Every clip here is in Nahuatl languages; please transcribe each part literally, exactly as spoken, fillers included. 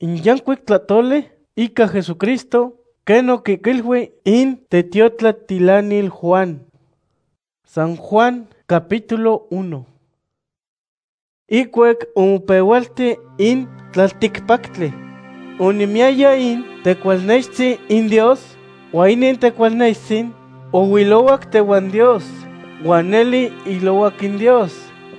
In yankuik tlatole ika Jesucristo keno kikilhui in tetiotlatilánil Juan. San Juan capítulo uno. Ikuek umupewalti in tlaltikpaktli. Unimiaya in tecualnextzi in Dios, wa inin tecualnextzin ohuilowak tewan Dios, waneli ilowak in Dios.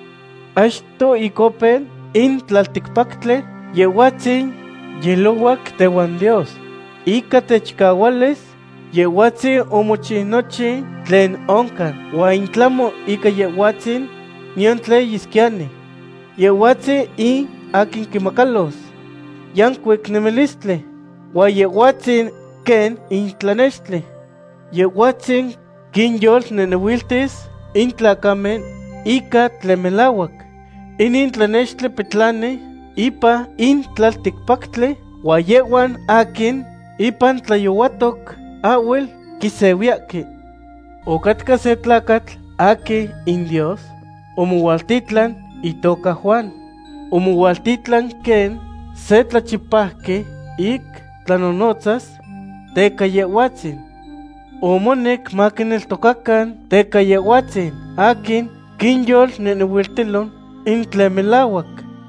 Ashto ikopen in tlaltikpaktli yehuatzin yelowak tewan Dios. Ika techkawales yehuatzin omochi nochi tlen onkan, wa intlamo ika yehuatzin nion tlen yiskiani. Yehuatzin in akin kimakalos yankuik nemilistli, wa yehuatzin ken intlanextli. Yehuatzin kinyol nenewiltis intlakamen ika tlemelawak. In intlanextli pitlani ipa in tlaltikpaktli, wa yehuan akin ipan tlayowatok awel kisewiaki. Okatka se tlakatl aki in Dios, omuwaltitlan itoka Juan. Omuwaltitlan ken se tlachipahki ik tlanonotzas teka yehuatzin. Omonek makineltokakan teka yehuatzin akin kinyol nenewiltilon in tlemelawak.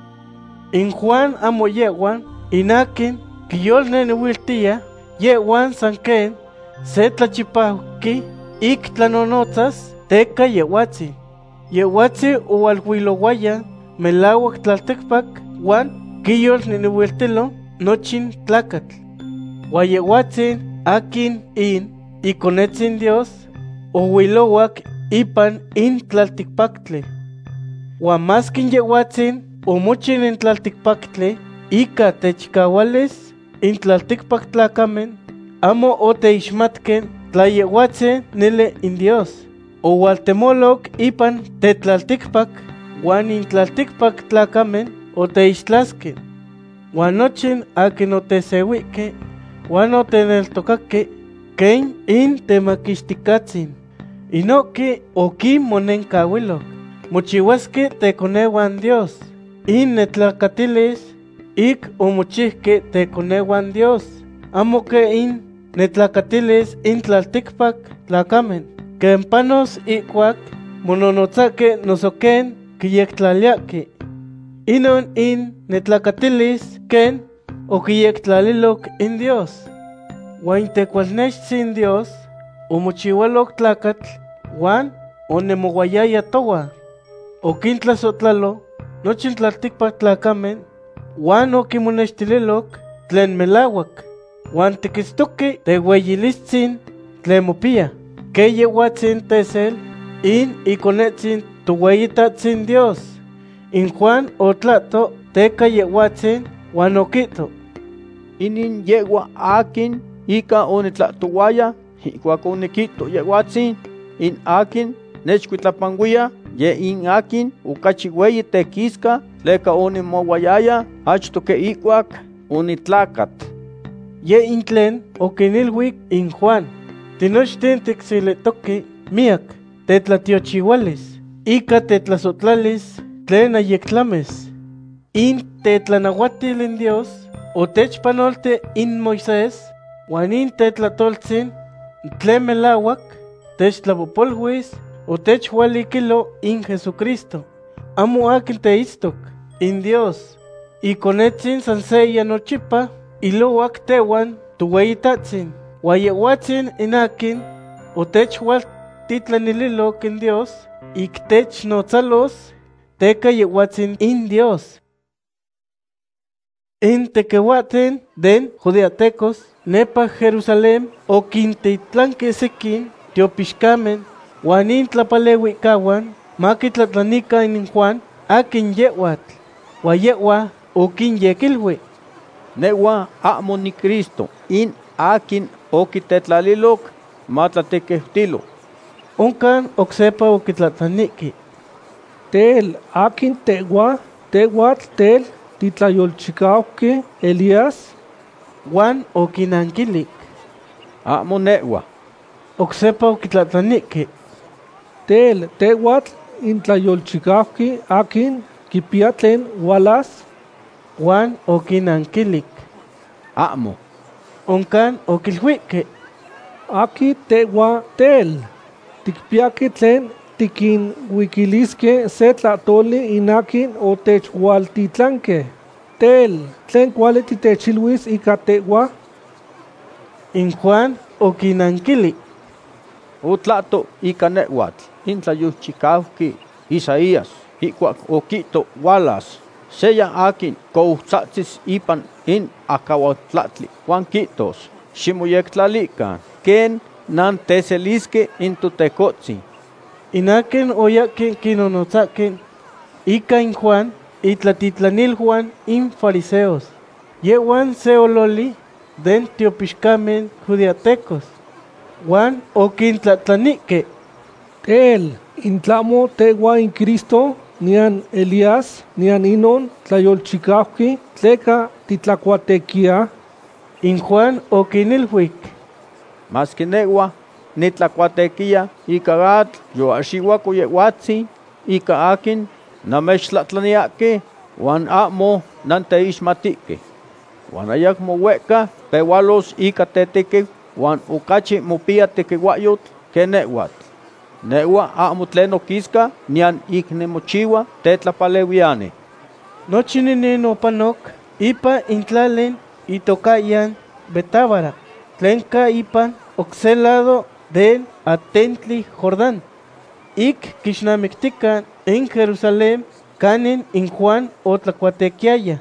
In Juan amo yehuan in akin kiyol nenewiltia yehuan san ken se tlachipahki ik tlanonotzas teka yehuatzin. Yehuatzin owalhuilowaya melawak tlaltekpak wan kiyol nenewiltilo nochin tlakatl. Wa yehuatzin akin in ikonetzin Dios ohuilowak ipan in tlaltikpaktli. Wa maskin yehuatzin omochin in tlaltikpaktli ika techkawales in tlaltikpak tlakamen amo oteixmatken tla yehuatzin nele in Dios. Owaltemolok ipan tetlaltikpak wan in tlaltikpak tlakamen oteixtlasken. Wan nochin akin otesewike wan oteneltokake ken in temakixtikatzin. Inoki okin monenkawilok mochiwaske tekonewan Dios. In netlakatilis ik omochihke tekonewan Dios. Amo ke in netlakatilis in tlaltikpak tlakamen. Ken panos ikuak mononotzake noso ken kiyektlaliaki. Inon in netlakatilis ken okiyektlaliloc in Dios. Wan tecualnextzin Dios omochiwalok tlakatl wan onemowayaya towa. Okintlasotlalo nochin tlaltikpak tlakamen wan okimonextililok tlen melawak. Wan tikitztoki tehueyilistzin tlen mopia. Ke yehuatzin tesel in ikonetzin toweyitatzin Dios. In Juan otlato teka yehuatzin wan okito: Inin yehua akin ika onitlatowaya ikuak onikito yehuatzin, in akin nechkuitlapanguia ye in akin okachi weyi tekiska tleka onimowayaya achto ke ikuak onitlakat. Ye in tlen okinilhuik in Juan: Tinochtin tiksilitoki miak tetlatiochiwalis ika tetlasotlalis tlen ayektlames. In tetlanauatil in Dios otechpanolte in Moisés, wan in tetlatoltzin tlen melawak techtlapopolhuis otechhualikilo in Jesucristo. Amo akin teistok in Dios. Ikonetzin san seya nochipa ilowak tewan tuweyitatzin. Wa yehuatzin in akin otechhualtitlanililok in Dios ik technotzalos teka yehuatzin in Dios. In tekehuaten den judeatecos nepa Jerusalén okintitlanke sekin tiopixkamen wan in tlapaleuikawan makitlatlanika in Juan akin yehuatl. Wa yehua okinyekilhui: Newa amo ni Cristo, in akin okitetlalilok matlatekehtilo. Onkan oksepa okitlatlaniki: Tel akin tewa tehuatl tel titlayolchikauke Elías. Juan okinankilik: Amo newa. Oksepa okitlatlaniki: Tel tehuatl intlayolchikauke akin kipia tlen walas. Juan okinankilik: amo. Oncan okilhuique. Aki tegua tel. Tikpiaki tlen tikin wikiliske se tlatoli inakin o techwaltitlanke. Tel, tlen kuali titechilwis ika tegua. In Juan okinankili. Utlato ika nehuatl, intlayuchikauki Isaías, ikuak okito walas, seya akin koutzatsis ipan in akawatlatli, Juan kitos, ximoyektlalikan, ken nanteseliske intutecotzi. Inaken oyaken kinonotzaken, ika in Juan, itlatitlanil Juan in fariseos. Yehuan seololi den tiopixcamen judiatecos. Juan okintlatlanique. Tel, intlamo tegua in Cristo, nian Elías, nian inon, tlayolchikauki, tleka titlacuatequia. In Juan okinilhuic. Mas que negua, nitlacuatequia, ika atl, yoaxihuaco yehuatzi, ika akin, namechtlatlaniake, wan amo nanteixmatike. Wan ayakmo hueca, pewalos ika teteke, wan ukachi mopia tekehuayot, ke nehuatl. Neua amo tlen okiska, nian iknemochiwa tetlapalewiani. Nochi ninin opanok, ipa intlalen itokayan Betábara, tlenka ipan oxelado del atentli Jordán. Ik kishnamiktikan en Jerusalén, kanin in Juan otlacuatequiaya.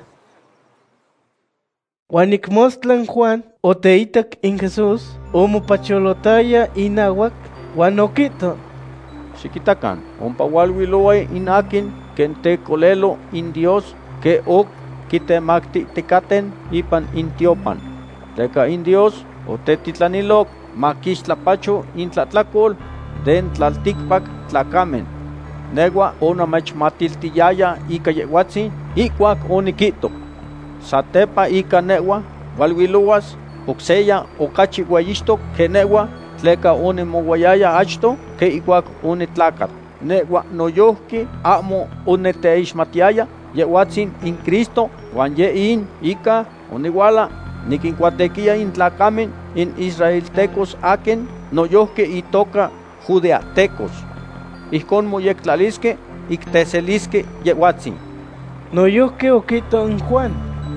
Juan ikmostlan Juan oteitak in Jesús, omopacholotaya inawak, Juan okito. Xiquitacan, ompa walwiloe in akin, ken tekolelo in Dios, ke ok kitemakticaten ipan in tiopan. Teka in Dios, o tetitlanilok, makixtlapacho in tlatlacol, den tlaltikpak tlacamen. Negua onamechmatiltiyaya ika yehuatzi, ikuak onikito. Satepa ika negua, walwiloas, okseya okachi guayistok, ke negua, tleka onimowayaya achto, ke ikuak onitlakat. Negua noyohki amo oneteixmatiaya, yehuatzin in Cristo, wan ye in ika oniwala, nikincuatequia in tlacamen in israeltecos aken, noyohke itoka judeatecos. Ijkon moyektlaliske, ikteseliske yehuatzin. Noyohke okito in Juan.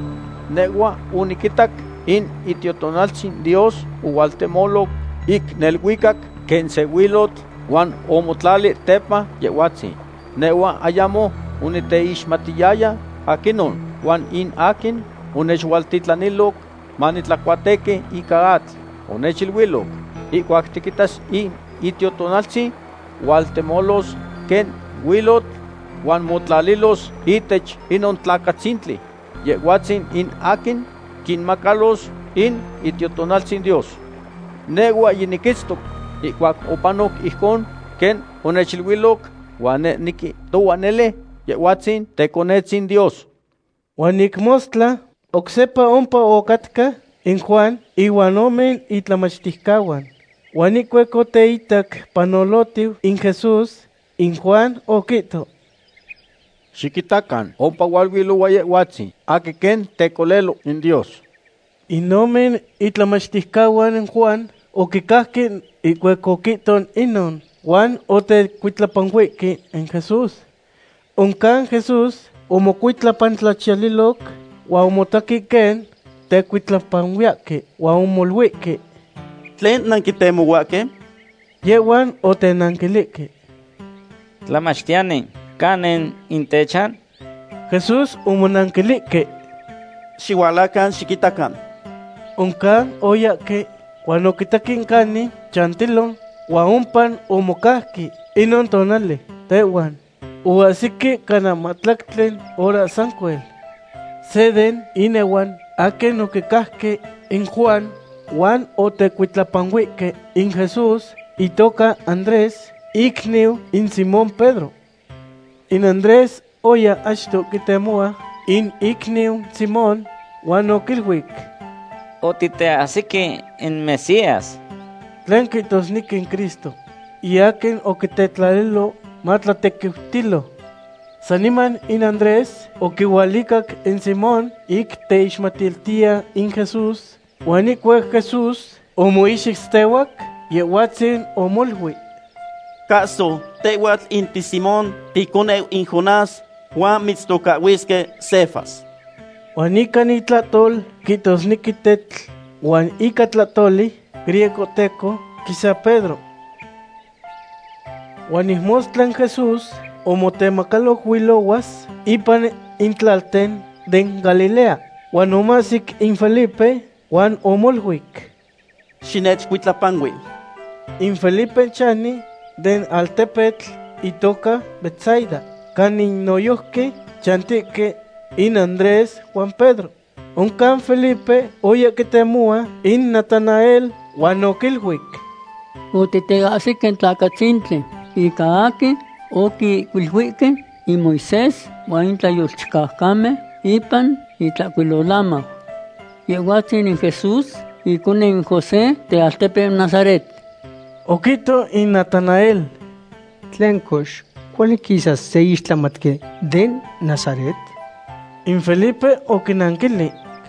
Negua unikitak in itiotonaltzin Dios ualtemolok ik nelhuicac ken sewilot wan omotlali tepa yehuatzin. Negua ayamo uniteixmatiyaya akinon wan in akin unechwaltitlanilok manitlacuateque ika atl onechilwilok ikuak tikitas in itiotonaltzin waltemolos ken wilot wan motlalilos itech inon tlacatzintli yehuatzin in akin kinmakalos in itiotonaltzin Dios. Negua yinikitztok ikuak opanok ijkon ken onechilwilok wan ne niki towanele yehuatzin tekonetzin Dios. Wan ikmostla oksepa ompa okatka in Juan iwan omen itlamachticawan. Wan ikuek oteitak panolotiu in Jesús in Juan okito. Xiquitacan, ompa walwiloa yehuatzin, aki ken tekolelo in Dios. In omen itlamachticawan in Juan okikahki ikuek okiton inon, Juan otecuitlapanhuiqui in Jesús. Oncan Jesús omocuitlapantlachialilok, wan omotaki ken tecuitlapanhuiaki, wan omolhuiqui. ¿Tlen nankitemohuaque? Yehuan otenankiliqui. Tlamachtiani, kanen intechan? Jesús omonankiliqui. Xihualacan xiquitacan. Oncan oyaki, wan okitaki kani chantilon, wan ompan omokahki inon tonali, tehuan. Uasiki kanamatlactlen ora sancuel. Seden inewan aken okikahki in Juan, wan otecuitlapanhuique in Jesús, itoka Andrés, ikniu in Simón Pedro. In Andrés oya achto kitemoa in ikniu Simón, wan okilhuic. Otiteasiki in Mesías. Tlen kitosniki in Cristo, y aken okitetlalilo matlatequiutilo. Saniman in Andrés, okiwalikak en Simón, ik teishmatiltia in Jesús, wanikwe Jesús, omoishixtewak, yewatzin omolhui. Caso, tehuatl inti Simón, ticoneu in Jonás, Juan mitztocahuisque Cefas. Wanikan itlatol, kitosnikitetl, wan ikatlatoli, griego teco, quizá Pedro. Wanihmostlan Jesús, omotemacalohuilowas, ipan intlalten den Galilea, wan omasik in Felipe, wan omolhuik. Xinech huitlapanguil. In Felipe chani, den altepetl, itoka Betsaida, canin noyohke, chantique, in Andrés, Juan Pedro. Oncan Felipe, oya que temua, in Natanael, wan okilhuik. Otetegasi ken tlacatzintle, y caaqui, oki quilhuique, y Moisés, wan tlayolchicahcame, ipan, y tlacuilolama. Yehuatzin in Jesús, y cune in José, te altepe Nazaret. Okito in Natanael. Tlenkosh, ¿cuál quizás se islamatke den Nazaret? In Felipe okinankili.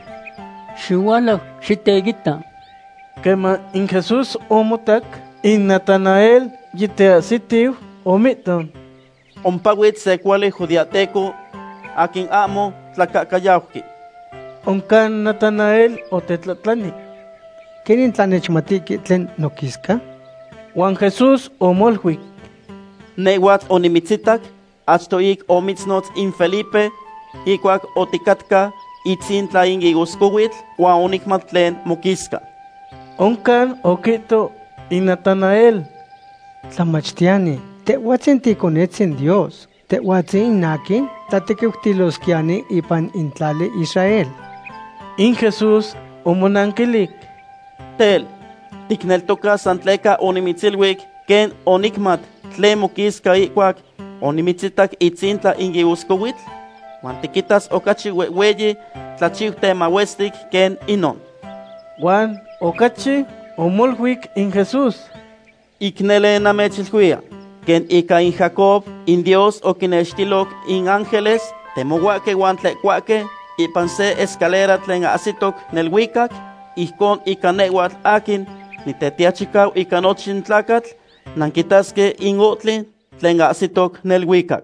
Xiwala, xiteguita. Kema in Jesús omotak, in Natanael yiteasitiu omiton. Ompawit se cuale judiateco, a quien amo tlacacayauqui. Oncan Natanael otetlatlani. ¿Quién tlanechmatiki tlen nokiska? Juan Jesús omolhuik. Newat onimitzitak, achtoik omitsnots in Felipe, ikuak otikatka, itzintla in iguskuwitl, wa onikmat tlen mokiska. Oncan okito in Natanael. Tlamachtiani, tehuatzin tikonetzin Dios, tehuatzin nakin, tatekeutiloskiani ipan intlale Israel. In Jesús omonankilik. Tel, tikneltoka santleca onimitzilwik, ken onikmat tlen mokiska ikuak, onimitzitak itzintla in iguskuwitl, wan tikitas okachi weweyi, tlachiutemawestik ken inon. Juan okachi omolhuik in Jesús. Iknele namechilhuia, ken ika in Jacob, in Dios okinextilok in ángeles, temohuake wan tlecuake, ipan se escalera tlen asitok nel wikak, ihkon ika newatl akin, nitetiachikau ika nochin tlakatl, nankitaske in otli tlen asitok nel wikak.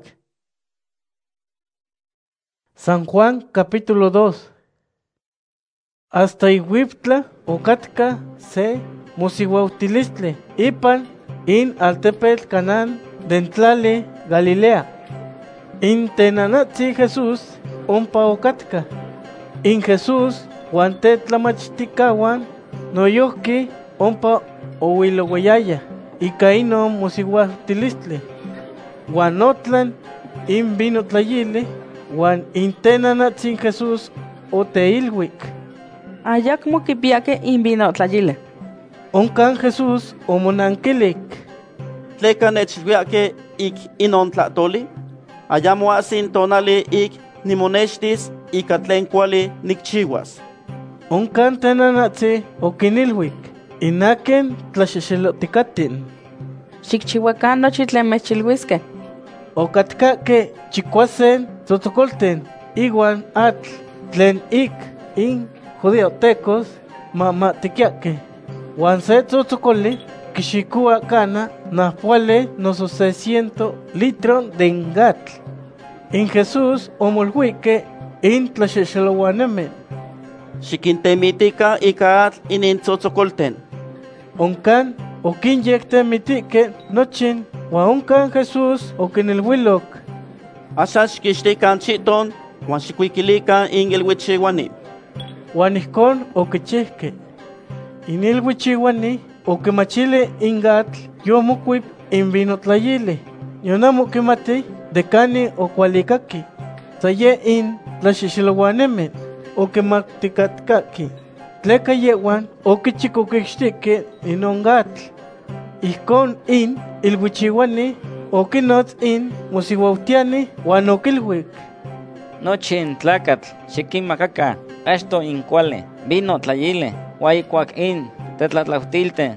San Juan capítulo dos. Hasta Ihuiptla okatka se mosihuautilistle ipan in altepetl Canán dentlale Galilea. In tenanatzi Jesús ompa okatka. In Jesús wan tetlamachitikawan noyohki ompa ohuiloweyaya ika inon mosihuautilistle. Wan otlan in vino tlayili wan in tenanatzi Jesús oteilhuik. Ayakmo kipiake in vino tlayile. Oncan Jesús omonankilik. Tleka nechilhuiake ik inon tlatoli, ayamo asin tonali ik nimonextis ika tlen kuali nikchiwas. Oncan tenanatzi okinilhuik. Inaken tlaxexelotikatin. Xikchihuakan nochi tlen mechilhuiske. Okatkake chikuasen tzotokolten iguan atl tlen ik in judeotecos mamatikiake. Wan se tzotzokoli kixikua kana nahuale noso seiscientos litron de gatl. In Jesús omolhuike in tlaxexelowanemen. Xikintemitika ika atl inin tzotzokolten. Oncan okinyektemitike nochin, wan oncan Jesús okinilhuilok. Axan xikixtikan chiton, wan xikuikilikan in ilhuichiuani. Wan ihkon okichihke. In ilhuichiuani okimachili in gatl yomokuip in vino tlayili. Yonamo kimati de cani okualikaki. Saye in tlaxexelowanemen okimaktikatkaki. Tleka yewan okichikokixtike inon gatl. Ihkon in ilhuichiuani okinots in mosihuautiani wan okilhuik. Nochin tlacatl, xikinmakaka, achto in cuale, vino tlayile, huaycuac in, tetlatlautilte,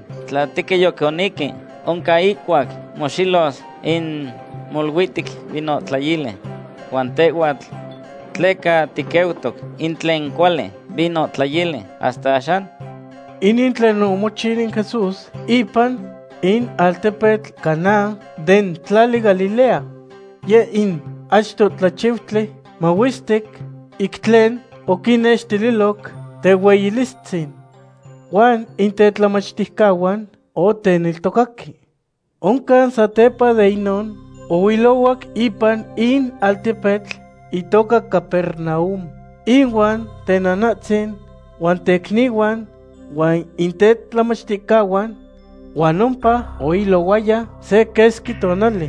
tlatikeyokeoniki, onca icuac, moxilos in molhuitic vino tlayile. Juan tehuatl, tleca tikeutok, intlen cuale, vino tlayile, hasta ashan. Inin tlen omochil Jesús, ipan, in altepetl Caná, den tlali Galilea. Ye in achto tlachiutle, mawistek, iktlen, okinextililok, tehueyilistzin. Juan intetlamachtiscawan, o teniltokaki. Onkan satepa de inon, oilowak ipan in altepetl, itoka Capernaum. Inwan tenanatzin, wan tekniwan, wan intetlamachticawan, wan ompa oilowaya se keski tonali.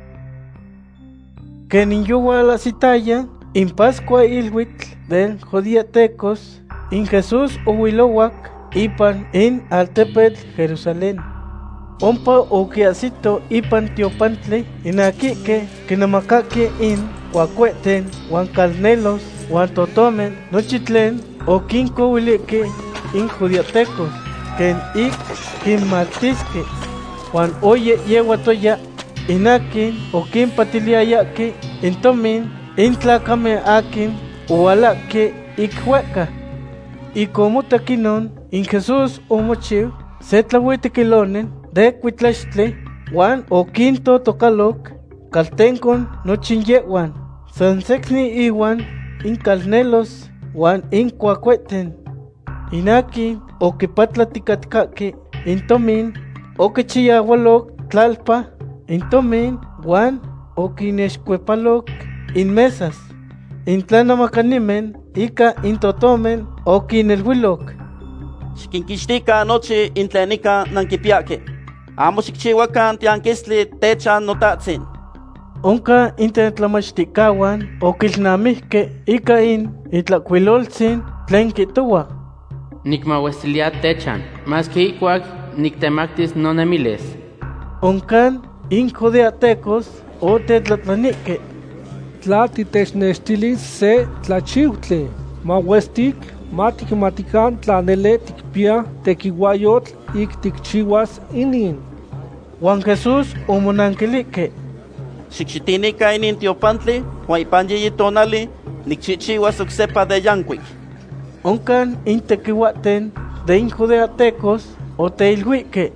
Keninyuwa la citaya, in Pascua ilhuitl del jodiatecos, in Jesús oilowak ipan in altepetl Jerusalén. Ompa okiasito ipan tiopantle inaquique kinamakaki in huacueten, wan calnelos, wan totomen, nochitlen okinkouilique in judiatecos, ken ik kinmatisque, wan oye yehuatoya inakin okinpatiliayaki in tomin in tlacame akin ualaque ikhueca. Y como taquinon in Jesús omochiu se tlahuitequilonen de cuitlaxtle, wan o quinto tocaloc, caltencon nochin yehuan, sansecni iwan, in calnelos, wan in cuacueten. Inaki o quipatlaticatcaque, in tomin, o quechiahualoc tlalpa, in tomin, wan o quinexcuepaloc, in mesas, in tlanamacanimen, ika in totomen, o quinelhuiloc. Xkinkixtika nochi intlenika nankipiake. Amo xikchihuakan tianquistli techan notatzin. Onka intetlamachticawan okilnamihke ika in itlacuiloltzin tlen kitoua. Nikmauestilia techan, más que ikuak niktemactis nonemiles. Onkan in judeatecos o tetlatlanique. Tla titechnextilis se tlachiutle, mauestik, matikmatikan tlanele tikpia tekiwayotl ik tikchiwas inin. Juan Jesús omonanquilique. Xikxitinika inin tiopantli, huan ipan yeyitonali, nikchichiwas oksepa de yankuik. Onkan intekiwaten de in judeatecos o teilhuique.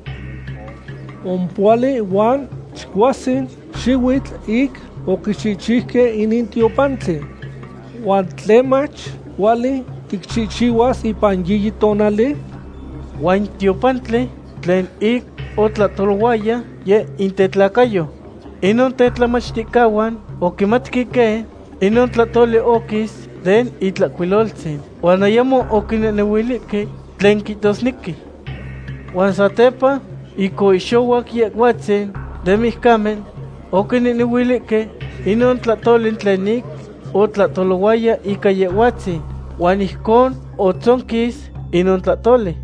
Ompuale wan chikuasin xiwitl ik okichichihke inin tiopantli. Wan tlemach wali tikchichiwas ipan yiyitonali. Wan tiopantli tlen ik otlatolwaya ye intetlacayo. Inon tetlamachticawan okimatquike inon tlatoli okis den itlacuiloltzin. Wan ayamo okineneuilique tlen kitosniki. Wan satepa iko ixowak yehuatzin de mihkamen okineneuilique inon tlatolin tlenik o tlatolowaya ika yehuatzin. Wan ihkon otzonkis inon tlatoli.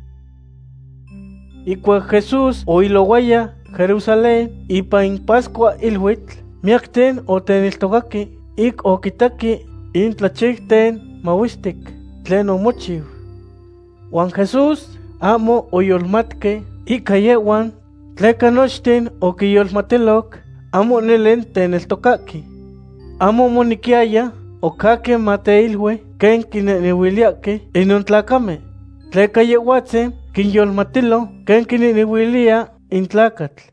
Ikuak Jesús oilowaya Jerusalén ipan Pascua ilhuitl, miakten oteniltokaki ik okitaki in tlachikten mawistik tlen omochiu. Wan Jesús amo oyolmatke ika yehuan tleka nochtin okiyolmatilok amo nelen teniltokaki. Amo monikiaya okake mateilwe ken kineneuiliake inon tlacame. Tleka yehuatzen kinyolmatilo ken kineneuilia in tlacatl.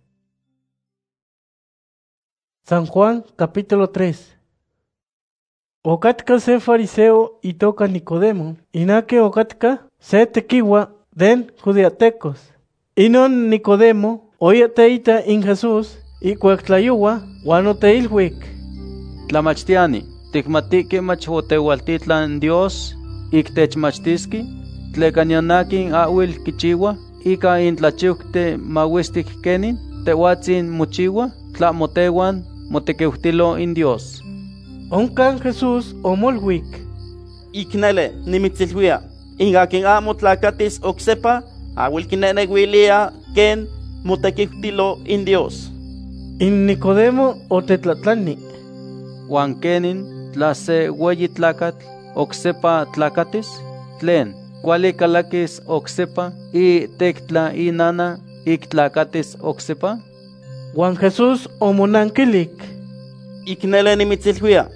San Juan capítulo tres. Ocatka se fariseo itoka Nicodemo, inake ocatka se tequiwa den judeatecos. Inon Nicodemo oyateita in Jesús ikuak tlayuwa wano teilhuik. Tlamachtiani, tikmatiki machotewaltitlan Dios ik techmachtiski, tlekanianakin awil kichiwa ika intlachiukte mawistik kenin, tehuatzin mochiwa, tlamotewan motekeutilo in Dios. Onkan Jesús omolhuik. Iknele nimitzilhuia, ingakin amo tlacatis oksepa, awil kineneuilia ken motekeutilo in Dios. In Nicodemo otetlatlani. Juan kenin tlase weyi tlacat oksepa tlacatis, tlen kuali kalakis oksepa y tektla inana ik tlacatis oksepa. Juan Jesús omonanquilik. Iknele nimitzilhuia,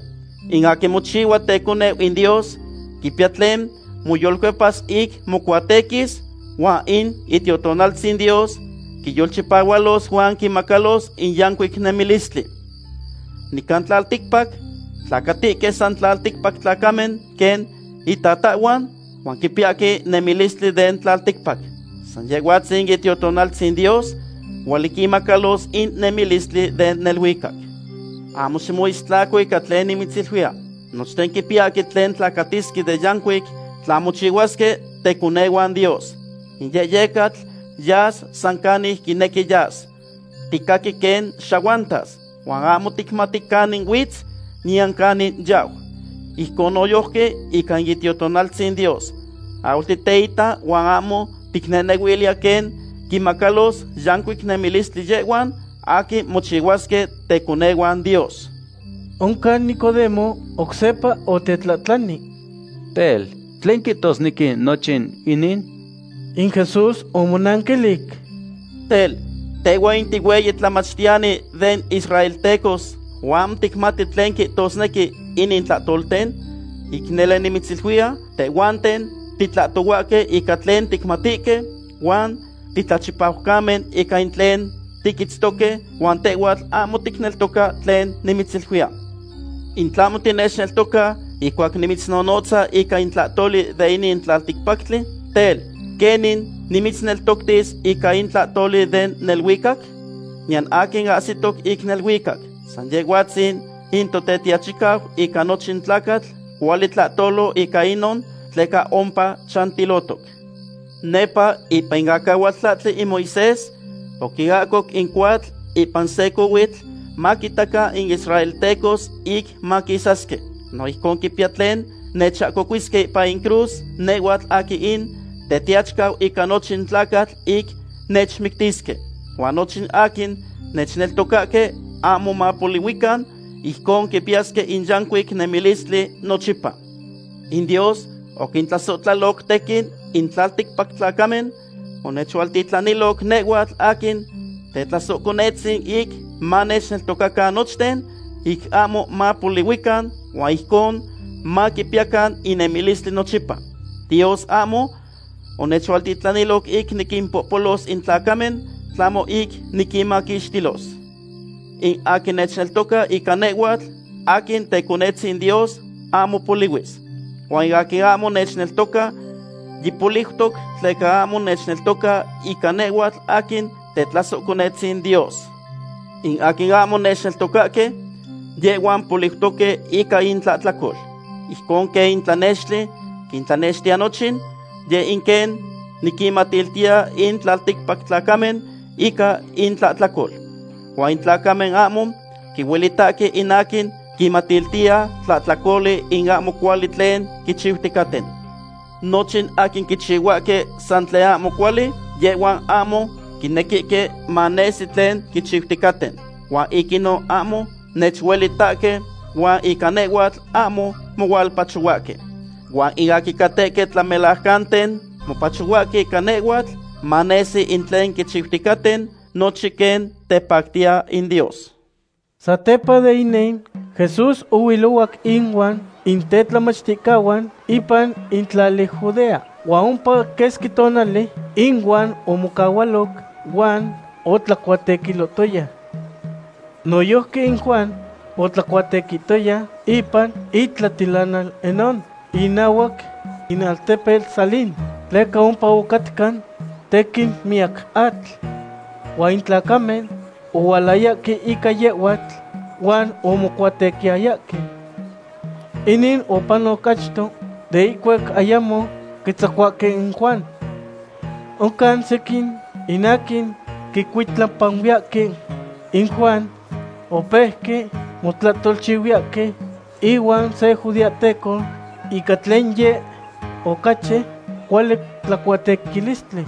in aki mochiwa tekone in Dios, kipiatlem, muyolkuepas ik mokuatekis, wa in itiotonal sin Dios, kiyolchipawalos Juan kimakalos in yankuik nemilistli. Nikantlaltikpak, tlakatike san tlaltikpak tlakamen, ken itatawan, Juan kipiaki nemilistli den tlaltikpak. San yeguatzin itiotonal sin Dios, walikimakalos in nemilistli den nelhuikak. Amo ximuistlakui katlen nimitzilhuia. Nochten kipiaki tlen tlakatiski de yankuik, tlamochihuaske tekunewan Dios. In yeyekatl, yas sankanih kineki yas. Tikaki ken xaguantas, wan amo tikmatikanin witz, niankanin yaw. Ihkon oyohke ikan yitiotonaltzin Dios. Aultiteita wan amo tiknenehuilia ken kimakalos yankuik nemilistli yewan, aki mochihuaske tekunewan Dios. Onkan Nicodemo oksepa otetlatlani. Tel, tlen kitosniki nochin inin? In Jesús omonankelik. Tel, tewa intihueyi tlamachtiani den israeltecos, huam tikmati tlen kitosneki inin tlatolten, iknele nimitzilhuia, tehuanten, titlatohuake ika tlen tikmatike, huan titlachipaukamen ika intlen tikitztoke, huan tehuatl amo tikneltoka tlen nimitzilhuia. Intlamo tinechneltoka, ikuak nimitznonotza ika intlatoli de inin tlaltikpaktli, tel, kenin nimitzneltoktis ika intlatoli den nelhuikak, nian akin asitok ik nelhuikak, san yeguatzin intotetiachikaw ika nochin tlakatl, kuali tlatolo ika inon, tleka ompa chantilotok. Nepa ipa ingakawatlatli in Moisés, okiakok inkuatl ipan sekowitl, makitaka in israeltecos ik makisaske. No ihkon kipiatlen, nechakokuiske ipa in cruz, nehuatl aki in, tetiachkaw ika nochin tlakatl ik nechmiktiske. Huan nochin akin nechneltokake amo mapoliwikan, ihkon kipiaske in yankuik nemilistli nochipa. In Dios, okintlasotlalok tekin in tlaltikpak tlakamen, onechualtitlanilok nehuatl akin, tetlasokonetzin ik manechneltokaka nochten, ik amo mapoliwikan, huan ihkon makipiakan in nemilistli nochipa. Dios amo, onechualtitlanilok ik nikimpopolos in tlakamen, tlamo ik nikimakixtilos. In akin nechneltoka ika nehuatl, akin tekunetzin Dios, amo poliwis. Huan akin amo nechneltoka, yipolihtok tleka amo nechneltoka ika nehuatl akin tetlasokonetzin Dios. In akin amo nechneltokake, yehuan polihtoke ika intlatlakol. Ihkon ke intlanextli, kintlanextia nochin, ye inken nikimatiltia intlaltikpak tlakamen ika intlatlakol. Huan intlakamen amo, kiwelitake inakin kimatiltia tlatlakoli in amo kuali tlen kichiutikaten. Nochin akin kichihuake san tle amo kuali, yehuan amo kinekike manesi tlen kichiutikaten. Huan ikino amo nechwelitake, huan ika nehuatl amo mowalpachuake. Huan igakikateke tlamelajkanten, mopachuake ika nehuatl, manesi in tlen kichiutikaten, nochi ken tepaktia in Dios. Satepa de inen, Jesús uiluak inwan, intetlamachticawan, ipan intlali Judea. Huaumpa keskitonali, inwan omukawalok, wan otlacuatequilotoya. Noyohke in Juan, otlacuatequitoya, ipan itlatilanal enon, inawak inaltepel salin, tleka umpa okatkan, tekin miak atl. Huan intlakamen, uwalayaki ika yewatl, wan omocuatequiayaki. Inin opano kachto, de ikuek ayamo, kitzacuaque in Juan. Onkan sekin, inakin, kikuitlapanwiaki, in Juan, opehke, motlatolchiwiaki, iwan se judiateco, ika tlen ye, okache, kuali tlacuatequilistli.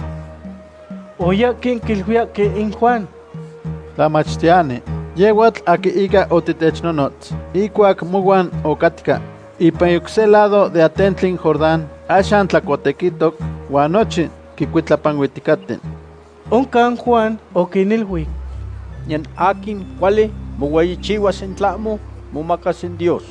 Oyakin kilhuiaki in Juan. Tlamachtiani, yehuatl aki ika otitechnonotz, ikuak muwan okatka, ipan yukse lado de atentlin Jordán, axan tlacuatequitok, huan nochi kikuitlapanhuitikaten. Onkan Juan okinilhui. Nien akin kuali moweichiuas in tlamo, momakas in Dios.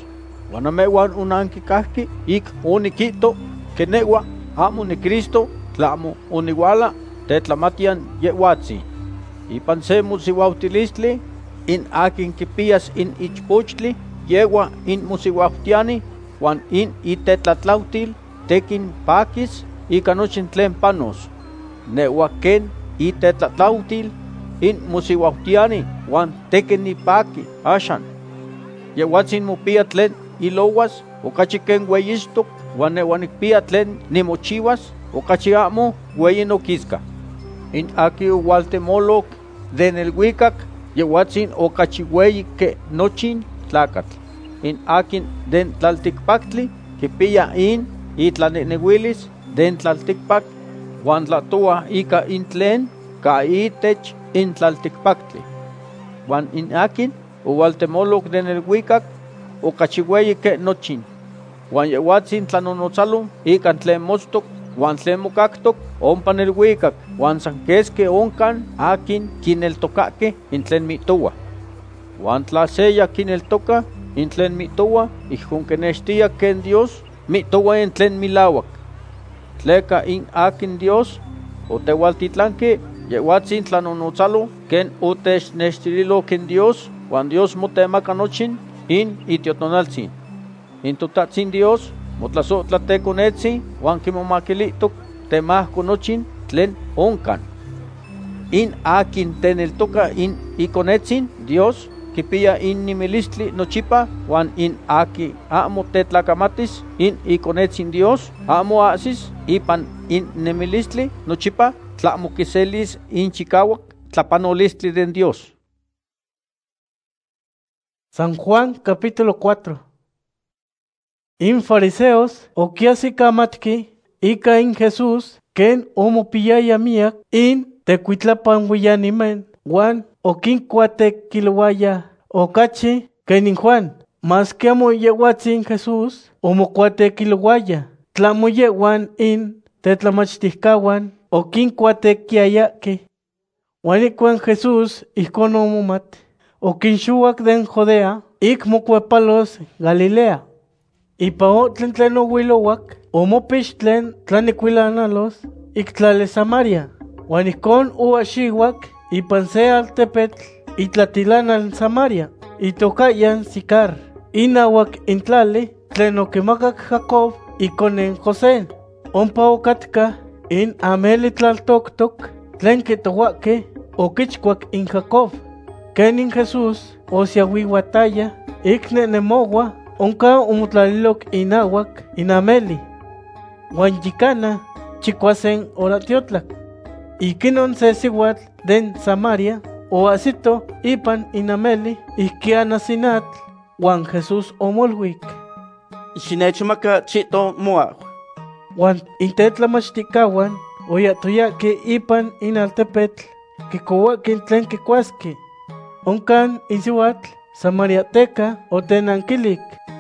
Wan amewan unankikahki ik onikito que newa amo ni Cristo tlamo uniwala tetlamatian yehuatzi. Ipan se musiwautilistli in akin kipias in ichpochtli yewa in musiwautiani wan in itetlatlautil tekin pakis ika nochin tlen panos. Newa ken itetlatlautil in musiwautiani wan tekin ni paki ashan. Yehuatzin mupia tlen ilowas okachi ken weyistok wan newa nikpia tlen nimochiwas okachi amo weyi nokiska. In aki uwaltemolok den el huicac yehuatzin okachi weyi ke nochin tlacatl. In akin den tlaltikpaktli kipia in itlanenehuilis den tlaltikpak wan tlatoa ika in tlen ka itech in tlaltikpaktli. Wan in akin uwaltemolok den el huicac okachi weyi ke nochin. Wan yehuatzin tlanonotzalo ika tlen mostok wan tlen mokaktok ompan el huicac wan san keske onkan akin kineltokake in tlen mitowa. Wan tla seya kineltoka in tlen mitowa ijkon kenextia ken Dios mitowa in tlen milawak. Tleka in akin Dios otewaltitlanke yehuatzin tlanonotzalo ken otechnextililo ken Dios wan Dios motemaka nochin in itiotonaltzin. In totatzin Dios motlasotlatekonetzi wan kimomakilitok temahko nochin tlen onkan. In akin teneltoka in ikonetzin Dios kipia in nimilistli nochipa wan in aki amo tetlakamatis in ikonetzin Dios amo asis ipan in nemilistli nochipa tlamo kiselis in chikawak tlapanolistli den Dios. San Juan capítulo cuatro. In fariseos okiasikamatki ika in Jesús ken omopiyaya miak in tecuitlapan wiyanimen wan okinkuatekiluaya okachi ken in Juan mas que amo yehuatzin Jesús omokuatekiluaya tlamo yehuan in tetlamachtiskawan okinkuatekiayaki. Wan ikuan Jesús ijkon omomat okinshuak den Judea ik mokuepalos Galilea. Ipa otlen tlen ohuilowak omopix tlen tlanikuilanalos ik tlale Samaria. Wan ijkon oaxiuak ipan se altepetl itlatilanal Samaria itokayan Sicar inawak intlali tlen okimakak Jacob ikonen José. Ompa okatka in ameli tlaltoktok tlen kitowake okichkuak in Jacob. Ken in Jesús osiawiwataya ik nenemowa onka omotlalilok inawak inameli. Wan yikana chikuasen oratiotlak. Ikinon se siwatl den Samaria oasito ipan inameli ikiana sinatl wan Jesús omolwik. Xinechmaka chito moa. Wan intetlamachticawan oyatoyake ipan inaltepetl kikowakin tlen kikuaski. Onkan insiwatl Samariateca otenankilik.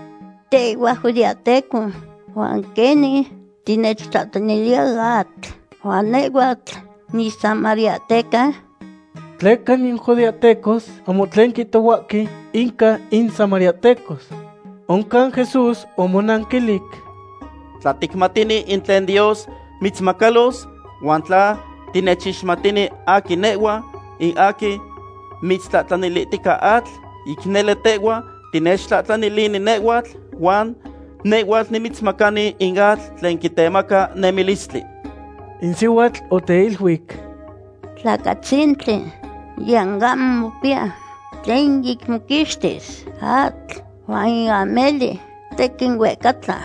Tewa judiateco, Juan Keni, tinechtatanilia Juan Neguatl, ni Samariateca. Tlekan in judiatecos, amotlen kitowaki, inka in Samariatecos. Onkan Jesús omonankilik. Tlatikmatini intlen Dios mitzmakalos, Juan tla tinechixmatini aki newa, in aki mitztlatlanilitika atl, ikneletewa tinechtlatlanilini newatl wan newatl nimitzmakani ingatl tlen kitemaka nemilistli. Insiwatl oteilhuik. Tlacatzintli yangam mopia tlen yikmokixtis atl wan ingameli tekin huecatla.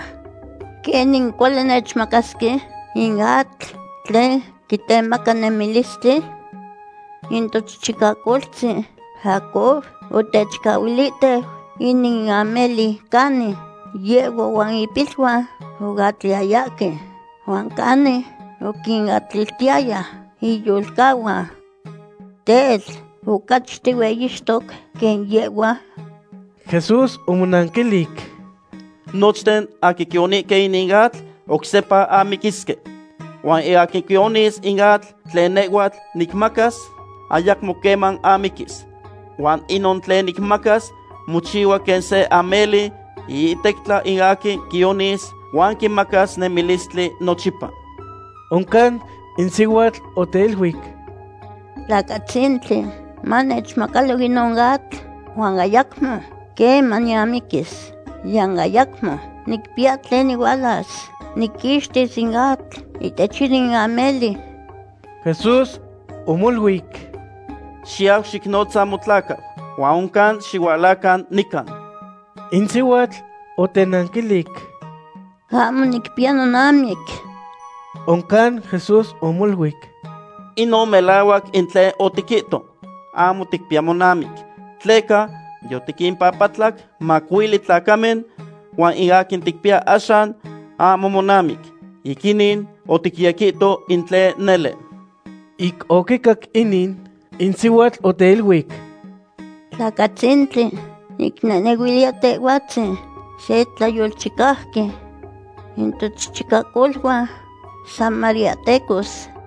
Kenin kuali nechmakaski ingatl tlen kitemaka nemilistli intochichikakoltzi Jacob otechkawilite inin ameli kani yewa wan ipilwa ogatliayake wan kani okingatliltiaya iyolkawa tel okachti weyixtok ken yewa. Jesús omonankilik. Nochten akikionike iningatl oksepa amikiske. Wan e akikionis ingatl tlen newatl nikmakas ayakmo keman amikis. Wan inon tlen nikmakas mochiwa ken se ameli itekla ingaki kionis Juan kimakas nemilistli nochipa. Onkan insiwatl otelhuik. Tlacatzintli, manechmakalo ginongatl, Juan ayakmo, que maniamikis, yan ayakmo, nikpia tlen igualas, nikixtis ingatl, itechidin ameli. Jesús omolhuik. Xiaw xiknotza motlaka, Juan onkan xiwalakan nikan. Insiwatl otenankilik. Amo nikpia nonamik. Onkan Jesús omolhuik. Ino melawak intle otikito, amo tikpia monamik. Tleka, yotikin papatlak, makuili tlakamen, wan iakin tikpia ashan, amo monamik. Ikinin otikiakito intle nele. Ik okikak inin, insiwatl otelhuik. Tlacatzintli, nikneneguilia tehuatzi, se tlayolchikahki. Intochichicacolhua, samariatecos,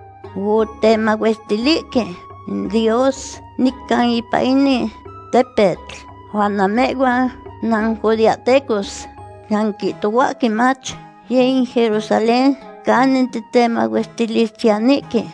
utemahuestilike, Dios, nican ipaini, tepetl, Juanamegua, nan judiatecos, yanquitohuaki mach, y en Jerusalén, canen titemahuestilistianike.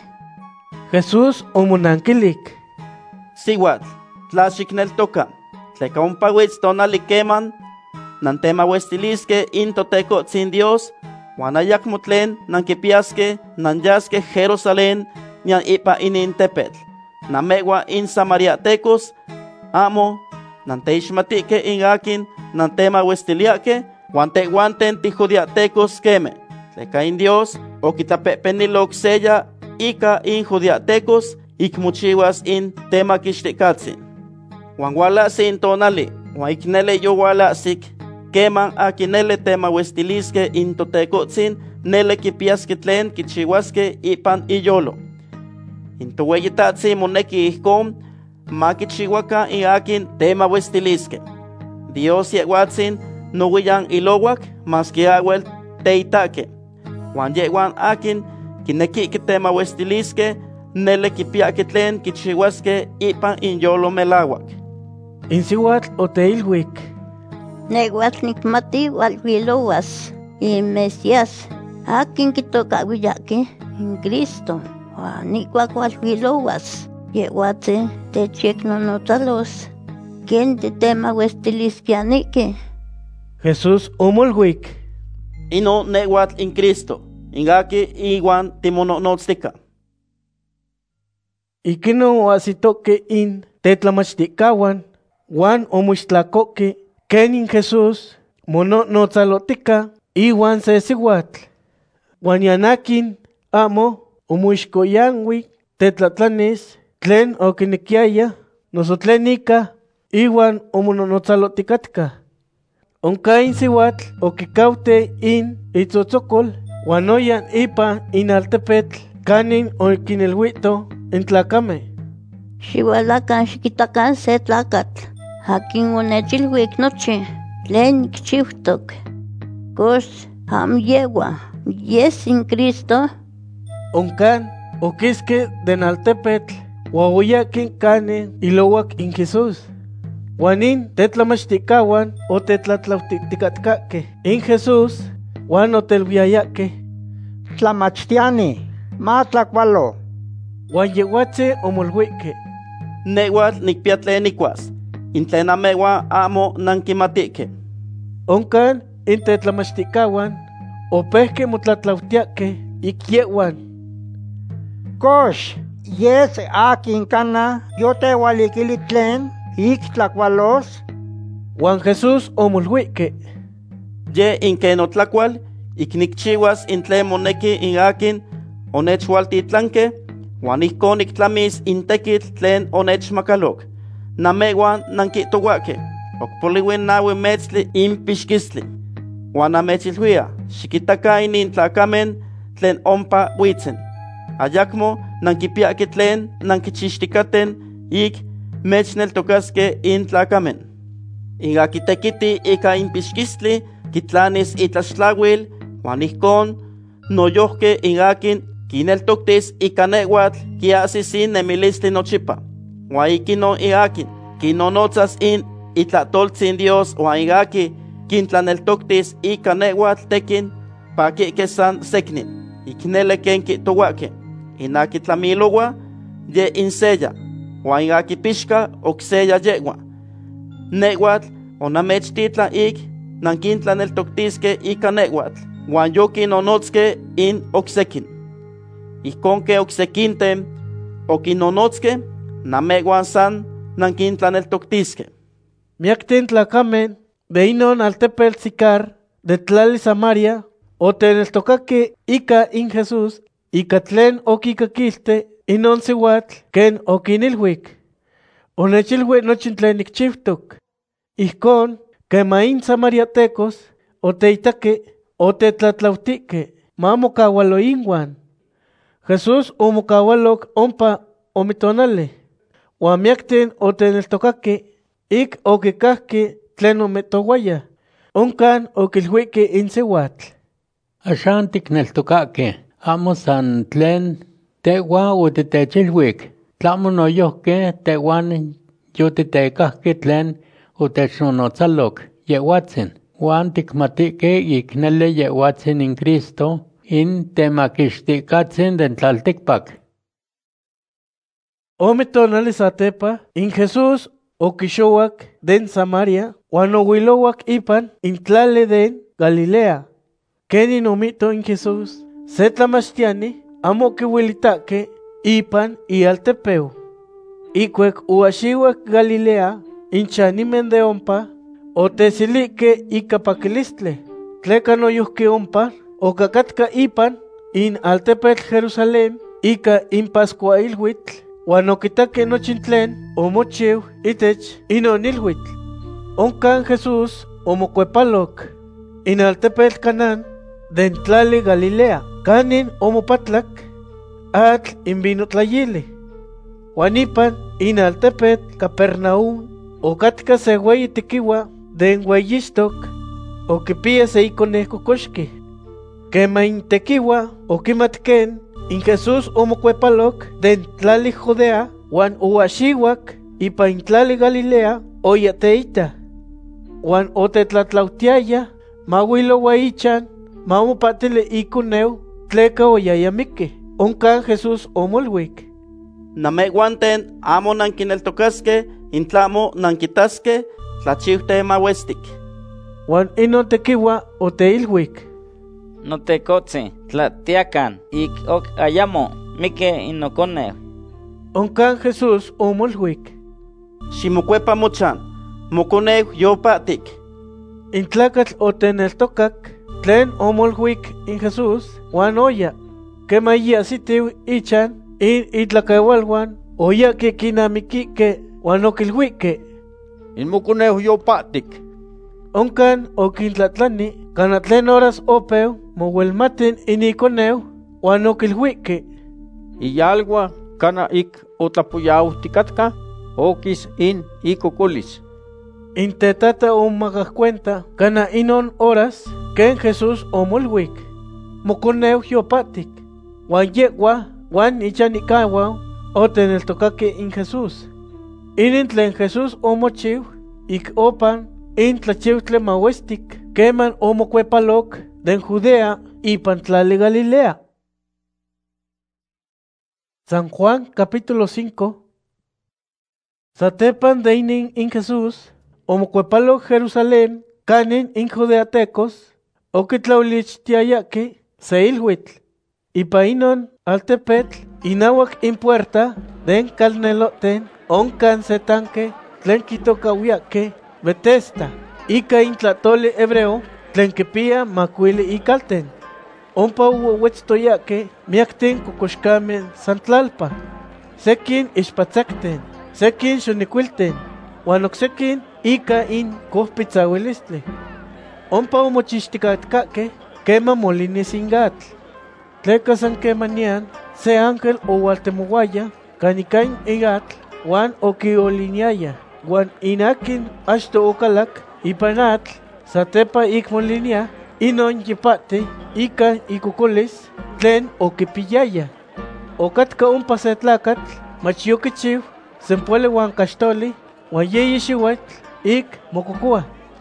Jesús omonankilik. Siwatl, tlaxikneltoka, tleka ompawitz tonalikeman, nantema huestiliske intoteco sin Dios, Juan ayakmo tlen nankipiaske, nanyaske Jerusalén, nian ipa inin tepetl, namegua in samariatecos, amo, nanteixmatike in akin, nantema huestiliake, Juan tehuanten tijudiatecos keme, tleka in Dios, okitapepenilok seya, ika in judiatecos, ikmuchiwas in tema kixtikatsin. Juan walasi in tonali, Juan iknele yo walasik, keman akinele tema huestiliske intotecotzin nele kipiaske tlen kichiwaske ipan iyolo. Intoweyitatzi moneki ihkom ma kichiwaka iakin tema huestiliske. Dios yehuatzin nowiyan ilowak maski awel teitake. Juan yehuan akin kinekike tema huestiliske nele kipiake tlen kichiwaske ipan iyolo melawak. Insiwatl oteilhuik. Neguatl nikmati walhuilowas, y Mesías, akin kitokawiyaki, in Cristo, nikuak walhuilowas, yehuatzi techiknonotzalos, ken titema huestiliskianiki. Jesús omolhuik. Ino neguatl in Cristo, ingaki iwan timononotztika. Ikino oasitoke in tetlamachtikauan, Juan omuixtlakoki, kenin Jesús mononotzalotika iwan se siwatl. Juan yanakin amo omuixkoyanwi tetlatlanis tlen okinikiaya noso tlen ika iwan omononotzalotikatka. Onkain siwatl okikaute in itzotzokol Juan oyan ipa in altepetl kanin okinelhuito in tlakame. Xiualakan xikitakan se tlakatl. Akin onechilhuik nochi, tlen nikchiutok. Kos am yewa, yes in Cristo. Onkan, okiske den altepetl, waoyakin kane ilowak in Jesús. Juanin tetlamachtikauan o tetlatlautikatkake in Jesús, Juan otelviayake. Tlamachtiani, matlakualo. Juan yehuatze omolhuike. Nehuatl nikpiatle nikuas. Intlena mewa amo nankimatike. Onkan intetlamachtikauan opehke motlatlautiake ikyewan. Kosh, yes akin kana yotewalikili tlen ik tlakualos. Juan Jesús omolhuike. Ye inkenotlakual iknikchiwas intle moneki in akin onechwaltitlanke, Juan ihkon niktlamis intekitl tlen onechmakalok. Namewan nankitowake, okpoliwin nawi metzli impixkistli. Juan namechilhuia, xikitaka inin tlakamen tlen ompa huitzen. Ayakmo nankipiake tlen nankichixtikaten ik mechneltokaske in tlakamen. Iga kitekiti ika impixkistli kitlanis itlaxtlawil, Juan ihkon noyohke inakin kineltoktis ika nehuatl kiasis in nemilistli nochipa. Juan ikino iakin, kinonotzas in itlatoltzin Dios, Juan igaki, kintlaneltoktis ika nehuatl tekin pakike san seknin, iknele ken kitowake, inaki tlamilowa ye inseya, huan inaki pishka okseya yewa. Nehuatl onamechtitla ik nankintlaneltoktiske ika nehuatl, huan yokinonotske in oksekin. Ihkonke oksekintem okinonotske, namehuan san nankintlaneltoktiske. Miakten tlacamen de inon altepel Sicar de tlali Samaria, o teneltocake ika in Jesús, ika tlen okikakilte inon sihuatl ken okinilhuik. Onechilhui nochin tlen ikchiftok. Ihkon, kema in samariatecos, o teitake, o tetlatlautike, mamokawalo inwan. Jesús omokawalok ompa omitonale. Wamiakten o teneltocake, ik okikahki tlen ometowaya, onkan okilhuike in sihuatl. Axan tikneltokake, amo san tlen tewa utitechilhuik, tlamo noyohke tewan yotitekahki tlen utechnonotzalok yehuatzin, wan tikmatike iknele yehuatzin in Cristo in temakixtikatzin den tlaltikpak. Omitonali satepa, in Jesús okixowak den Samaria, wan owilowak ipan in tlali den Galilea. Kenin omito in Jesús, se tlamachtiani, amo kiwilitake ipan ialtepeu. Ikuek uaxiwak Galilea, in chanimen de ompa, o tesilike ika pakilistle, tleka noyuhki ompa, o kakatka ipan in altepet Jerusalén, ika in Pascuailhuitl, wan okitake nochin tlen omochiw itech inonilhuitl. Onkan Jesús omokuepalok in altepet Canaán den tlali Galilea, kanin omopatlak atl in vinotlayili. Wan ipan in altepet Capernaum okatka se weyi tikiwa den weyixtok okipia se ikone kokoxki. Kema in tekiwa okimatken in Jesús omokuepalok den tlali Judea wan uaxiwak ipa in tlali Galilea oyateita. Wan otetlatlautiaya mawilowa ichan mamopatili ikoneu tleka oyayamiki. Onkan Jesús omolwik. Namehuanten amo nankineltokaske intlamo nankitaske tlachiute mawestik. Wan inon tekiwa oteilwik. Notekotzi, tlatiakan, ik ok ayamo, mike inokoneu. Onkan Jesús omolwik. Ximokuepa mochan, mokoneu yopatik. In tlakatl oteneltokak, tlen omolwik in Jesús, wan oya, kema iasitiu ichan, in itlakawalwan, oya ke kinamikike, wan okilhuike. In mokoneu yopatik. Onkan okintlatlani, kana tlen horas opeu, mowelmatin inikoneu, wan okilhuike. Iyalwa, kana ik otlapuyauhtikatka, okis in ikokolis. In tetata omagahcuenta, kana inon horas, ken Jesús omolwik. Mokoneu yopatik, wan yewa, wan ichanikawa, oteneltokake in Jesús. Inin tlen Jesús omochiw, ik opan, in tlachiutle mawestik, keman omokuepalok, den Judea, ipan tlali Galilea. San Juan capítulo cinco. Satepan de inin in Jesús, omokuepalok Jerusalén, kanin in Judeatecos, okitlaulichtiayaki, seilhuitl, ipa inon altepetl, inawak in puerta, den kalneloten, onkan setanke, tlen kitokawiake, Betesda, ika in tlatoli hebreo, tlen kipia makuili ikalten. Ompa uwetztoyake, miakten kokoxkamen santlalpa, sekin ixpatzakten, sekin xonicuilten, wan oksekin ika in kohpitzawilistli. Ompa umochixtikatkake, kema molinis ingatl. Tleka san kemanian, se ángel owaltemowaya, kanikain igatl, wan okioliniaya. Wan inakin ashto okalak ipanatl satepa ikmolinia inon yipate ika ikukolis tlen okipiyaya. Okatka umpa se tlakatl mach yokichiw sempuele wan kaxtoli wan yeyi xiuatl ik mokokua.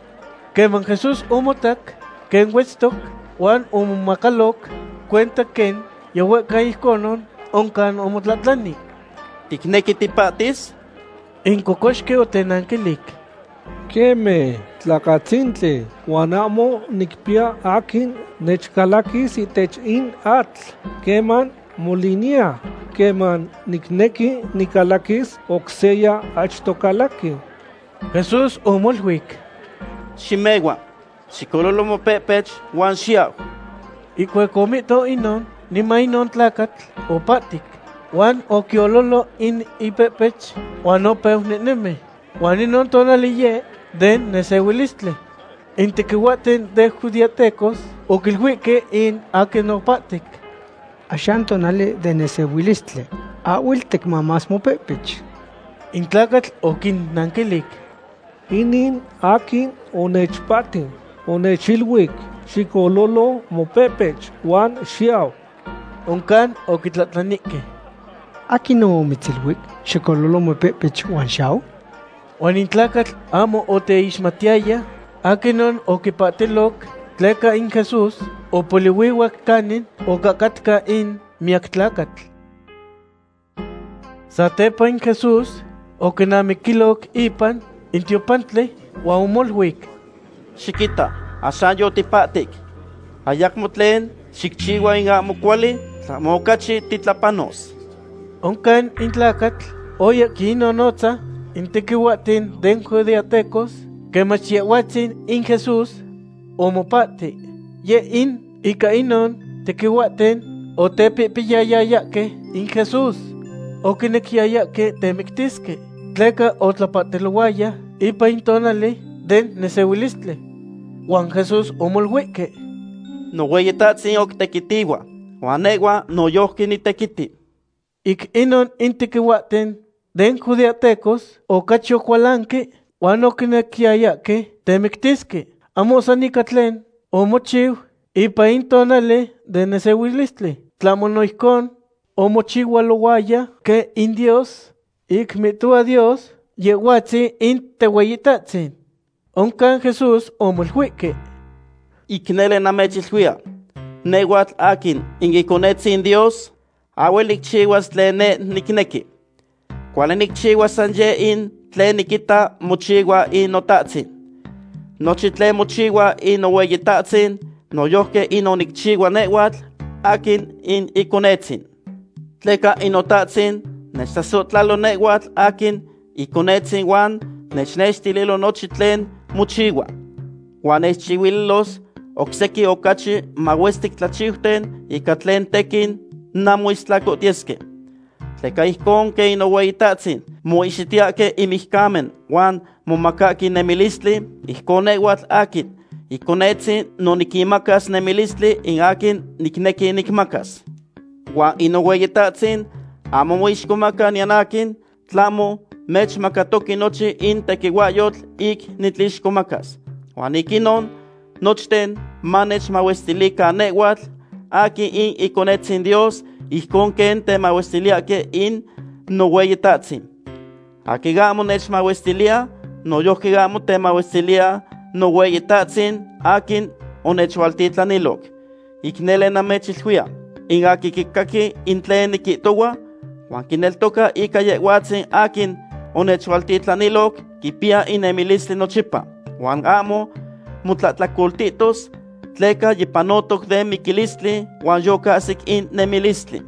Keman Jesús omotak, ken wetztok, wan omomakalok, cuenta ken, yaweka ihkonon, onkan omotlatlani. ¿Tikneki tipatis? Inkokoshke otenankilik. Keme, tlakatzintli, uan amo nikpia akin nechkalakis itech in atl, keman molinia, keman nikneki nikalakis okseya achtokalaki. Jesús omolhuik. Ximewa, xikololo mopepech wan xiao. Ikuekomito inon, nima inon tlakatl opatik, wan okiololo in ipepech, wan opeu neneme, wan inon tonaliye den nesewilistli. Intikiwaten de judiatecos, okilhuike in akenopatik. Axan tonali de nesewilistli, awiltek mamas mopepech. Intlakatl okin nankilik. Inin akin onechpati, onechilwik, xikololo mopepech, wan xiao. Onkan okitlatlanike. Akin no mitzilwik, xikololo mopepech, wan xiao. Wan intlakatl amo oteixmatiaya, akinon okipatelok, tleka in Jesús, opoliwiwak kanin, okakatka in miak tlakatl. Satepa in Jesús, okinamikilok ipan, intiopantle, wa umolhuik. Xiquita, asan yo tipatik. Ayakmo tlen, xikchiwa in amo kuali, tlamokachi titlapanos. Onkan intlakatl, oya kinonotza, intekiwatin den judiatecos, kemachiawatzin in Jesús, omopati. Ye in, ika inon, tekiwaten, o tepipiyayayake in Jesús, o kinekiayake temiktiske. Tleka otlapateluaya, ipa intonali, den nesewilistli. Juan Jesús omolhuike. No weyetatzin oktekitiwa, juanewa no yohki nitekiti. Ik inon intikiwaten, den judiatecos, o cacho kualanke, juan okinekiayake, temiktiske. Amo sanikatlen, o mochiw, ipa intonali, den nesewilistli. Tlamonoikon, o mochiwaluaya, ke in Dios, ik mitua Dios, yehuatzi in teweyitatzin. Onkan Jesús omolhuike. Iknele namechilhuia. Newatl akin ingikonetzin Dios, awelik chiwas tlene nikneki. Kuale nikchiwas anje in tle nikita mochiwa in notatzin. Nochi tle mochiwa in noweyitatzin, noyohke in onikchiwa newatl, akin in ikonetzin. Tleka in notatzin, nechtasotlalo newatl akin ikonetzin wan, nechnechtililo nochi tlen mochiwa. Wan nechchiwilos, okseki okachi mawestik tlachiuten, ika tlen tekin namuistlakotieske. Tleka ihkon ke inoweyitatzin, moixitiake imihkamen, wan momakaki nemilistli, ihkon newatl akin, ikonetzin no nikimakas nemilistli in akin nikneki nikmakas. Wan inoweyitatzin, amo moixkomaka nianakin, tlamo mech makatoki nochi in tekiwayotl ik nitlixkomakas. Wan ikinon, nochten manech mawestilika newatl, aki in ikonetzin Dios, ihkon ken te mawestiliake in noweyitatzin. Aki gamo nech mawestilia, no yohki gamo te mawestilia noweyitatzin, akin onechwaltitlanilok. Iknele namechilhuia, in aki kikaki in tlen nikitowa, wan kineltoka ika yehuatzin akin onechwaltitlanilok, kipia inemilistli nochipa, wan amo mutlatlakoltitos, tleka yipanotok de mikilistli, wan yokasik in nemilistli.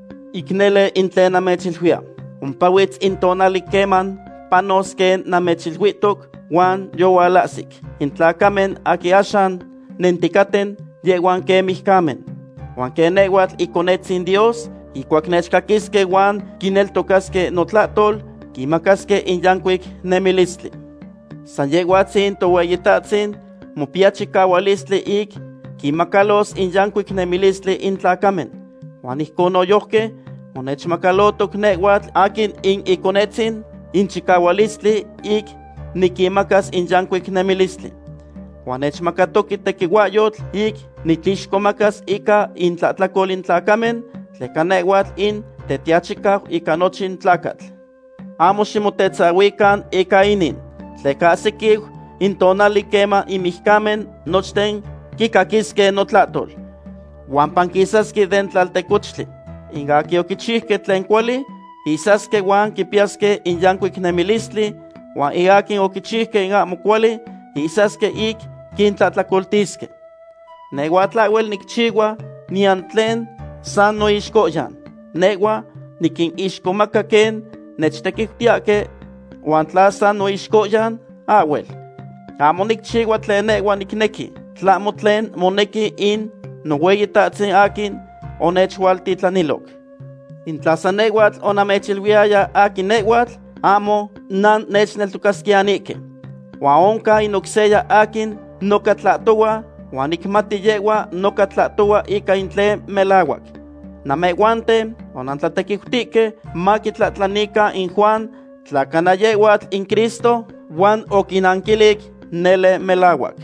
Iknele in tlen namechilhuia, umpawitz in tonali keman, panos ken namechilhuitok, wan yowalasik. In tlakamen aki ashan, nentikaten, yewan kemihkamen. Wan kenewatl ikonetzin Dios, ikuak nechkakiske wan kineltokaske notlatol, kimakaske in yankuik nemilistli. San yehuatzin toweyitatzin, mopiachikawalistli ik, kimakalos in yankuik nemilistli in tlakamen. Wan ihkon oyohke, onechmakalotok newatl akin in ikonetzin, in chikawalistli ik, nikimakas in yankuik nemilistli. Wan nechmakatoki tekiwayotl ik, nitlixkomakas ika in tlatlakol in tlakamen, tleka newatl in tetiachikaw ika nochin tlakatl. Amo ximotetzawikan ika inin, tleka asikiw intonali quema imihcamen nochten kikakiske notlatol. Juan panquisaski den tlaltecuchtli, ingaki okichihke tlen kuali, isaske Juan kipiaske inyankuik nemilistli, Juan igakin okichihke ingamo kuali, isaske ik kintlatlakoltiske. Negua tlawel nikchiwa nian tlen san no ixkoyan. Negua nikin ixkomakaken nechtekiktiake Juan tla san no ixkoyan awel. Amo nikchiwa tlen negua nikneki, tlamo tlen moneki in noweyitatzin akin onechwaltitlanilok. Intlasan neguatl onamechilwiaya akin neguatl amo nan nechneltukaskianike. Wa onka inokseya akin nokatlatowa wa nikmati yewa nokatlatowa ika intle melawak. Nameguante onantlatekihutike makitlatlanika in Juan tlakana yeguatl in Cristo wan okinankilik nele melawak.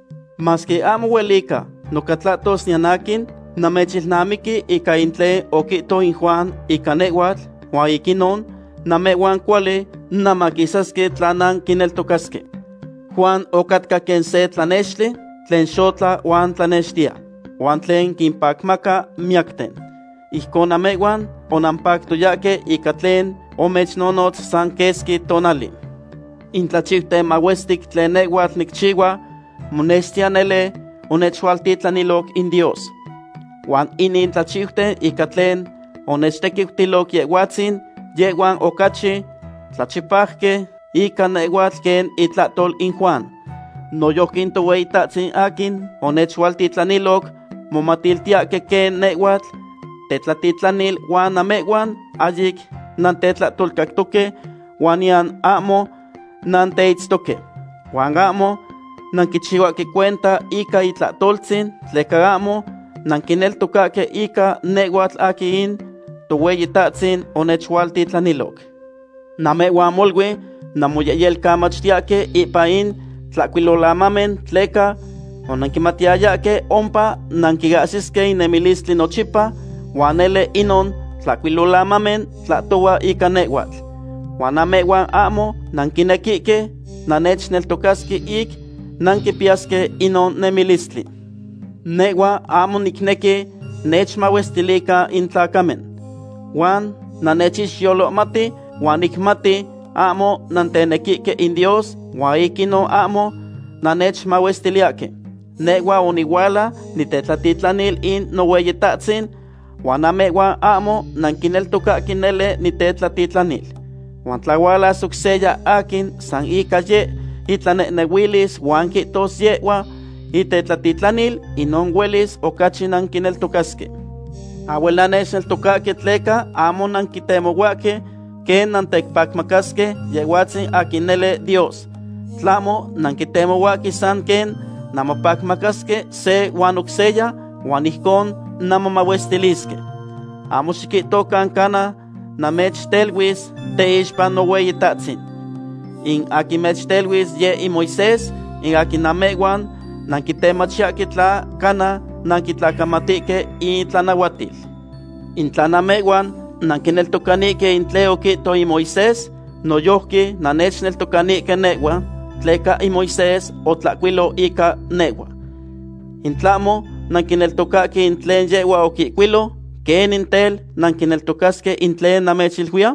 Maski amo welika nokatlatos nianakin namechilnamiki ika intle okito in Juan ika neguatl wa ikinon namewan kuali namakisaske tlanan kineltokaske. Juan okatka ken se tlanexli tlen xotla wan tlanextia wan tlen kinpakmaka miakten. Ihkon namewan onampaktoyake ika tlen omechnonotl san keski tonali. Intlachihte mawestik tlen neguatl nikchiwa monestia nele onechwaltitlanilok in Dios. Juan inin tlachihte ika tlen onechtekihtilok yehuatzin yehuan okachi tlachipajke ika neguatl ken itlatol in Juan. Noyohkin toweitatsin akin onechwaltitlanilok momatiltiake ken neguatl tetlatitlanil Juan nameguan ayik nantetlatolkaktoke Juan yan amo nanteitztoke. Juan amo nankichiwake cuenta ika itlatoltzin tleka amo nankineltokake ika neguatl akin toweyitatzin onechwaltitlanilok. Nameguan molwe namoyeyelkamachtiake ipa in tlacuilolamamen tleka onankimatiayake ompa nankigasiske inemilistli nochipa wanele inon tlacuilolamamen tlatowa ika neguatl. Wanameguan amo nankinekike nanechneltokaski ik nankipiaske inon nemilistli. Negua amo nikneki nechmawestilika intlakamen. Wan nanechixyolomati wan nikmati amo nantenekike in Dios wan ikino amo nanechmawestiliake. Negua oniwala nitetlatitlanil in noweyitatzin wan nameguan amo nankineltokaki nele nitetlatitlanil. Wan tlawala sukseya akin san ika ye itlanenewilis wan kitos yewa itetlatitlanil inon welis okachi nankineltokaske. Abuela nechneltokake tleka amo nankitemohuake ken nantekpakmakaske yehuatzin akinele Dios. Tlamo nankitemohuaki san ken namopakmakaske se wan okseya wan ihkon namomawestiliske. Amo xikitokan kana namechtelwis teixpan noweyitatzin. In akimechtelwis ye in Moisés, in akinameguan nankitemachiaki tla kana nankitlakamatike in tlanahuatil. In tlanameguan nankineltokanike in tle okito in Moisés, noyohki nanechneltokanike negua, tleka in Moisés otlacuilo ika negua. In tlamo nankineltokaki in tlen yewa okicuilo, ken intel nankineltokaske in tlen namechilhuia.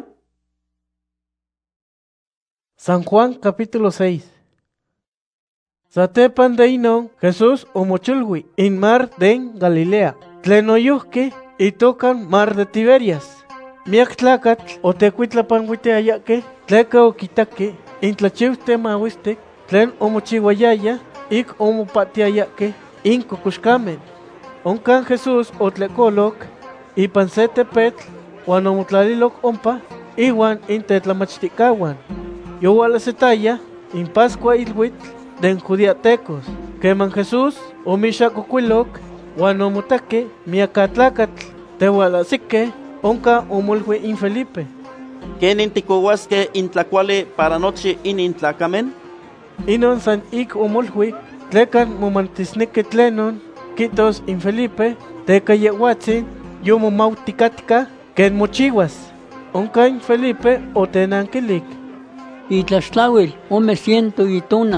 San Juan capítulo seis. Satepan de inon, Jesús omochulhui in mar den Galilea, tlenoyuhke y tocan mar de Tiberias. Miak tlacatl o tecuitlapan huite ayake, tleca okitake, in tlachiute mahuiste, tlen omochihuayaya, ik omopatiayake, in cocuxcamen. Oncan Jesús otlecolok, y pansete petl, wan omotlalilok ompa, iwan in tetlamachticawan. Yo a la setaya, in Pascua ilhuitl, den judiatecos, queman Jesús, o mishacocuiloc, guanomotake, miacatlacatl, tehualasique, onca omulhue in Felipe. ¿Ken inticohuasque intlacuale para noche in intlacamen? Inon san ik omulhue, tlecan momantisneque tlenon, quitos in Felipe, teca yehuatzin, yo momauticatica, ken mochihuas, onca in Felipe o tenanquilik. Y tlaxtlawil, ome ciento y tunas,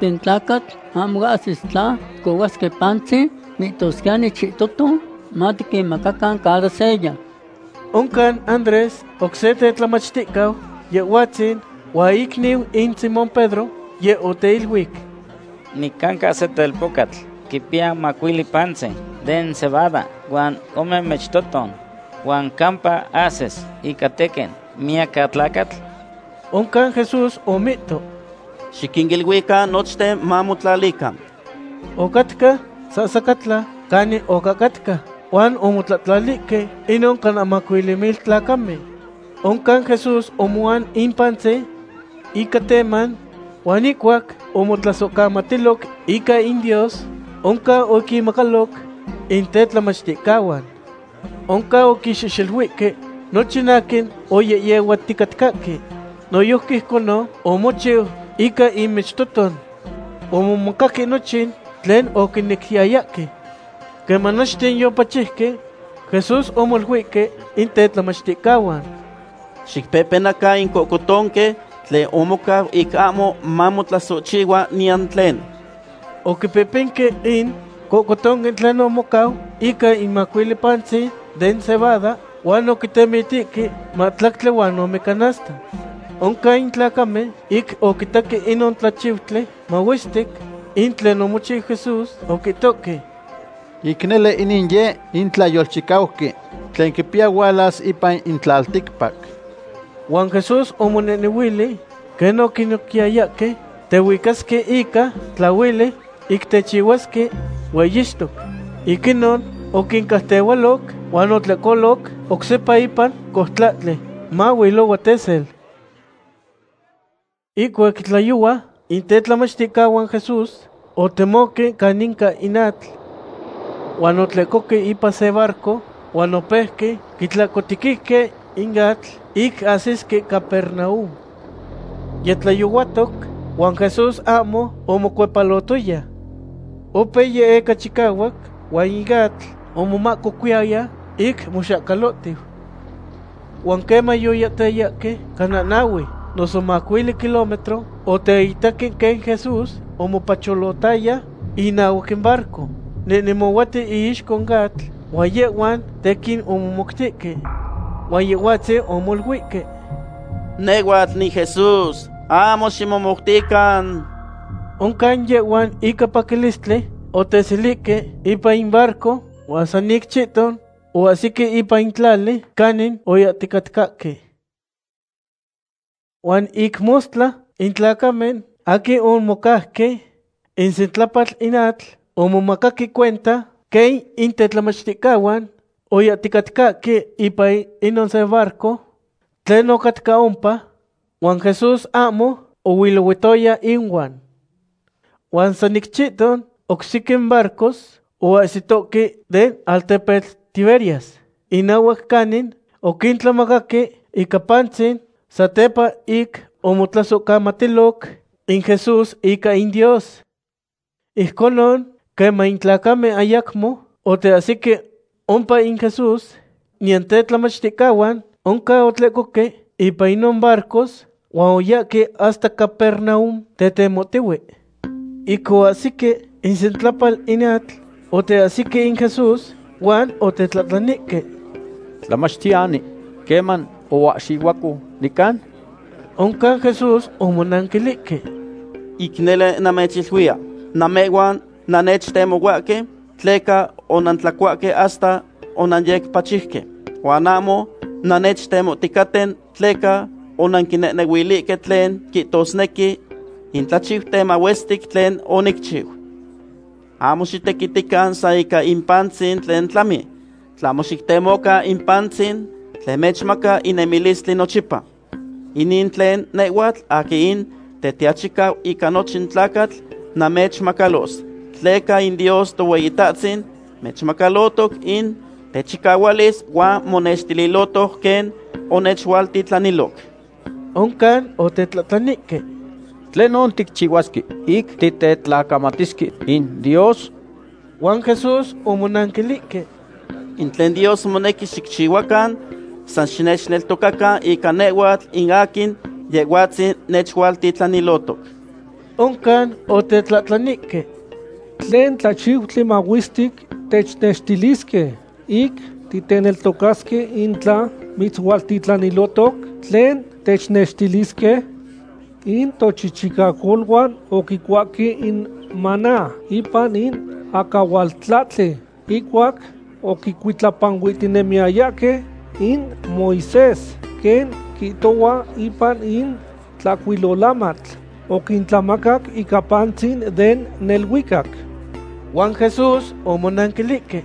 tentlacat, amugasis tla, coguasque panzi, mitoscani chitoto, matiki macacan cada sella. Oncan Andrés, oxete tlamachticao, ye Watsin, waikniu in Simón Pedro, ye oteilwik. Nicanca setel pocatl, kipia macuili panse, den cebada, guan ome mechtoton, guan campa haces, y cateken, mia catlacatl. Oncan Jesús omito. Xiquinguilhuica nochte mamutlalica. Ocatka, sasacatla, cani ocacatka. Juan omutlatlalique, inoncan amacuilimil tlacame. Oncan Jesús omuan impanse, icateman, Juanicuac, omutlasocamatilok, ica indios, onca oquimacaloc, intetlamachticawan. Onca oquixixilhuique, nochinakin, oye yehuaticatcaque, noyoquiscono, omochio, ica imechtoton, omomacaqui nochin, tlen oquiniquiayaqui. Que manochten yo pachihque, Jesús omolhuique, intetlamachticawan. Xicpepenaca incocotonque, tle omocav icamo mamutlasochiwa nian tlen. Oquipepenque in, cocotonque tlen omocav, ica inmacuili panzi, den cebada, huan oquitemitique, matlactle huan omecanasta. Onca intlacame, ic oquitaque inon tlachiutle, mahuistic, in tlen omochi Jesús, oquitoque. Iknele ininye intlayolchicauque, tlen kipia walas ipan intlalticpac. Juan Jesús omonenihuili, que no quinoquiayaque, tehuicasque ica, tlahuili, ictechihuasque, hueyistok. Iquinon, oquincasteualoc, huan otlecoloc, oxepa ipan, cohtlatle, mahuilo huatesel. Icuec tlayua, intetlamachtica Juan Jesús, otemoque caninca inatl. Huan otlecoque ipa se barco, huan opehque, quitlacotiquique ingatl, ic asisque Capernaum. Yetlayuhuatok, Juan Jesús amo, omocuepalotoya. Opeye eka chicahuac, huan ingatl, omomacocuiaya, ic muxacalotiu. Huan quema yoyateyaque, cananawi, nosomacuili kilómetro, oteitaque ken Jesús, omopacholotaya, inahuac barco. Nenimowati iixcon gatl, huan yehuan tequin omomoctique, huan yehuatze omolhuique. Nehuatl ni Jesús, amo ximomoctican. Oncan yehuan ica paquilistle, otesilique ipa in barco, huan sanik chiton, o asike ipa in tlali, canin oyaticatcaque. Huan ic mostla, intlacamen, aki onmocahque, in sintlapatl inatl, omomacaqui cuenta, que intetlamachticawan, oyaticatcaque ipa inon se barco, tlen ocatca ompa, Juan Jesús amo, ohuilohuitoya inwan. Juan sanicchiton, oxiquen barcos, oasitoque den altepetl Tiberias, inahuac canin, oquintlamagaque, icapantzin, satepa ic omotlasocamatiloc, in Jesús ica in Dios. Ixconon, quema intlacame ayacmo, ote así que ompa in Jesús, nientetlamachticawan, onca otlecoque, ipa inon barcos, huan oyaque hasta Capernaum tetemotiwe. Ico así que in sentlapal inatl, ote así que in Jesús, huan ote tlatlanique. Tlamachtiani, queman oaxihuacu nican? Onca Jesús omonanquilique. Iknele namechilhuia. Nameguan nanechtemohuaque, tleca onantlacuaque hasta onanyecpachihque. Juanamo nanechtemoticaten, tleca onanquinenehuilique tlen quitosnequi, intlachiutemauestic tlen onicchiu. Amo xitequitican sa ica impantzin tlen tlami, tlamo xictemoca impantzin, tlen mechmaca inemilistli nochipa. Inin tlen nehuatl aki in tetiachicau ica nochin tlacatl, na mechmacalos, tleca in Dios tohueyitatzin, mechmacalotoc in techicahualis huan monechtililotoc ken onechhualtitlanilok. Oncan otetlatlanique. Tlenon tikchihuasqui, ic titetlacamatisqui in Dios. Juan Jesús omonanquilique. In tlen Dios moneki xicchihuacan, san xinechneltocacan ica nehuatl in akin yehuatzin nechhualtitlanilotoc. oncan otetlatlanique. Tlen tlachiutli mawistik technextiliske, ik titeneltokaske intla mitzhualtitlanilotok, tlen technextiliske, in tochichicacolwan okikuaki in maná, ipan in acahualtlatle, ikuak okikuitlapanhuitinemiayake in Moisés, ken kitowa ipan in tlacuilolamatl, okintlamakak ikapantzin den nelhuicac. Juan Jesús omonanquilique.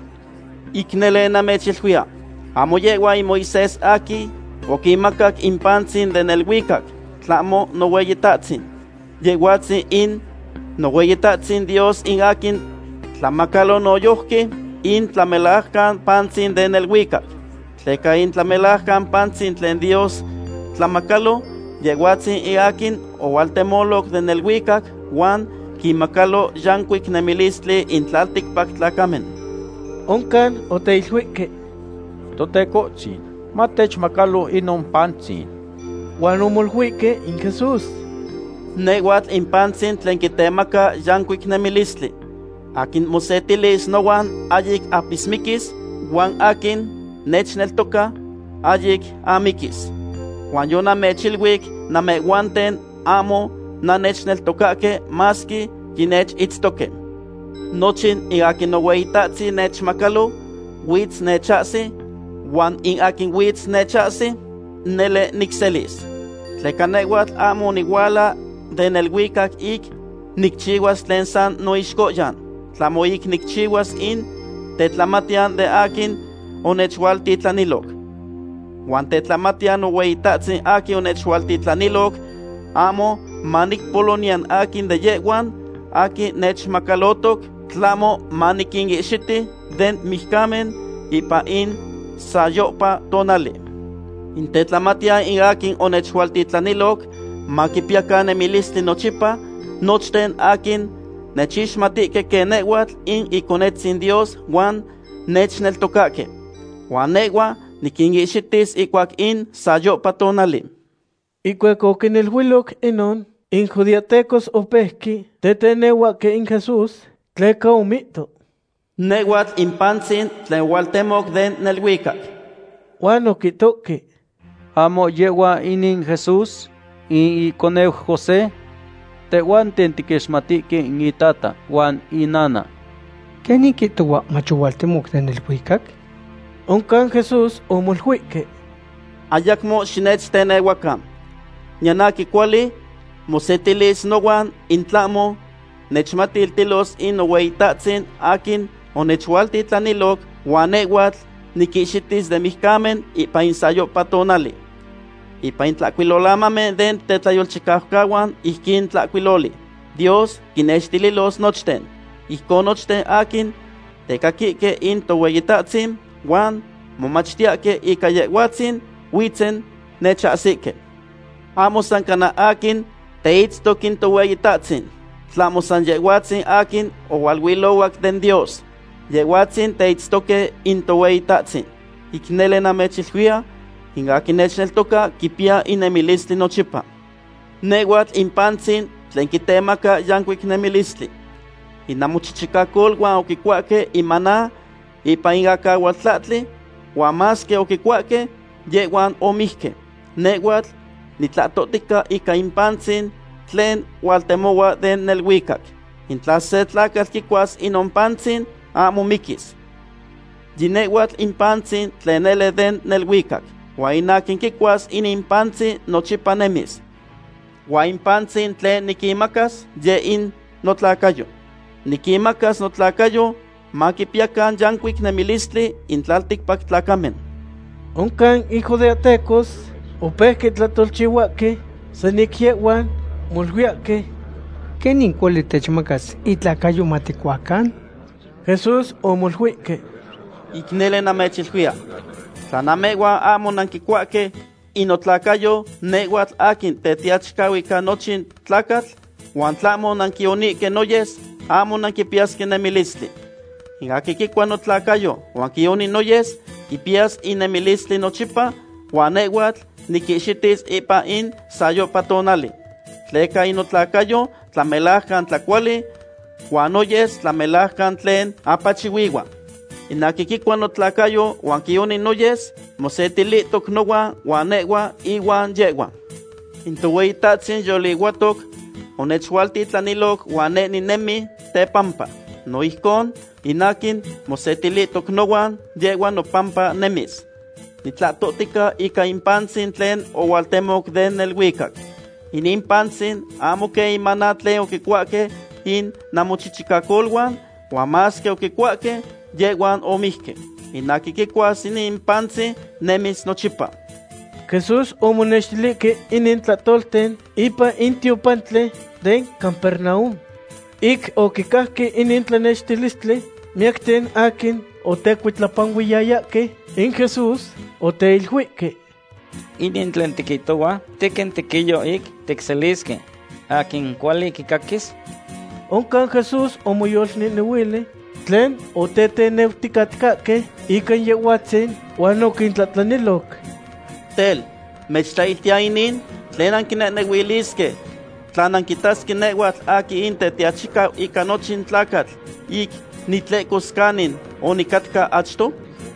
Iknele namechilhuia, amo yewa in Moisés aki, okimakak impantzin den nelhuicac, tlamo noweyitatzin. Yehuatzin in noweyitatzin Dios in akin tlamakalo noyohki, in tlamelahkan pantzin den nelhuicac. Tleka in tlamelahkan pantzin tlen Dios tlamakalo, yehuatzin in akin owaltemolok den nelhuicac, Juan kimakalo yankuik nemilistli in tlaltikpak tlakamen. Oncan oteilhuique. Totecotzin, matechmakalo inon pantzin. Juan omolhuique in Jesús. Nehuatl in pantzin tlen kitemaka yankuik nemilistli. Akin mosetilis nowan ayik apismikis, Juan akin nechneltoka ayik amikis. Juan yo namechilhuik namehuanten amo na nechneltokake maski yinech itztoke. Nochin in akin noweitatzi nechmakalo, witz nechasi, Juan in akin witz nechasi, nele nixelis. Tleka nehuatl amo niguala den nelhuicac ik nikchiwas tlen san noixcoyan, tlamo ik nikchiwas in tetlamatian de akin onechhualtitlanilok. Juan tetlamatian noweitatzi akin onechhualtitlanilok, amo manik polonian akin de yehuan, akin nechmakalotok, tlamo manikin ixiti den mihkamen ipa in sayopa tonali. In tetlamatia in akin onechhualtitlanilok, makipiakan emilistli nochipa, nochten akin nechixmatike ke nehuatl in ikonetzin Dios Juan nechneltokake. Juan newa nikingixitis ikuak in sayopa tonali. Ikuak okinilhuilok inon, in judiatecos opehki, tetenewa ke in Jesús, tleka omito. Nehuatl in pantzin tlen hualtemok den nelhuicac. Juan okitoque. Amo yewa inin Jesús, in iconeu José, tehuanten tikixmatike in itata, Juan inana. ¿Qué kitowa machualtemok den nelhuicac? Oncan Jesús omolhuique. Ayakmo xinechteneuakan. Nyanaki kuali, mosetilis nowan intlamo, nechmatiltilos in noweitatsin akin onechhualtitlanilok, Juan nehuatl nikixitis de mihkamen ipa insayopa tonali. Ipa intlacuilolamame den tetlayolchicaucahuan ihkin tlacuiloli. Dios kinextililos nochten. Ihkon nochten akin tekakike in toweyitatzin, Juan momachtiake ika yehuatzin, huitzen nechasike. Amo san kana akin teitztokin toweyitatzin, tlamo san yehuatzin akin owalhuilowak den Dios. Yehuatzin teitztoke in toweyitatzin. Iknele namechilhuia, in akin nechneltoka kipia in nemilistli nochipa. Nehuatl in pantzin tlen kitemaka yankuik nemilistli. In namochichicacol Juan okikuake in maná, ipa in acahualtlatli, Juan maske okikuake, yehuan omihke. Nehuatl nitlatotika ika in pantzin tlen hualtemowa den nelhuicac. In tla se tlacatl kikuas inon pantzin, amo mikis. Yinehuatl in pantzin tlen ele den nelhuicac. Juan in akin kikuas in in pantzin nochipa nemis. Juan in pantzin tlen nikimakas ye in notlacayo. Nikimakas notlacayo, makipiakan yankuik nemilistli in tlaltikpak tlakamen. Oncan hijo de atecos, opehke tlatolchihuaque, seniquiehuan, molhuiaque. ¿Qué cuali techmacas itlacayo matecuacan? Jesús omolhuique. Iknele namechilhuia. Tlanamegua amo nankikuaque, inotlacayo nehuatl akin tetiachkawika nochin tlacatl, huan tlamo nankionique noyes, amo nankipiasque nemilistli. In akikikua notlacayo, huan kioni noyes, kipias in nemilistli nochipa, huan nehuatl nikixitis ipa in sayopa tonali. tleka inotlacayo tlamelajkan tlacuali, huan oyes tlamelajkan tlen apachiwiwa. Inakikikuan notlacayo huan kionin noyes, mosetilitok nowa, huan newa, iwan yewa. Intoweitatzin yoliwatok, onechwaltitlanilok huan ne ninemi tepampa. No ihkon, inakin mosetilitok nowan, yewa nopampa nemis. Nitlatotika ika impansin tlen owaltemok den nelwikak. In impansin amo ke imana tlen okikuake in namochichikakolwan, huan mas ke okikuake yewan omihke. Inakikikuasin impansin nemis nochipa. Jesús omonextilike inin tlatolten ipa intiopantle den Capernaum. Ik okikahke inin tlanextilistle miakten akin otekuitlapanhuiyayake in Jesús oteilhuike. Inin tlen tikitowa teken tekiyo ik tekseliske, akin kuali kikakis. Onkan Jesús omoyolneneuili tlen oteteneutikatkakke ikan yehuatzin huan okintlatlanilok. Tel, mechtlailtia inin, tlen ankineneuiliske, tlan ankitaske neuatl aki inte tiachika ika nochin tlakatl, ik nitlekuskanin onikatka achto.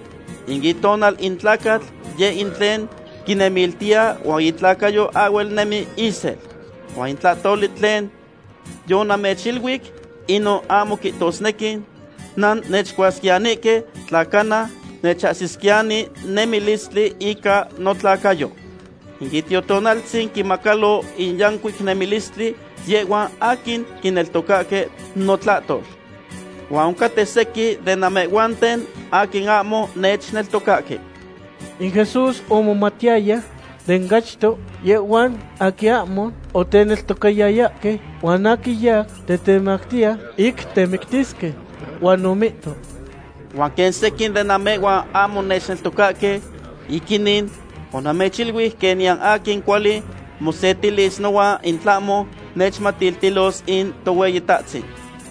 Ingitonal intlakatl, ye intlen kinemiltia huan itlacayo awel nemi isel. Huan intlatoli tlen yona mechilwik, ino amo kitosnekin, nan nechkuaskianike tlakana nechasiskiani nemilistli ika notlacayo. Ingitiotonaltzin kimakalo inyankuik nemilistli yewan akin kineltokake notlatol. Huan onkate seki de namehuanten akin amo nechneltokake. In Jesús omomatiaya den gachto yewan aki amo oteneltokayayake huan aki yak tetemaktia ik temiktiske huan omito. Huan ken sekin de namehuan amo nechneltokake ikinin onamechilwih kenian akin kuali mosetilis noa intlamo nechmatiltilos in toweyitatzin.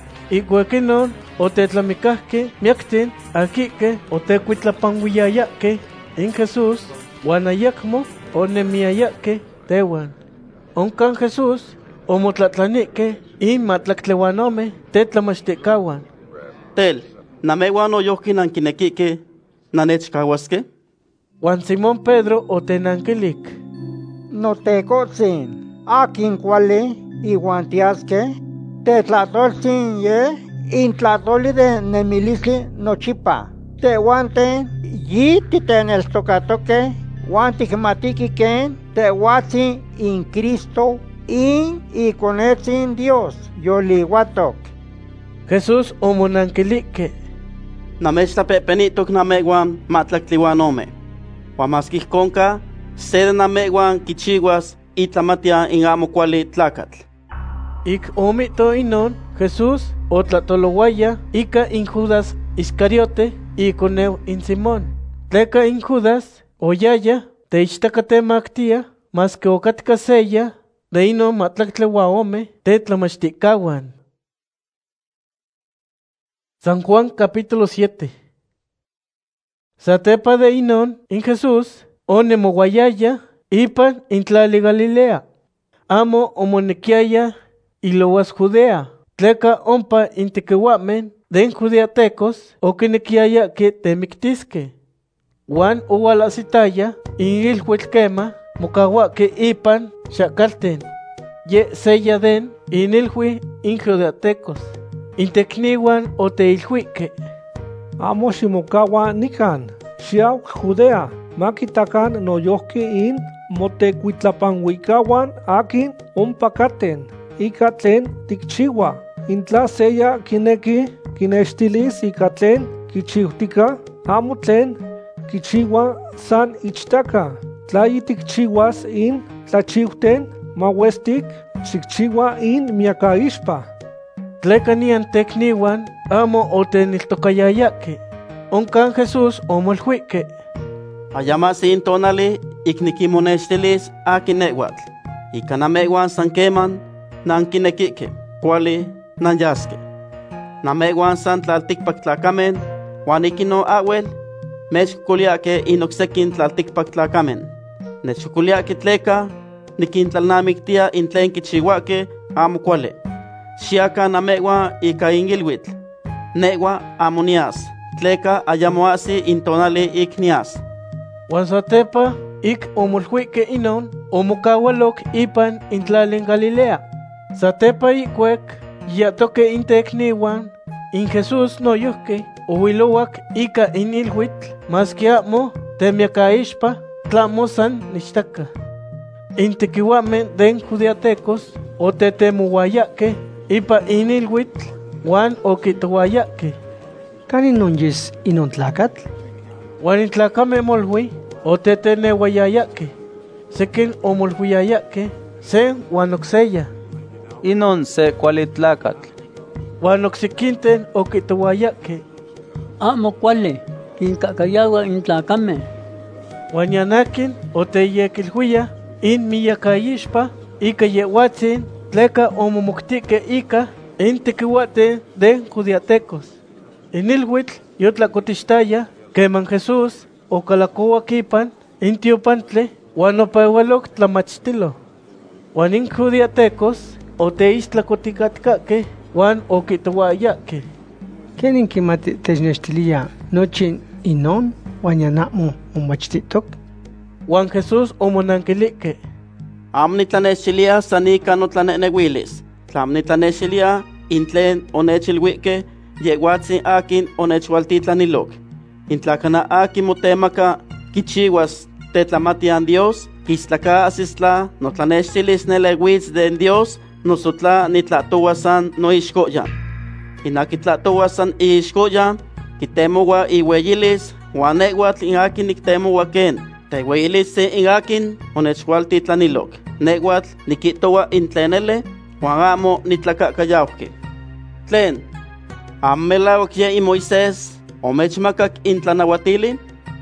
Ikuekinon otetlamikahke miaktin akike otekuitlapanhuiyayake in Jesús huan ayakmo onemiayake tewan. Onkan Jesús omotlatlanike in matlaktlehuanome tetlamachtikauan. Tel, namehuan oyohkin ankinekike nanechkahuaske? Juan Simón Pedro otenankilik. Notekotzin, akin kuali iwan tiaske, tetlatoltzin ye intlatoli de nemilistli nochipa. Tehuanten yi titeneltokatoke, huan tikmatiki ken tehuatzin in Cristo in ikonetzin Dios yolihuatok. Jesús omonankilike. Namechtapepenitok namehuan matlaktlihuanome. Huan maskihkonka, sede namehuan kichihuas itlamatian in amo kuali tlakatl. Ik omito inon, Jesús otlatolowaya ika in Judas Iscariote ikoneu in Simón. Tleka in Judas oyaya teichtakatemaktia mas que okatka seya de inon matlaktlehuaome tetlamachtikauan. San Juan capítulo siete. Satepa de inon in Jesús onemowayaya ipan intlali Galilea. Amo omonekiaya ilowas Judea. Tleka ompa intekehuamen den judeatecos okinekiaya que temiktiske. Juan uwalasitaya in ilhuilkema mokawake ipan xakalten. Ye seya den in ilhui in judeatecos. Intekniwan oteilhuike. Amo ximokawa nikan, xiauk Judea, makitakan noyohki in motekuitlapanhuikawan akin ompakaten, ika tlen tikchiwa, intla seya kineki kinextilis ika tlen kichiutika, amo tlen kichiwa san ichtaka, tlayi tikchiwas in tlachiuten, mawestik, xikchiwa in miakaixpa. Tleka nian tekniwan amo oteniltokayayake. Onkan Jesús omolhuike. Ayamasi in tonali iknikimonextilis akinewatl. Ikanamewan san keman nankinekike, kuali nanyaske. Namewan san tlaltikpak tlakamen, huan ikino awel, mechkuliake inoksekin tlaltikpak tlakamen. Nechkuliake tleka, nikintlalnamiktia in tlen kichihuake amo kuali. Xiakan amewa ika ingilwitl. Newa amo nias, tleka ayamo asi intonali ik nias. Wan satepa ik omolhuike inon omokawalok ipan intlalen Galilea. Satepa ikwek yatoke intekniwan in Jesús noyohke ohuilowak ika inilhuitl maski amo temiakaixpa tlamo san nishtaka. Intekiwamen den judiatecos otetemuwayake ipa inilhuitl wan okitowayake. ¿Kanin non yes inon tlacatl? Wan intlacame molhui otetenewayayake. Sekin omolhuiyayake sen wan okseya. Inon se kualitlacatl. Wan oksekinten okitowayake. Amo kuali, kinkakayawa intlacame. Wan yanakin oteyekilhuya in miyakaixpa ika yehuatzin tleka omomoktike ika intekiwate den judiatecos. Inilhuitl yotlakotishtaya keman Jesús okalakowak ipan intiopantle wan opeualok tlamachtilo. Wan in judiatecos oteistlakotikatkaque wan okitowayake. ¿Kenin kimati technextilia nochin inon wan yanamo omachtitok? Wan Jesús omonankilike. Am nitlanechilia sanika notlanenewilis. Tlam nitlanechilia intlen onechilwike yehuatzin akin onechwaltitlanilok. Intlakana akin motemaka kichiwas tetlamatian Dios, kislaka asisla notlanechilis nelewitz den Dios, nosotla nitlatowasan noixkoyan. Inakitlatowasan iixkoyan, kitemowa iweyilis, wanewatl in akin niktemowaken. Tehueilis se in akin onechwaltitlanilok. Newatl nikitowa intlenele, wan amo nitlakakayauke. Tlen, ammelawak ye in Moisés, omechmakak intlanawatili,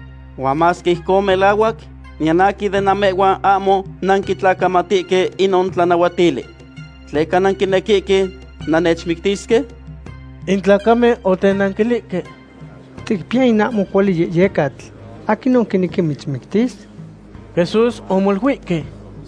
wan mas kihko melawak, nianaki de namewan amo nankitlakamatike inon tlanawatili. Tleka nankinekike nanechmiktiske? Intlakame otenankilike. Tikpia inamo kuali yekatl. ¿Akin non kiniki mitzmiktis? Jesús omolhuike.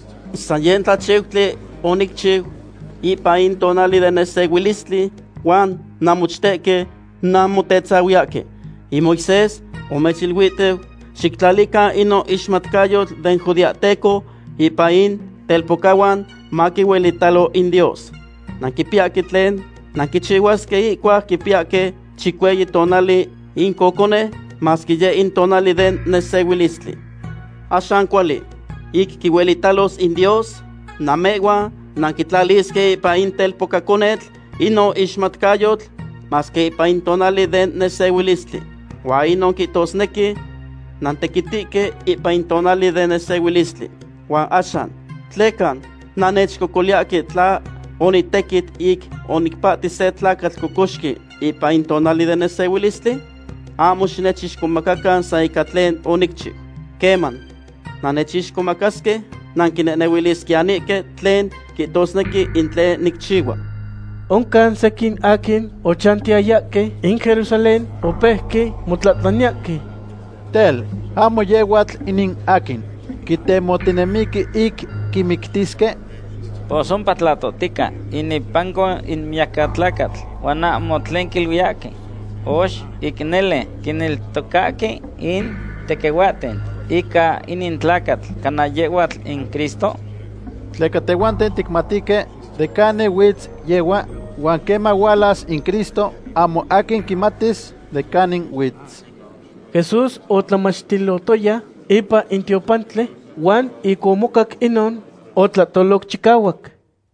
San yen tlachiuhtli onikchiu ipa in tonali de nesehuilistli wan namochteke namotetzawiake. Y Moisés omechilhuiteu xiktlalikan ino ixmatkayotl den judiateco ipa in telpokawan makiuelitalo in Dios. Nankipiaki tlen nankichiuaske ikuak kipiake chikueyi tonali in kokone maski ye in tonali den nesehuilistli. Ashan kuali, ik kiuelitalos in Dios, namewa, nankitlaliske ipa in telpokakonetl, ino ixmatkayotl, maski ipa in tonali den nesehuilistli. Wa inon kitosneki, nantekitike ipa in tonali den nesehuilistli. Wa ashan, tlekan, nanechkokoliaki tla onitekit ik onikpati se tlakatl kokoxki ipa in tonali den nesehuilistli, amo xinechixkomakakan sa ika tlen onikchik. Keman, nanechixkomakaske, nankinenewilisquianike tlen kitosneki in tlen nikchiwa. Onkan sekin akin ochantiayake in Jerusalén opehki motlatlaniaki. Tel, amo yewatl inin akin, kitemotinemiki ik kimiktiske. Poson patlatotika, inipanko in miacatlacatl, wana amo tlen kilwiaki. Osh, iknele, kiniltokaki in tekehuaten, ika inin tlacatl, kanayewatl in Cristo. Tlecatehuanten tikmatike, de cane witz yewa, wan kema walas in Cristo, amo akin kimatis de canin witz. Jesús otlamachtilotoya ipa intiopantle, wan ikomokak inon otlatolok chikawak.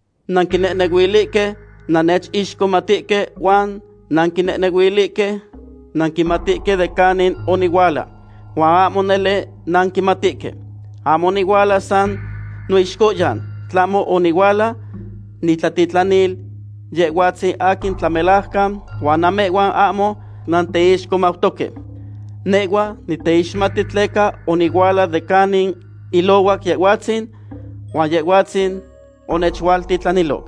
Nankinenehuilike, nanech ixkomatike, wan nankinenehuilike, nankimatike de canin oniguala. Wan amo nele nankimatike. Amo oniguala san noixkoyan, tlamo oniguala, nitlatitlanil, yehuatzi akin tlamelahkan, wan amewan amo nanteixkomautoke. Newa niteixmatitleka oniguala de canin ilowak yehuatzin, wan yehuatzin onechwaltitlanilok.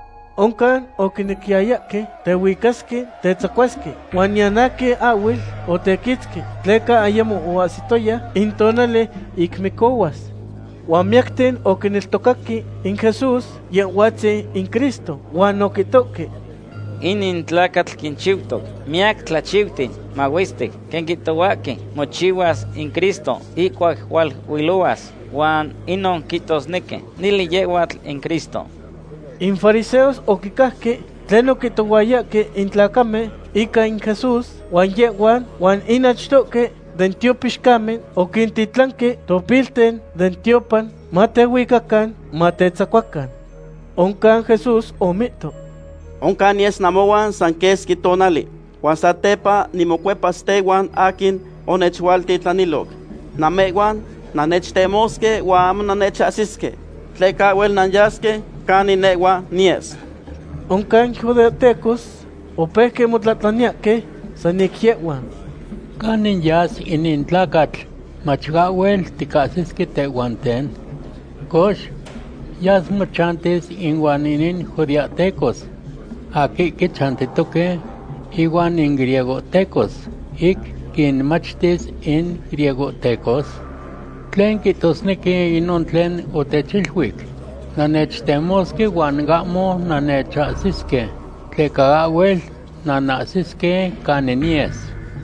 Onkan okinekiayake tehuikaski tetzakuaski, wan yanaki awil otekitski, tleka ayamo oasitoya intonale ikmikowas. Juan miacten okineltokaki in Jesús yehuatzi in Cristo, Juan okitoki. Inin tlacatl kinchiutok, miak tlachiutin, mahuistic, ken kitowaki, mochiwas in Cristo, ikuak hual huiluas, Juan inon kitosneke, nili yehuatl in Cristo. In fariseos okikahki, tlen okitowayaki in tlacame, ika in Jesús, Juan yehuan, Juan inachtoke, den tiopixkamen, okintitlanki, topilten, den tiopan, matehuikakan, matetzakuakan. Onkan Jesús omito. Onkan yes namowan san keski tonali, Juan satepa nimokuepas tewan akin onechwaltitlanilok. Namewan, nanechtemoske, Juan nanechasiske, tleka wel nanyaske, kani newa nies. Onkan judeotecos, opehke motlatlaniake, sanikyewan. Kanin yas inin tlacatl, machgawel tikasiske tehuanten. Kosh, yas machantes inguan inin judiatecos. Aquí que chantetoque iguan in griegotecos, ik kin machtes in griegotecos. Tlen kitosneki inon tlen otechilhuik. Nanechtemos wan gamo nanechasiske, tlekagawel nanasiske kanenies.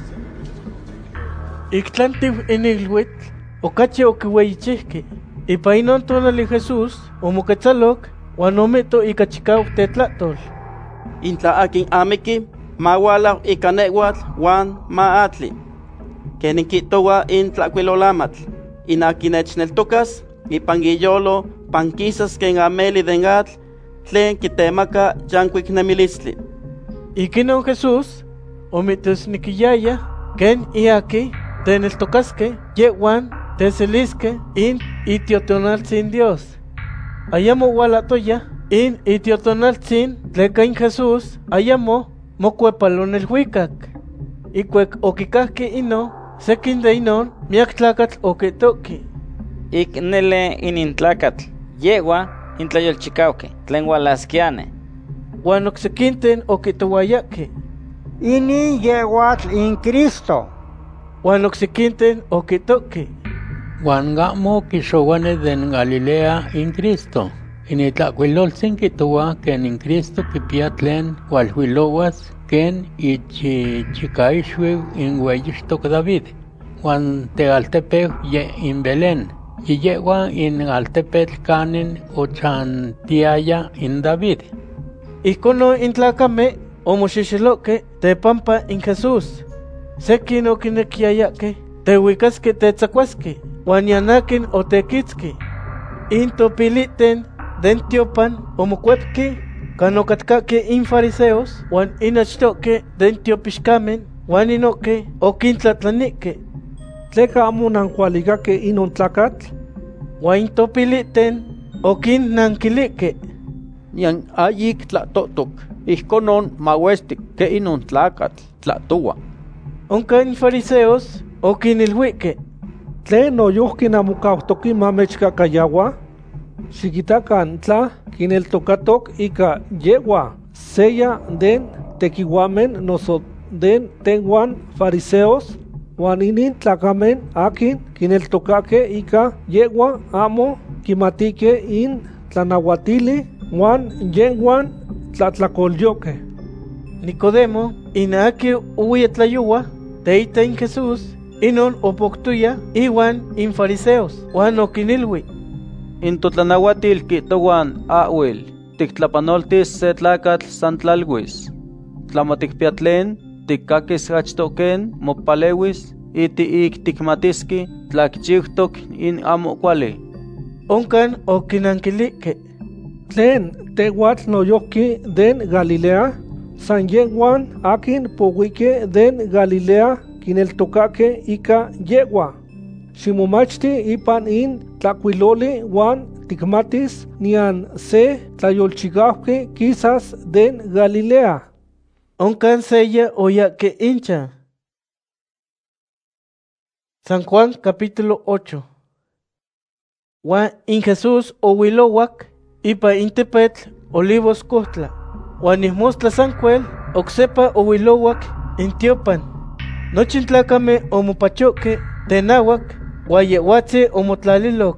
Iktlantiv inilhuit, okachi okiweichihki, ipa inon tonali Jesús, omoquetzalok, wan omito ikachikau tetlatol. Intla akin amiki, mawala ikanewatl, wan maatli. Keninkitowa intla kuilolamatl, inakinechneltokas, ipangiyolo, pankisas ken ameli dengatl, tlen kitemaka yankuik nemilistli. Ikinon Jesús, omitosnikiyaya, ken iaki, teneltokaske, yewan, teseliske, in itiotonaltzin Dios. Ayamo walatoya, in itiotonaltzin, tleka in Jesús, ayamo, mokuepalon el huicac. Ikuek okikahki ino, sekin de inon, miak tlacatl okitoki. Ik nele inin tlacatl, yewa, intlayolchikauke, tlen walaskiane. Juan oksekinten okitowayaki. Ini yehuatl in Cristo. Juan oksekinten okitoki. Juan gamo kishowane den Galilea in Cristo. Initlacuiloltzin kitowa ken in Cristo kipia tlen walhuilowas ken ichichikaixhui in hueyixtok David. Juan tealtepeu ye in Belén. Yiyewa in altepetl kanin ochantiaya in David. Ikono in tlacame omoxixeloque tepampa in Jesús. Sekin okinekiayake tehuicaske tetzacuasque, uan yanakin otequitzki. In topiliten den tiopan omocuepki, canocatcaque in fariseos, uan inachtoque den tiopixcamen, uan inoque okintlatlanique. Tleka amo nancualicaque inon tlacatl? Uan in topiliten okinnanquilique. Nian ayik tlatotok, ihkonon mawestik ke inon tlacatl tlatowa. Onca in fariseos okinilhuique. Tlen noyohki namukautoki mamechkakayawa? Xikitakan tla kineltokatok ika yewa seya den tekiwamen noso den tenwan fariseos, wan inin tlakamen akin kineltokake ika yewa amo kimatike in tlanahuatili wan yenwan tlatlacolyoke. Nicodemo inaki uyetlayuwa teita in Jesús inon opoktuya iwan in fariseos wan okinilwi. In totlanahuatil kitowan awil tiktlapanoltis se tlacatl santlalwis. Tlamatikpiatlen tikkakis achtoken mopalewis iti ik tikmatiski tlakchiuhtok in amo kuali. Onkan okinankilique. Tlen tehuatl noyohki den Galilea, san yehuan akin powike den Galilea kineltokake ika yewa. Ximomachti ipan in tlacuiloli wan tikmatis nian se tlayolchigauhki quizás den Galilea. Onkan seya oyake incha. San Juan capítulo ocho. Juan in Jesús ohuilowak ipa intepetl olivos cohtla. Juan ismostla sancuel oxepa ohuilowak in tiopan. Nochin tlacame omopachoque tenawak, guayewatze omotlalilok,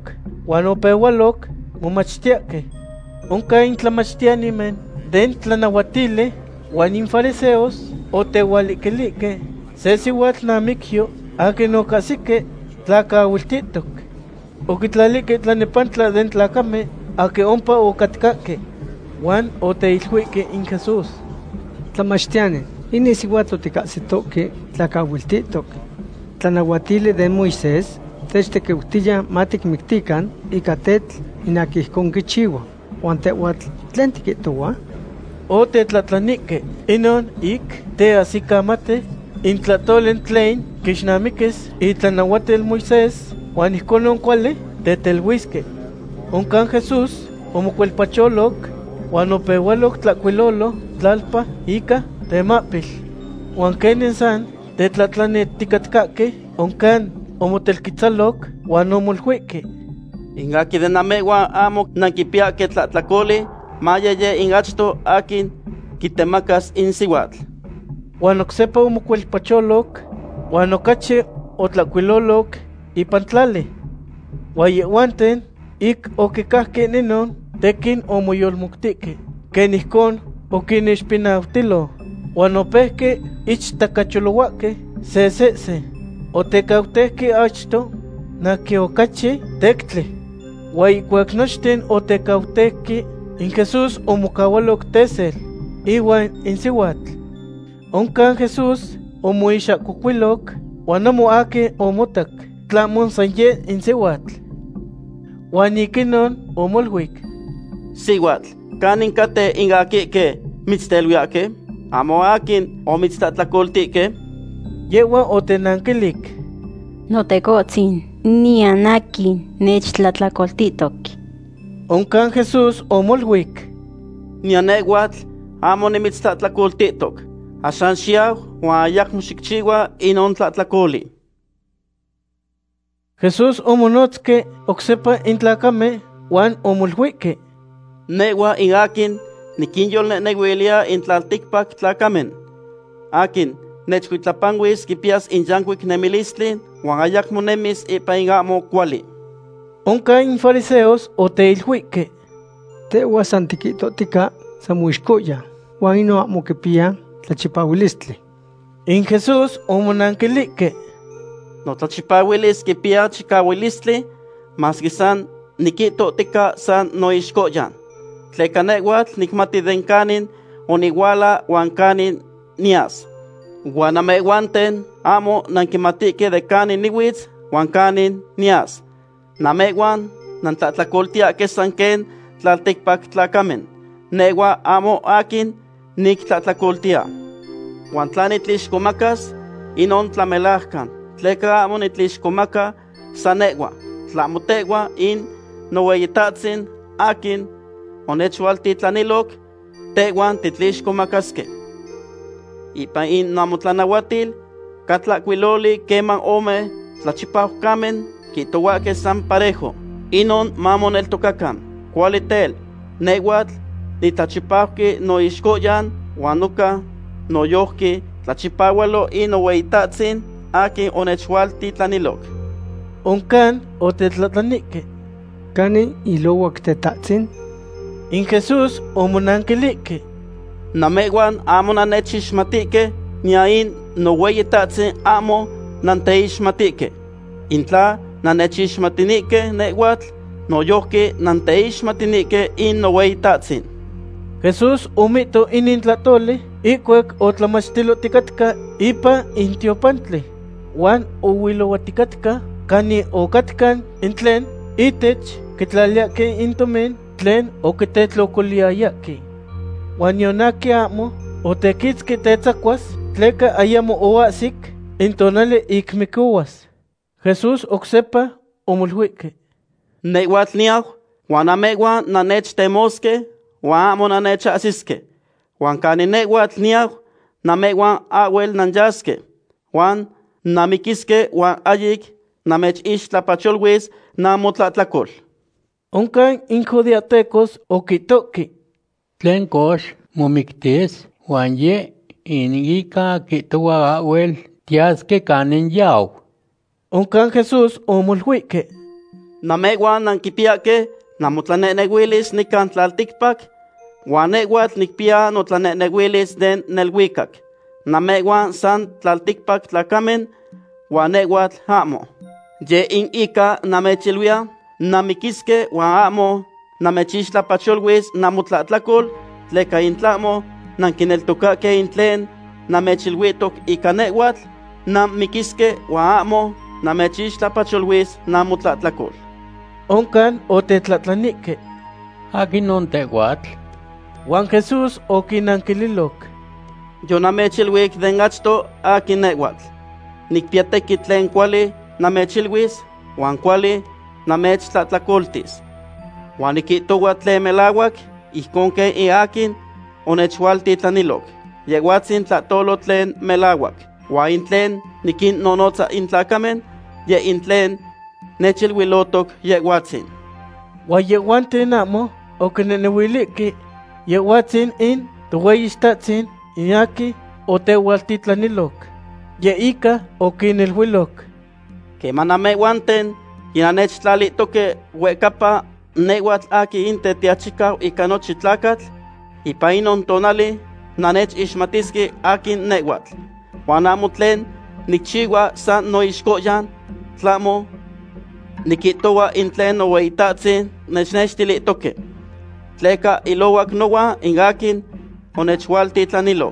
Juan opewalok momachtiaque. Onca intlamachtianimen den tlanahuatile Juan in fariseos otewaliquelique se sihuatl namikyo akin ocasique tlacauiltitok. Oquitlalique tlanepantla den tlacame ake ompa ocatcaque. Juan oteilhuique in Jesús. Tlamachtiane, ini sihuatl oticasitoque tlacauiltitok. Tlanahuatile de Moisés techtequeutilla matic mictican ica tetl inaquihcon quichiua. Juan tehuatl tlen tiquihtoua? O tetlatlanique, inon ik te asicamate, intlatolen tlein quixnamiques itlanahuatel Moisés, Juan ihconon cuale tetelhuisque. Oncan Jesús omocuelpacholoc, Juan opewaloc tlacuilolo tlalpa ica temapil. Juan quenen san tetlatlaneticatcaque, oncan omotelquitzaloc, Juan omolhuique. Ingaki de namegua amo nanquipiaque tlatlacoli, maya ye ingachto akin quitemacas in sihuatl. Juan ocsepa omocuelpacholoc, Juan ocache otlacuiloloc ipan tlali. Juan yehuanten ik oquicahque ninon tequin omoyolmuctique, ken ihcon oquinixpinautilo. Juan opehque ichtacacholohuaque se se se, otecautehque achto naqui ocache tectli. Juan icuac nochten otecautehque in Jesús omocaualoc tesel, iwan in sihuatl. Oncan Jesús omoixacocuiloc, Juan amo aque omotac, tlamon san ye in sihuatl. Juan iquinon omolhuic. Sihuatl, canin cate ingaquique mitztelhuiaque, amo akin omitztatlacoltique. Yehuan otenanquilic. Notecotzin, ni anakin nechtlatlacoltitok. Oncan Jesús omolhuic. Ni anehuatl amo nimitztatlacoltitok, asan xiau huan ayacmo xicchiua inon tlatlacoli. Jesús omonotzque ocsepa intlacame Juan omolhuique. Newa in akin niquinyolnenehuilia in tlalticpac tlacamen. Akin nechcuitlapanhuis kipias in yancuic nemilistli huan ayacmo nemis ipa in amo cuali. Onca in fariseos oteilhuique. Tehua san tiquihtotica samuixcoya, huan ino amo quipia tlachipauilistli. In Jesús omonanquilique. No tlachipahuilis quipia chicauilistli, mas que san niquihtotica san noixcoyan. Tleca nehuatl nicmati den canin oniguala huan canin nias. Huan amehuanten amo nanquimatique de canin nihuitz huan canin nias. Namehuan nantlatlacoltiaque san ken tlalticpac tlacamen. Negua amo akin nictlatlacoltia. Huan tlanitliixcomacas inon tlamelahcan. Tleca amo nitlixcomaca san negua. Tlamotegua in nohueyitatzin akin onechualtitlanilok tehuan titlixcomacasque. Ipa in namotlanahuatil catlacuiloli queman ome tlachipaucamen quitohuaque san parejo. Inon mamoneltocacan. Cualitel, nehuatl, nitlachipauqui noixcoyan, huanuca, noyohqui, tlachipahualo y nohueitatzin, akin onechualtitlanilok. Oncan otetlatlanique. Cani ilouac tetatzin. In Jesús omonanquilique. Namehuan amo nanechixmatique, niain nohueyitatzin amo nanteixmatique. Intla nanechixmatinique nehuatl, noyohqui nanteixmatinique in nohueyitatzin. Jesús omito inintlatoli, icuac otlamachtiloticatka ipa intiopantli. Juan ohuilohuaticatka, cani ocatcan in tlen, itech quitlaliaque intomen, tlen oquitetlocoliayaqui. Juan yonaki amo, otequitzqui tetzacuas, tleca ayamo oahsic, intonali icmicuas. Jesús ocsepa omolhuique. Nehuatl niau, huan amehuan nanechtemosque, huan amo nanechahsisque. Huan cani nehuatl niau, namehuan ahuel nanyasque. Huan namiquisque huan ayik namechixtlapacholhuis namotlatlacol. Oncan in judiatecos oquitoqui. Tlen kox momictis, huan ye in ica quitoa ahuel tiasque canin yau. Oncan Jesús omolhuique. Namewan nankipiake namotlanenewilis nikan tlaltikpak, wan nehuatl nikpia notlanenewilis den nelhuikak. Namewan san tlaltikpak tlakamen, wan nehuatl amo. Ye in ika namechilwia, namikiske wan amo namechixtlapacholwis namotlatlakol, tleka intlamo nankineltokake intlen namechilwitok ika nehuatl, namikiske wan amo namechixtlapacholwis namotlatlakol. Onkan otetlatlanike. Akin on tehuatl. Juan Jesús okinankililok. Yo namechilwik den achto akin nehuatl. Nikpiateki tlen kuali namechilwis, wan kuali namechtlatlakoltis. Wan nikitowa tlen melawak, ihkon ke iakin onechwaltitlanilok. Yehuatzin tlatolo tlen melawak. Wan intlen nikin nonotza intlakamen, ye intlen nechilwilotok yehuatzin. Wan yehuanten amo okinenewiliki yehuatzin in toweyixtatzin iaki otewaltitlanilok. Ye ika okinilwilok. Kemanameuanten yinanechtlalitoke huekapa nehuatl aki inte tiachikaw ika nochi tlakatl, ipa inon tonali nanechixmatiski akin nehuatl. Wan amo tlen nikchiwa san noixkoyan, tlamo nikitowa intlen noweyitatzin nechnextilitoke. Tleka ilowak nowa in akin onechwaltitlanilok.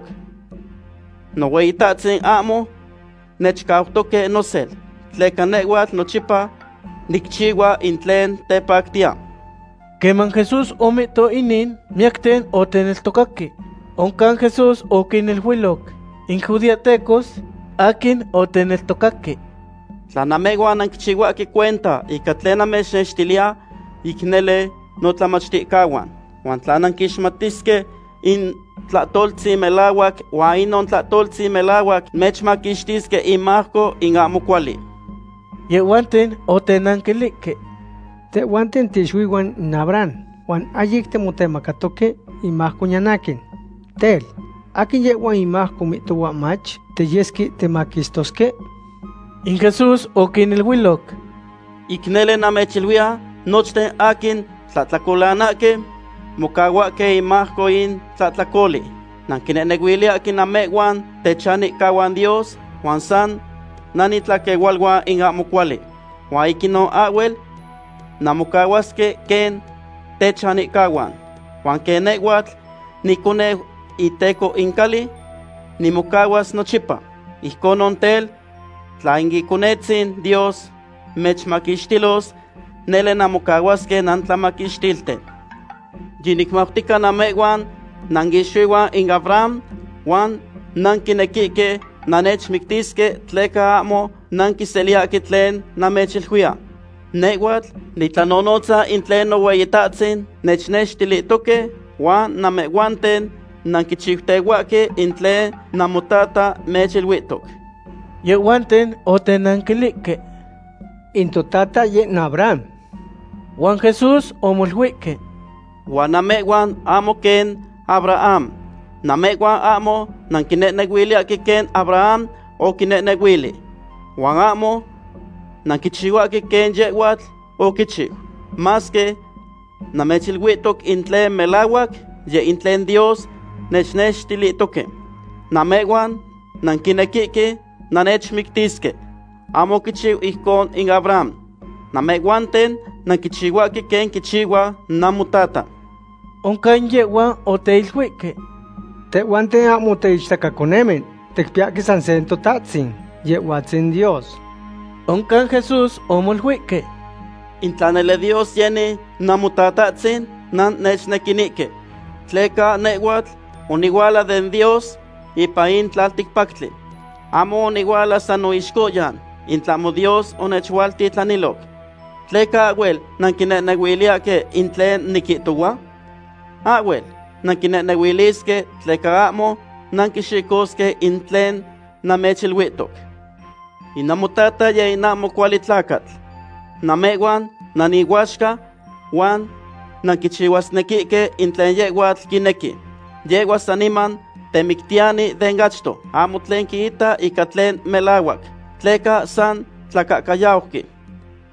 Noweyitatzin amo nechkautoke nosel, tleka nehuatl nochipa nikchiwa intlen tepaktia. Keman Jesús omito inin, miakten oteneltokaki. Onkan Jesús okinilwilok, in judiatecos akin oteneltokaki. Tlanameguan ankichiwaki cuenta ika tlen amechnextilia iknele notlamachtikauan. Wan tlan ankixmatiske in tlatoltzi melawak, wan inon tlatoltzi melawak mechmakixtiske imahko in amo kuali. Yehuanten otenankilike. Tehuanten tixuiwan in Abraham, wan ayik temotemakatoke imahko ñanakin. Tel, akin yehuan imahko mitowa mach, teyeski temakistoske. In Jesús okinilwilok. Iknele namechilwia nochten akin tlatlakolanake, mokawake imahko in tlatlakoli. Nankinenewilia akin namewan techanikawan Dios, wan san nanitlakewalwa in amo kuali. Wan ikino awel namokawaske ken techanikawan. Wan ken nehuatl nikone iteko inkali, nimokawas nochipa. Ihkonon tel tla ingikunetzin Dios mechmakixtilos, nele namokawaske nantlamakixtilten. Yinikmautika namewan nangixuiwan in Abraham, wan nankinekike nanechmiktiske tleka amo nankiseliaki tlen namechilhuia. Nehuatl nitlanonotza in tlen noweyitatzin nechnextilitoke, wan namewanten nankichiwtewake in tlen namotata mechilwitok. Yehuanten otenankilike. Intotata yen Abraham. Juan Jesús omolhuike. Wan namewan amo ken Abraham. Namewan amo nankinenewilia ken Abraham o kinenewili. Wan amo nankichiwaki ken yehuatl o kichiw. Maske namechilwitok in tlen melawak, ye in tlen Dios nechnextilitoke. Namewan nankinekike nanechmiktiske. Amo kichiw ihkon in Abraham. Namewanten nankichiwaki ken kichiwa namutata. Onkan yehuan oteilhuike. Tehuanten amo teichtakakonemen, tekpiaki san sen totatzin, yehuatzin Dios. Onkan Jesús omolhuike. Intlanele Dios yeni namutatatzin nan nechnekinike. Tleka nehuatl oniguala den Dios ipa in tlaltikpaktli. Amo oniguala san noixkoyan, intlamo Dios onechwaltitlanilok. Tleka awel nankinenewiliake in tlen nikitowa? Awel nankinenewiliske tleka amo nankixikoske in tlen namechilwitok. Inamutata ye inamo kuali tlakatl. Namewan nanihuaxka wan nankichiwasnekike in tlen yehuatl kineki. Yehuas animan temiktiani den gachto, amo tlen kiita ika tlen melawak, tleka san tlakakayauki.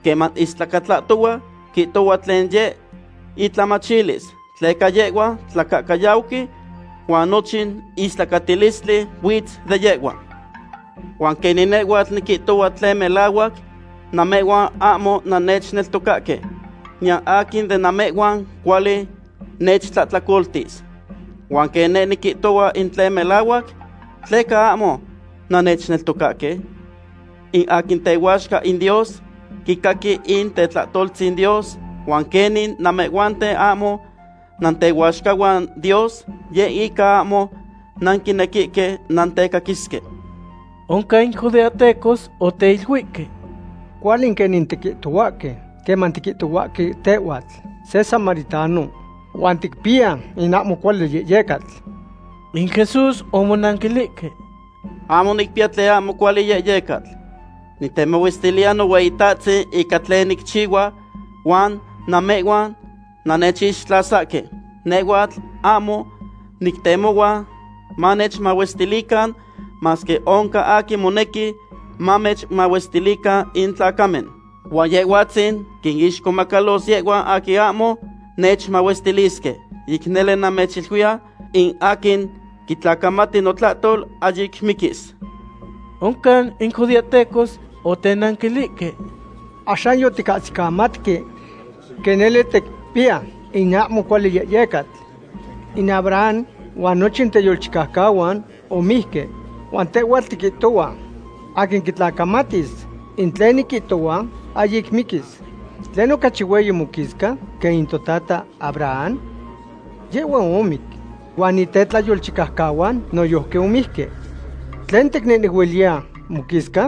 queman islacatlatua, quitoa tlen ye, itlamachilis, tleka yegua, tlacacayauki, huan nochin islacatilisli witz de yegua. Huan keninegua nikitoa tlen melauac, nameguan amo nanechneltokake, nian akin de nameguan cuali nechtlatlacoltis. Huan kene nikitoa in tlen melauac, tleka amo nanechneltokake, in akin tehuaxka in Dios, kikaki in tetlatoltzin Dios, huan kenin nameguante amo nantehuaxkahuan Dios, ye ika amo nankinekike nantekakiske. Onkain judeatecos o teilhuique. Cualin kenin tiquituaque, keman tiquituaque tehuatl, se samaritano, huan tikpia in amo cuali yeyecatl. In Jesús omonanquilique. Amo nikpiatle amo cuali yeyecatl. Nitemewistiliano weitatzi ikatle nikchiwa, huan nameguan nanechixtlasake. Neguatl amo niktemowa manech mawestilikan, mas que onka aki moneki mamech mawestilika in tlakamen. Huan yeguatzin kin ixkomakalos yegua aki amo nech mawestiliske. Iknele namechilhuia in akin kitlakamati notlatol ayik mikis. Onkan in judiatecos o tenanquilique. Axan yo tikatikamatke, kenele tekpia in amo cuali yeyecatl. In Abraham, huan nochin teyolchikahkahuan o mihke, huan tehuatl tikitoa, akin kitlakamatis, in tlen nikitoa, ayik mikis. Tlen okachiueyi mokiska, ke in totata Abraham, yehuan omik, huan itetlayolchikahkahuan noyohke omihke. Tlen tiknehnehuilia mokiska?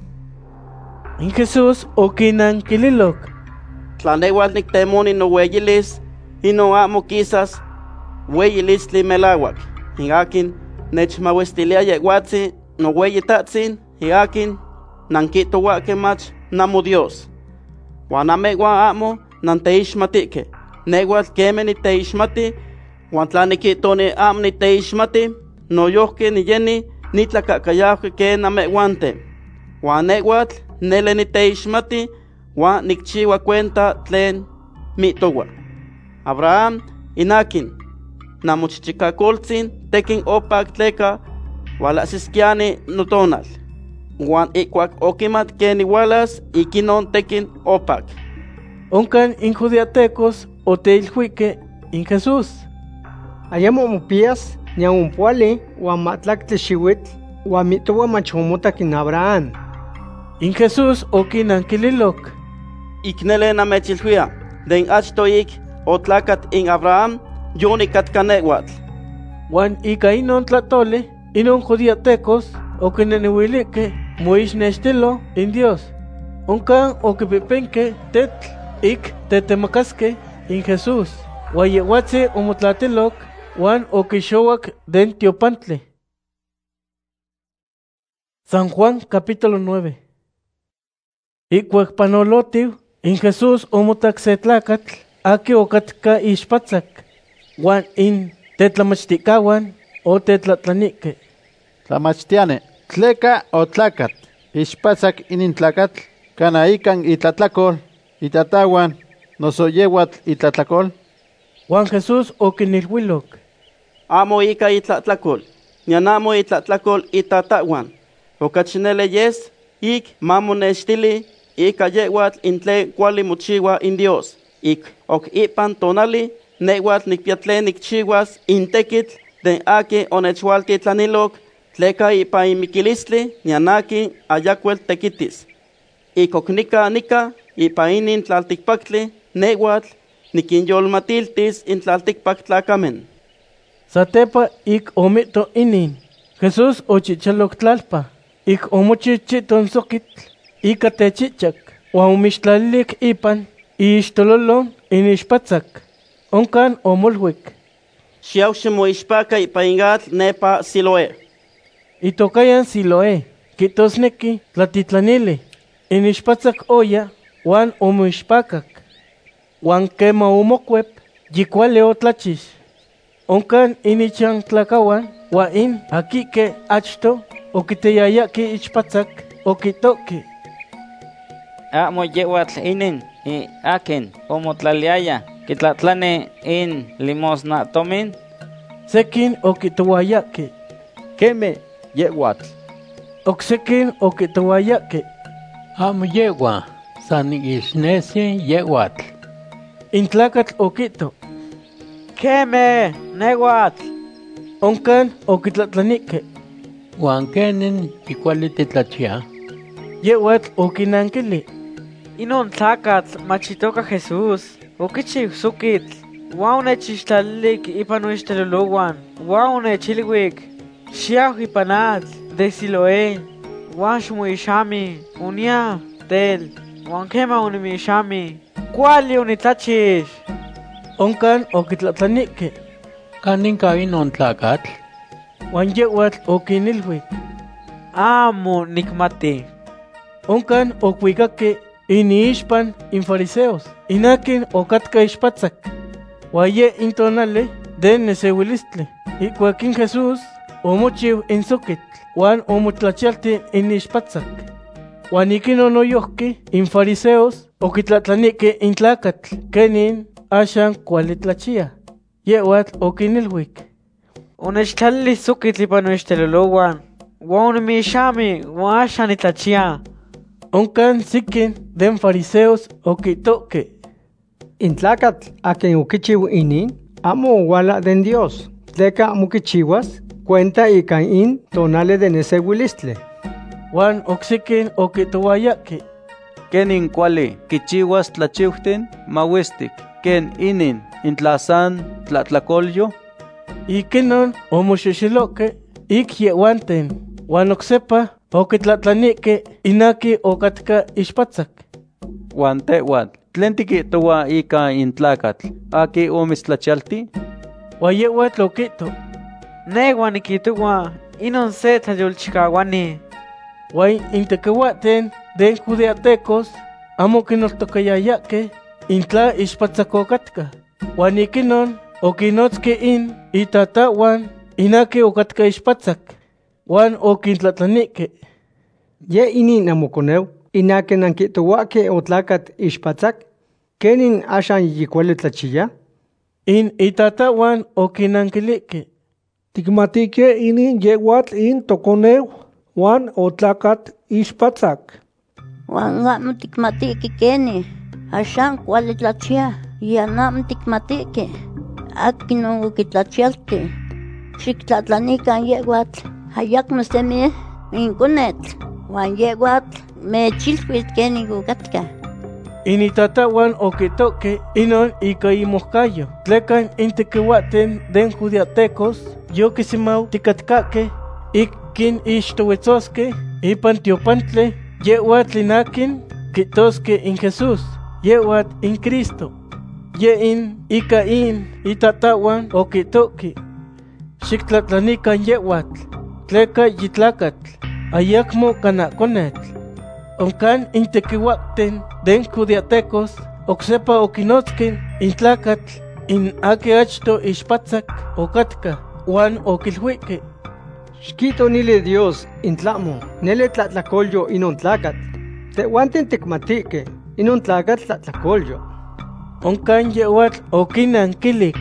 In Jesús okinanquililoc. Tlaneuatl niktemoni noweyilis, ino amo quizas weyilistli melauac. In akin nechmawestilia yeguatzi noweyitatzin, in akin nankitohuaque mach namo Dios. Huan ameguan amo nanteixmatike. Neguatl kemen niteixmati, huan tla nikitoni amo niteixmati, noyohke niyeni nitlacacayauque ken ameguante. Huan neguatl nele niteixmati, huan nikchiua cuenta tlen mitowa. Abraham inakin namochichikakoltzin tekin opak tleka walasiskiani notonal. Huan ikuak okimat ken iwalas ikinon tekin opak. Onkan in judiatecos o teilhuique in Jesús. Ayamo mopias nian umpuali huan matlactli xiuitl huan mitowa machomotak in Abraham. In Jesús okinanquililoc. Iknele namechilhuia, den achtoik otlacat in Abraham, yonicatka nehuatl. Huan ika inon tlatole, inon judiatecos okineneuilique moixnextilo in Dios. Onkan okipipenque tetl ik tetemacasque in Jesús. Huan yehuatzi omotlatiloc, huan okixouac den tiopantli. San Juan capítulo nueve. Ikuak panolotiu, in Jesús omotak se tlacatl, aki okatka ixpatzak, huan in tetlamachticahuan o tetlatlanique. Tlamachtiane, tleka o tlacat, ixpatzak inin tlacatl, kana ikan itlatlacol, itatahuan, nosoyewatl itlatlacol. Juan Jesús okinilhuiloc. Amo ika itlatlacol, nian amo itlatlacol itatahuan, okachinele yes, ik mamonextili, ika yewatl intle kuali mochiwa in Dios. Ik ok ipan tonali, newatl nikpiatle nikchiwas intekitl, den aki onechwalti tlanilok, tleka ipa imikilistli, nianaki ayakwel tekitis. Ik ok nika nika, ipa inin tlaltikpaktli, newatl nikinyolmatiltis in tlaltikpaktlakamen. Satepa ik omito inin, Jesús ochichaloc tlalpa, ik omochichiton sokitl, ika techichak, huan omixtlalilik ipan, iixtololon inixpatzak, onkan omolhuik. Xiauxi moixpaka ipa ingatl nepa Siloé. Itokayan Siloé, kitosneki tlatitlanili, inixpatzak oya, huan omoixpakak. Huan kema omokuep, yikuale otlachix. Onkan inichan tlakahuan, huan in akike achto, okiteyayaki ixpatzak, okitoki. amo yewatl inin y akin omotlaliaya kitlatlane in limosna tomin. Sekin okitowayake. Keme yewatl. Oksekin okitowayake. Amo yewa, san isnesi yewatl. Intlakatl okito. Keme newatl. Onkan okitlatlanike. Juan kenen ikuali titlachia. Yewatl okinankili. Inon tlakatl machitoka Jesús. Okichiw sukitl. Wow nechixtlalilik ipan noixtelolowan. Wow nechilwik. Xiaw ipanatl de Siloé. Wan xmoixami. Unia tel. Wan kema unimixami. Kuali unitlachix. Onkan okitlatlanike. Kaninka inon tlakatl. Wan yewatl okinilwik. Amo nikmati. Onkan okuikake iniixpan in fariseos. Inakin okatka ixpatzak. Waye intonale de nesewilistli. Ikuakin Jesús omochiw in sukitl. Wan omotlachialti in ixpatzak. Wan ikinon oyohki in fariseos okitlatlanike in tlakatl. Kenin ashan kuali tlachia. Yewatl okinilwik. Onechtlali sukitl ipan noixtelolowan. Wan onimixami wan ashan nitlachia. Onkan sikin den fariseos okitoke. Intlakatl aken okichiw inin, amo owala den Dios. Tleka amo kichiwas, cuenta ika in tonale de nesewilistli. Wan oksikin okitowayake. Kenin kuali kichiwas tlachiwten mawistik. Ken inin intlasan tlatlakolyo. Ikinon omoxexiloke ik yewanten. Wan oksepa okitlatlanike inaki okatka ixpatzak. Wan tewatl, tlen tikihtowa ika intlakatl, aki omistlachalti? Wayewatl okito. Newa nikihtowa inon se tlayolchikawani. Wan intekewaten den judeatecos amo kinoltokayayake intla ixpatzakokatka. Wan ikinon okinotski in itatawan inaki okatka ixpatzak. Wan okintlatlanike. Ye inin amokoneu, inaken ankitowake otlakat ixpatzak, kenin ashan yikuali tlachiya? In itatawan okinankilike. Tikmatike inin yewatl in tokoneu, wan otlakat ixpatzak. Wan amo tikmatike keni, ashan kuali tlachia, yan amo tikmatike. Akin okitlachialti. Xiktlatlanikan yewatl. Hayakmo semi inkonetl. Wan yewatl mechilwis kenin okatka. Initatawan okitoke inon ika imojkayo. Tlekan intekiwaten den judeatecos yokisimau tikatkake ikin ixtowetzoske ipan tiopantle yewatl inakin kitoske in Jesús. Yewatl in Cristo. Ye in ika in itatawan okitoki. Xiktlatlanikan yewatl. Tleka yitlakatl. Ayakmo kanakonetl. Onkan intekiwakten den judeatecos oksepa okinotzkin intlakatl in aki achto ixpatzak okatka wan okilhuike. Xkitonili Dios intlamo nele tlatlakolyo inon tlakatl. Tehuanten tikmatike inon tlakatl tlatlakolyo. Onkan yewatl okinankilik.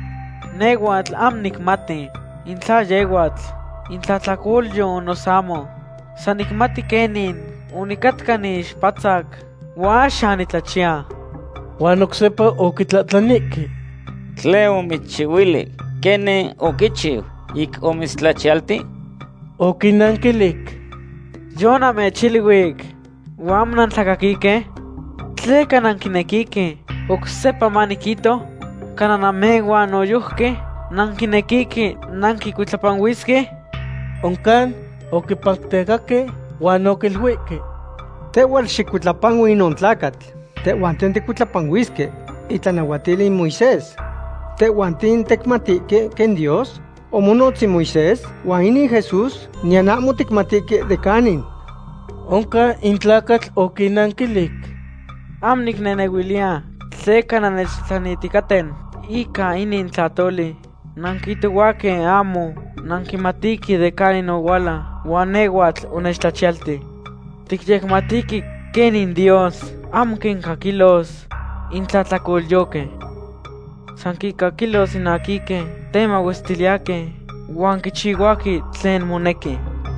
Newatl am nikmati. Intla yewatl. Intlatlakolyo nosamo. San nikmati kenin. Unikatka ni ixpatzak. Washa nitlachia. Wan oksepa okitlatlanike. Tle omichiwilik. Kene okichiw. Ik omistlachialti. Okinankilik. Yona mechilwik. Wam nantlakakike. Tleka nankinekike. Oksepa manikito. Kananamewa noyuhke. Nankinekike. Nankikuitlapanwiske. Onkan okipaktekake wan okilhuike. Tewal xikuitlapanwi inon tlakatl. Tehuanten tikuitlapanwiske. Itlanauatili Moisés. Tehuantin tekmatike ken Dios. Omonotzi Moisés. Wan inin Jesús. Nian amo tikmatike de kanin. Onka intlakatl okinankilik. Am niknenewilia. Tleka nanechtlaniitikaten. Ika inin tlatoli. Nankitowake amo. Nankimatiki de kanin owala. Wan newatl onechtlachialti. Tikyekmatiki ken in Dios, am ken kakilos, in tlatlacolyoque. San kikakilos in akike, tema westiliake, wan kichiwaki tlen moneki.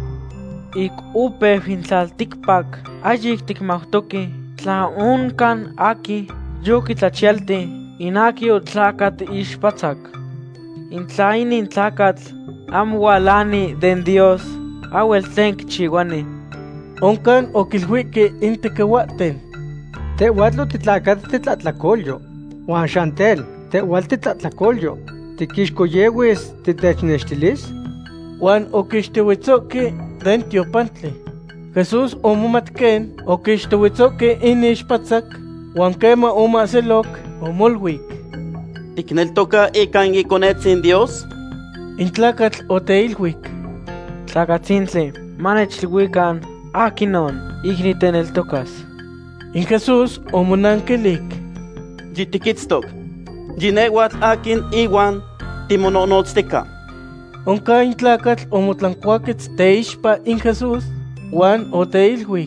Ik upe in tlaltikpak, ayik tikmautoki, tla unkan aki, yoki tlachialti, inaki o tlakat ishpatzak. In tlaini in tlakat, am walani den Dios, awel tlen kichiwani. Onkan okilhuike intekehuaten. Te huatlo titlakat titlatlacolyo, Juan Chantel, te hual titlatlacolyo, tikixcoyewis titechnextilis. Juan okixtehuitzoque den tiopantli. Jesús omomatken okixtehuitzoque inixpatzak, Juan kema omaselok omolhuik. ¿Tikneltoka ikan ikonetzin Dios? Intlakatl oteilhuik. Tlakatzintli, manechilhuikan, akinon, igniteneltokas. In Jesús omonankelik. Yitikitztok, yinewat akin iwan timononotztika. Onka intlakatl omotlankuakitz teixpa in Jesús, Juan oteilhuik.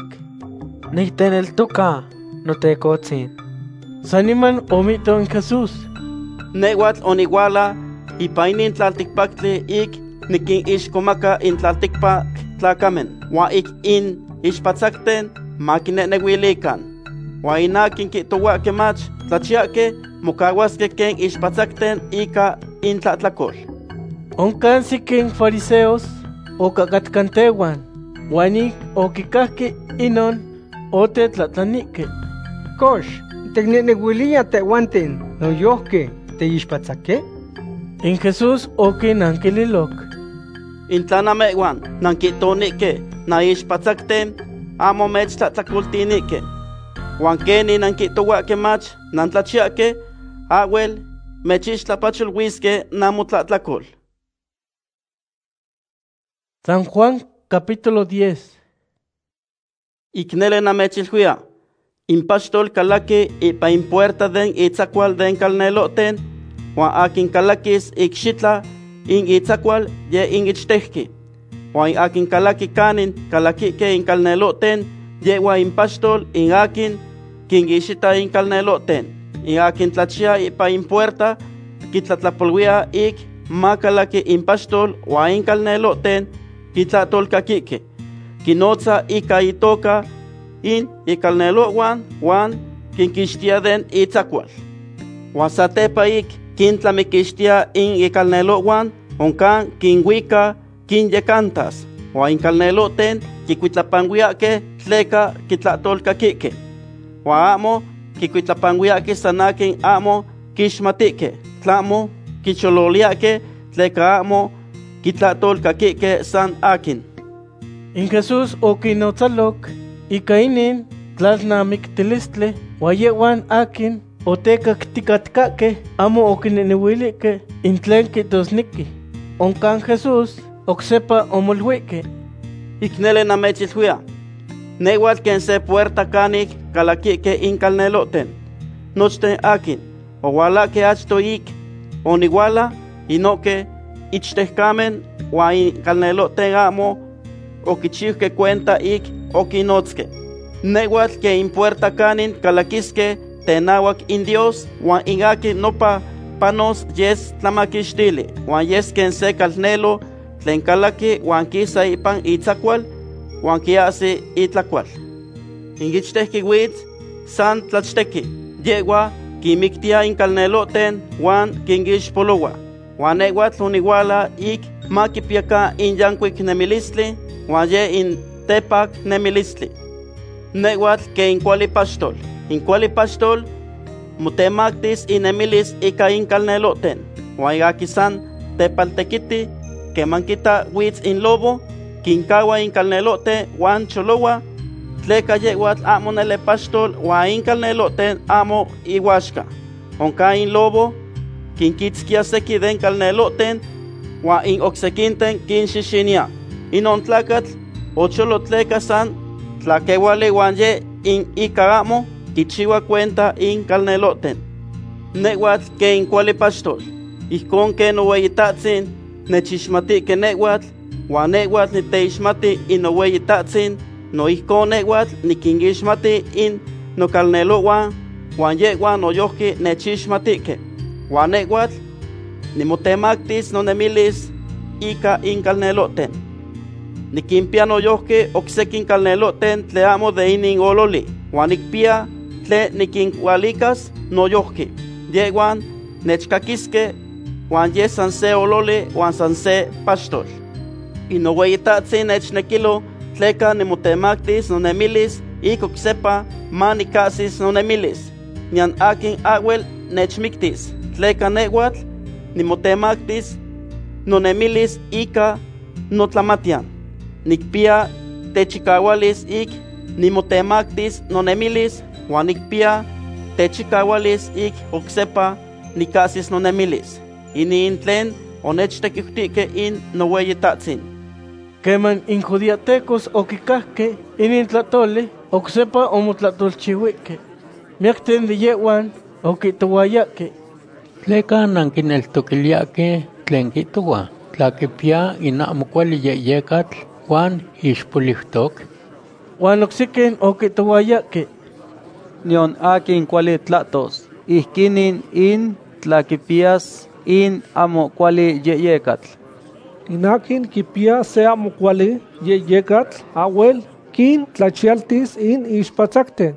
Niteneltoka, notekotzin. Saniman omito in Jesús. Newat oniguala, ipainin tlaltikpaktli ik nikin ishkomaka in tlaltikpak tlakamen, wa ik in ishpatzakten makinenewilikan. Wa inakin kitowa mach tlachiake mokawaske ken ishpatzakten ika in tlatlakol. Onkan sikin fariseos okakatkantewan, wanik okikahki inon ote tlatlanike. Kosh, teknenewilia tewantin, no yohke, te ishpatzake? In Jesús okinankililok. In tlanamewan, nankitonike, na ishpatzakten, amo mech tlatlakoltinike. Wan keni nankitowake mach, nantlachiake, awel, mechixtlapacholwiske namotlatlakol. San Juan capítulo diez. Iknele namechilhuia, impastol kalaki ipa impuerta den itzakwal den kalneloten, wan akin kalakis ikxitla in itzakwal ye in ichtehki. Wan akin kalaki kanin kalakike in kalneloten, ye wan impastol in akin kin ixita in kalneloten. In akin tlachia ipa impuerta, kitlatlapolwia ik makalaki impastol wan in kalneloten, kitlatolkakike. Kinotza ika itoka in ikalnelowan wan kinkixtia den itzakwal. Wan satepa ik kintlamikixtia in ikalnelowan onkan kinwika kinyekantas. Wan inkalneloten kikuitlapanguiake tleka kitlatolkakike. Wan amo kikuitlapanguiake sanakin amo kixmatike. Tlamo kichololiake tleka amo kitlatolkakike san akin. In Jesús okinotzalok, ikainin tlalnamiktilistle, wayewan akin, otekaktikatkakke, amo okinenewilike, intlen kitosniki. Onkan Jesús, oksepa omolhuike. Iknele namechilhuia, newal ken se puerta kanik kalakike in kalneloten. Nochten akin, owalake achto ik, oniguala, inoke, ichtehkamen, wa in kalneloten amo, okichihke cuenta ik okinotske. Newat ke impuerta kanin kalakiske tenawak in Dios, wan ingaki nopa panos yes tlamakixtili, wan yes ken se kalnelo tlen kalaki wan kisa ipan itzakwal, wan kiasi itlakwal. Ingichteki wit san tlachteki, yewa kimiktia in kalneloten wan kingixpolowa, wan newat luniguala ik makipiaka in yankuik nemilistli, wan ye in tepak nemilistli. Newat ke in kuali pastol. In kuali pastol, mutemaktis in nemilis ika in kalneloten. Wan igakisan tepaltekiti, ke mankita wits in lobo, kinkawa in kalnelote wan cholowa, tleka yewat amo nele pastol, wan in kalneloten amo iwashka. Onka in lobo, kinkitskia seki den kalneloten, wan in oksekinten kinshishinia. Inon tlakatl, ocholo tleka san, tlakewale wanye in ikagamo, kichiwa cuenta in kalneloten. Newat ke in kuali pastol, ikon ke no weyitatzin, nechishmati ke newat, wan newat niteishmati in no weyitatzin, no ihkon nehuatl nikinixmati in nokalnelowan, wan yehuan noyohki nechixmatike. Wan nehuatl nimotemaktis nonemilis ika inkalneloten. Nikimpia noyohki oksekin kalneloten tle amo de inin ololi, wan nikpia tle nikinkualikas noyohki. Yehuan nechkakiske, wan ye san se ololi wan san se paxtol. Y noweyitatzin nechnekilo tleka nimotemaktis nonemilis ik oksepa ma nikasis nonemilis. Nian akin awel nechmiktis, tleka nehuatl nimotemaktis nonemilis ika notlamatian. Nikpia techikawalis ik nimotemaktis nonemilis, wan nikpia techikawalis ik oksepa nikasis nonemilis. Inin tlen onechtekihtikke in noweyitatzin. Keman in judiatecos okikahke inin tlatoli oksepa omotlatolchihuikke. Miakten de yehuan okitowayake. Tleka nankineltokiliake tlen kitowa, tlakipia inamo kuali yeyekatl wan ixpolihtok. Wan oksiken okitowayake. Nion akin kuali tlatos, ihkinin in tlakipias in amo kuali yeyekatl. Inakin kipia se amo kuali yeyekatl awel kin tlachialtis in ixpatzakten.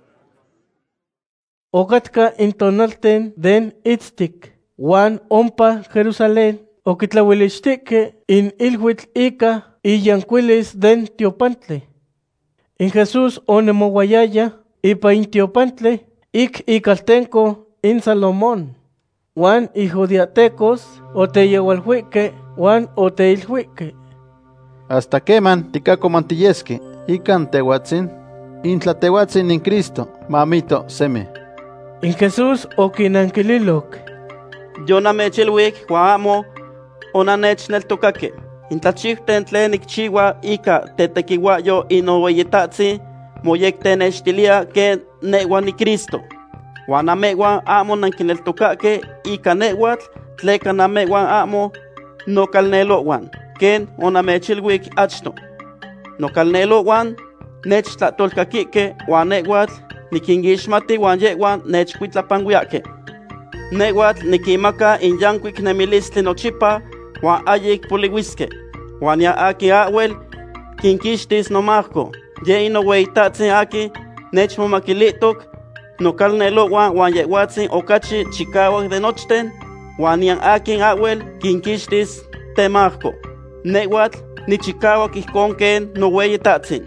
Okatka intonalten den itztik, wan ompa Jerusalén, okitlawilixtike in ilhuitl ika iyankuilis den tiopantle. In Jesús onemowayaya ipa in tiopantle ik ikaltenko in Salomón. Wan ijudiatecos oteyewalhuique wan oteilhuique. Hasta keman tikakomantilleske ikan tehuatzin, intlatehuatzin in Cristo, mamito seme. In Jesús okinankililok. Yo namechilwik huamo onanechneltokake. Intlachihten tlen nikchiwa ika tetekiwayo inoweyitatzin moyekten nechtilia ken nehuan ni Cristo. Wan namehuan amo nankineltokake ika nehuatl tleka namehuan amo nokalnelowan ken onamechilwik achto. Nokalnelowan nechtlatolkakike wan nehuatl nikingixmati wan yehuan nechkuitlapanwiake. Nehuatl nikimaka in yankuik nemilistli nochipa wan ayik poliwiske. Wan ya aki awel kinkixtis nomahko. Ye inoweyitatzin aki nechmomakilitok nokalnelowan wan yehuatzin okachi chikawak de nochten, wan nian akin awel kinkixtis temahko. Nehuatl nichikawak ihkon ken noweyitatzin.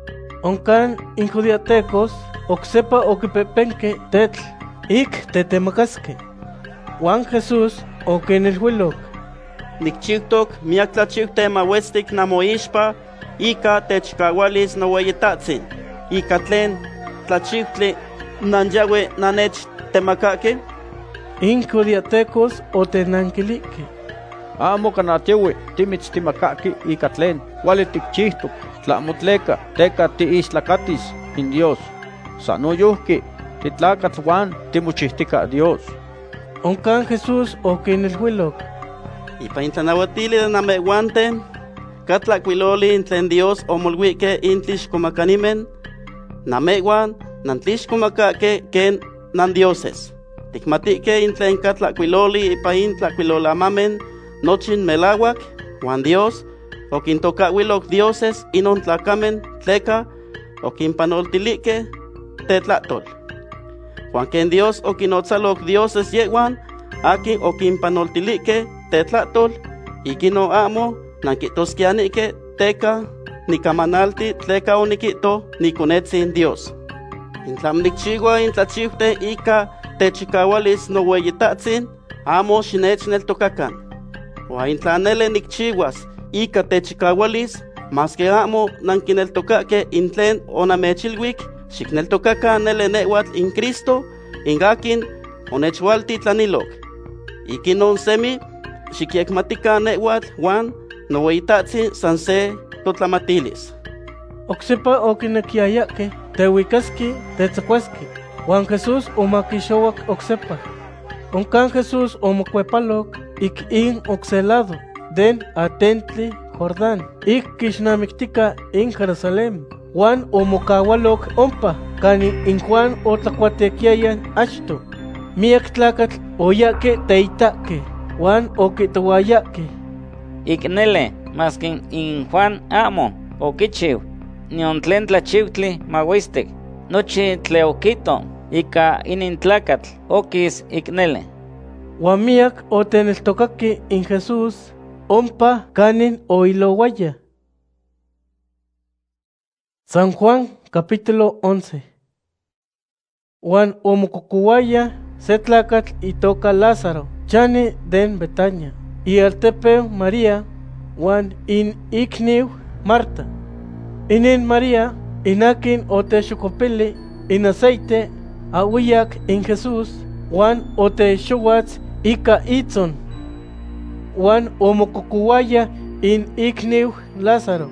Onkan in judiatecos oksepa okipepenke tetl ik tetemakaske. Wan Jesús okinilhuilok. Nikchihtok miak tlachihte mawestik namoixpa ika techkawalis noweyitatzin. Ika tlen tlachihtli nanyawe nanech temakake. In judiatecos otenankilike. Amo kanatyewe timich timakaki ika tlen kuali tikchihtok tlamotleka teka tiixtlakatis in Dios. Sanoyohki titlakatl wan timochihtika Dios. Onkan Jesús okinilhuilok. Ipa intlanawatili de namehuanten katlakuiloli intlen Dios omolhuike intlixkomakanimen namehuan nantlixkomakake ken nandioses. Tikmatike intlen katlakuiloli ipa intlakuilolamamen nochin melawak wan Dios okintokawilok dioses inon tlakamen tleka okinpanoltilike tetlatol. Juan ken Dios okinotzalok dioses yehuan akin okinpanoltilike tetlatol ikino amo nankitoskianike teka nikamanalti tleka onikito nikonetzin Dios. Intlam nikchiwa intlachihte ika techikawalis noweyitatzin amo xinechneltokakan. Wa intlanele nikchiwas ika techikawalis maske amo nankineltokake intlen onamechilwik xikneltokakan nele nehuatl in Cristo ingakin onechwaltitlanilok. Ikinon semi xikyekmatikan nehuatl wan noweyitatzin san se totlamatilis. Oksepa okinekiayake tewikaski tetzakuaski. Juan Jesús omakixowak oksepa. Onkan Jesús omokuepalok ik in okselado den atentli Jordán ik kixnamiktika in Jerusalén. Juan omokawalok ompa, kani in Juan otlakuatekiayan achto. Miak tlakatl oyake teitake, Juan okitowayake. Iknele, maskin in Juan amo, okichiw, nion tlen tlachiwtli mawistek, nochi tleokito, ika inin tlakatl, okis iknele. Juan miak oteneltokaki in Jesús, ompa kanin oilowaya. San Juan capítulo once. Juan omococuaya se tlacatl itoca Lázaro, chani den Betania, y altepeu María, Juan in ikniu Marta. Inin María, inakin otexocopili, in aceite, ahuiyak in Jesús, Juan otexowatz ika itzon. Juan omococuaya in ikniu Lázaro.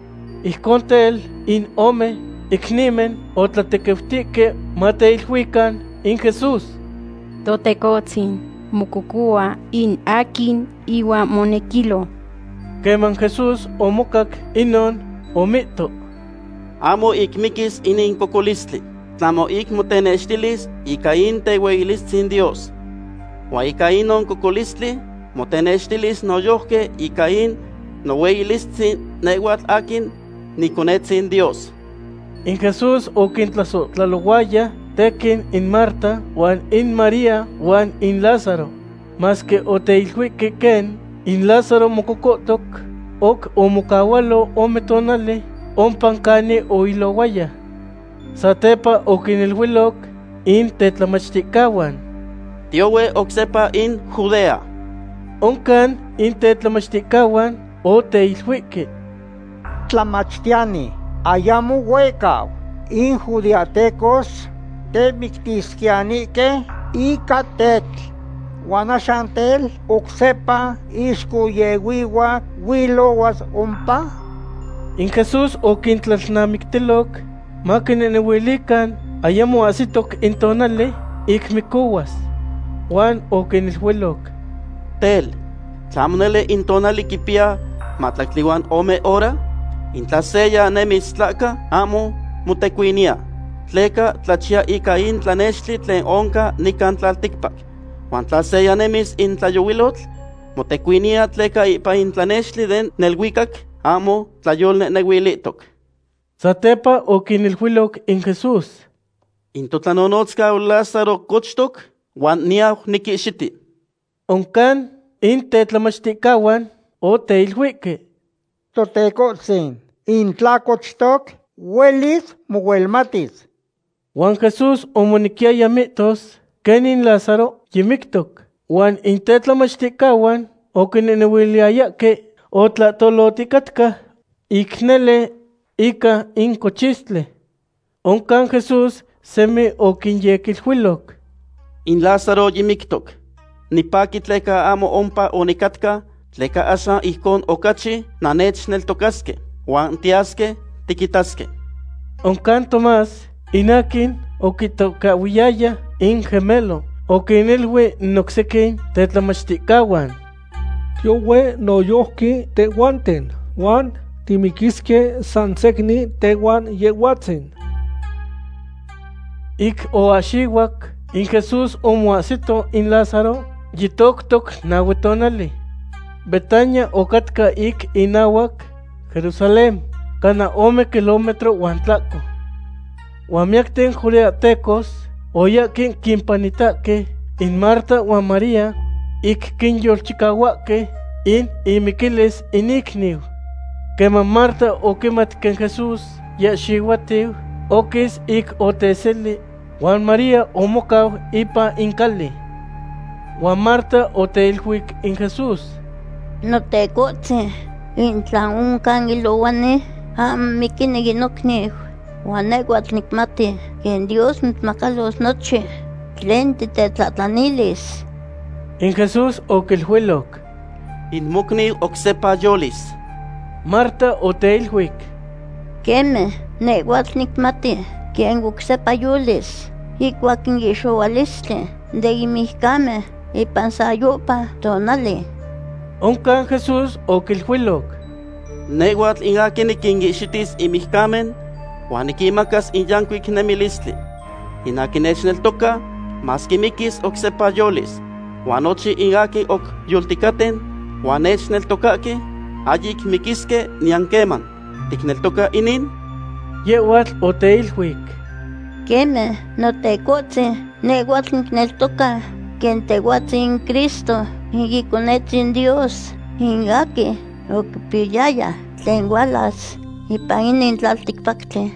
Ijkontel in ome, iknimen, otlatequeftike, mateilhuican in Jesús. Totecotzin, mukukua in akin iwa monekilo. Keman Jesús omokak inon omito. Amo ikmikis inin kokolistli, tlamo ik motenextilis ika in tehueilistsin Dios. Wa ika inon kokolistli, motenextilis noyohke ika in nohueilistsin nehuatl akin niconetzin Dios. In Jesús okintlasotlaloguaya tekin in Marta, Juan in María, Juan in Lázaro, mas que oteilhuique ken in Lázaro mococotoc, ok omokawalo ometonale, ompancane oilowaya. Satepa okinilhuiloc in tetlamachticawan. Tiowe oksepa in Judea. Oncan in tetlamachticawan oteilhuique. Tlamachtiani, ayamo huecaw, in judiatecos, te mictisquianique, ica tetl, guanachantel, oxepa, iscuyehuiwa, huilowas umpa. In Jesús okintlalnamictiloc, maquinenehuilican, ayamo asitoc intonale, ikmikuwas. Juan okinilhuiloc. Tel, tlamonele intonali kipia, matlactliwan ome ora, intlaseya nemistlaka amo mutequinia. Tleka tlachia ika in tlanextli tlen onka nikan tlaltikpak. Juan tlaseya nemis in tlayowilotl, mutequinia tleka ipa in tlanextli den nelhuicac amo tlayolne nehuilitok. Satepa okinilhuiloc in Jesús. Intotlanonotska Lázaro kochtok, Juan niau nikixiti. Oncan in tetlamachticawan o teilhuique. Totecotzin, in tlacochtoc, huelis muhuelmatis. Juan Jesús omoniquiaya mitos, kenin Lázaro yimictoc. Juan in tetlamachticawan okinenehuiliayake o tlatoloticatka, iknele ika in cochistle. Oncan Jesús semi okinyekilhuiloc. In Lázaro yimictoc. Nipaki tleka amo ompa onikatka, tleka asa ihkon okachi nanech neltokaske, Juan tiaske, tikitaske. Oncan Tomás, inakin okitokawiyaya in gemelo, okinilhui noxekin tetlamachticawan. Tiowe noyohki tehuanten, Juan timikiske sansekni tehuan yehuatzin. Ik oaxiwak, in Jesús omoasito in Lázaro, yitoktok nahuetonali. Betania okatka ik inawak, Jerusalén, kana ome kilómetro huantlaco. Huamiacten juliatecos, oyakin kimpanitake, in Marta huan María, ik kinyolchicahuaque, in imiquiles inikniu. Quema Marta okimatken Jesús, ya xihuatiu, okis ik oteseli, Juan María omocaw ipa inkali. Juan Marta oteilhuic in Jesús. No te coche, in tlauncan ilowane, am mikineginokni, Juaneguat nikmati, que en Dios mitmacalos noche, cliente te tlatlanilis. In Jesús okilhuiloc. In mukni oksepa yolis. Marta oteilhuic. Keme, neguat nikmati, que en oksepa yolis, y cuaquin yeshowaliste, de imihkame, y pansayopa tonali. Oncan Jesús okilhuiloc. Neguat ingakin ikingixitis imihkamen, Juan ikimakas in yankuik nemilistli. In akin nechneltoka, mas kimikis ok sepa yolis. Juan ochi in aki ok yultikaten, Juan nechneltokaki, ayik mikiske niankeman. Tikneltoka inin? Yewatl oteilhuik. Keme, no tekotse, neguatl nikneltoka, quien teguatsi in Cristo, in Dios, in aki, okpiyaya, tlen walas, ipan inin tlaltikpaktli.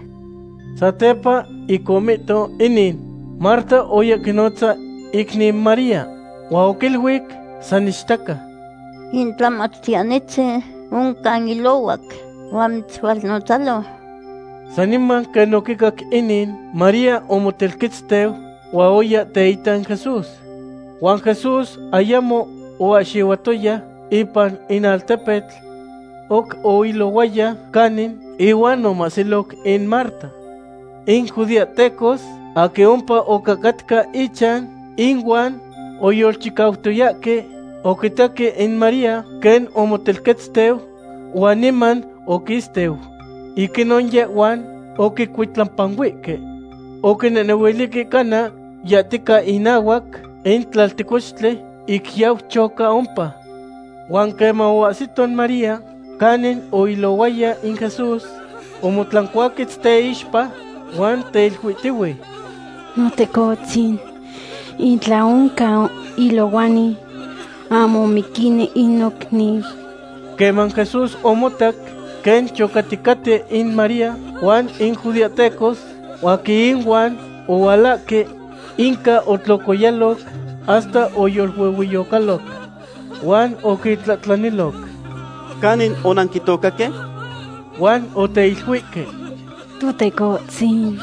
Satepa ikomito inin, Marta oyakinotza ikni María, waokilhuik sanishtaka. Intlamatzianitze, unkan ilowak, wamitzwalnotzalo. Saniman kenokikak inin, María omotelkitzteu, waoya teitan Jesús. Juan Jesús ayamo oaxiwatoya ipan inaltepetl, ok oilowaya kanin, iwan omasilok in Marta. In judiatecos, a que ompa okakatka ichan, inwan oyolchikautoyake, okitake in María, ken omotelketzteu, waniman okisteu. Ikinon yewan, okikuitlampanwike, okineneweliki kana, yatika inawak, in tlaltikochtle, ikyau choka ompa. Juan kema oasiton María, kanin oilowaya in Jesús, omotlankuakitz teishpa, Juan teilhuitiwi. No tekotzin, intlaunka ilowani, amo mikine inokni. Keman Jesús omotak, ken chokatikate in María, Juan in judiatecos, waki in Juan, owalake, inka otlokoyalok, hasta oyolhuehuiyokalok. Juan okitlatlanilok. Kanin onankitokake? Juan oteilhuike. Tutekotzin,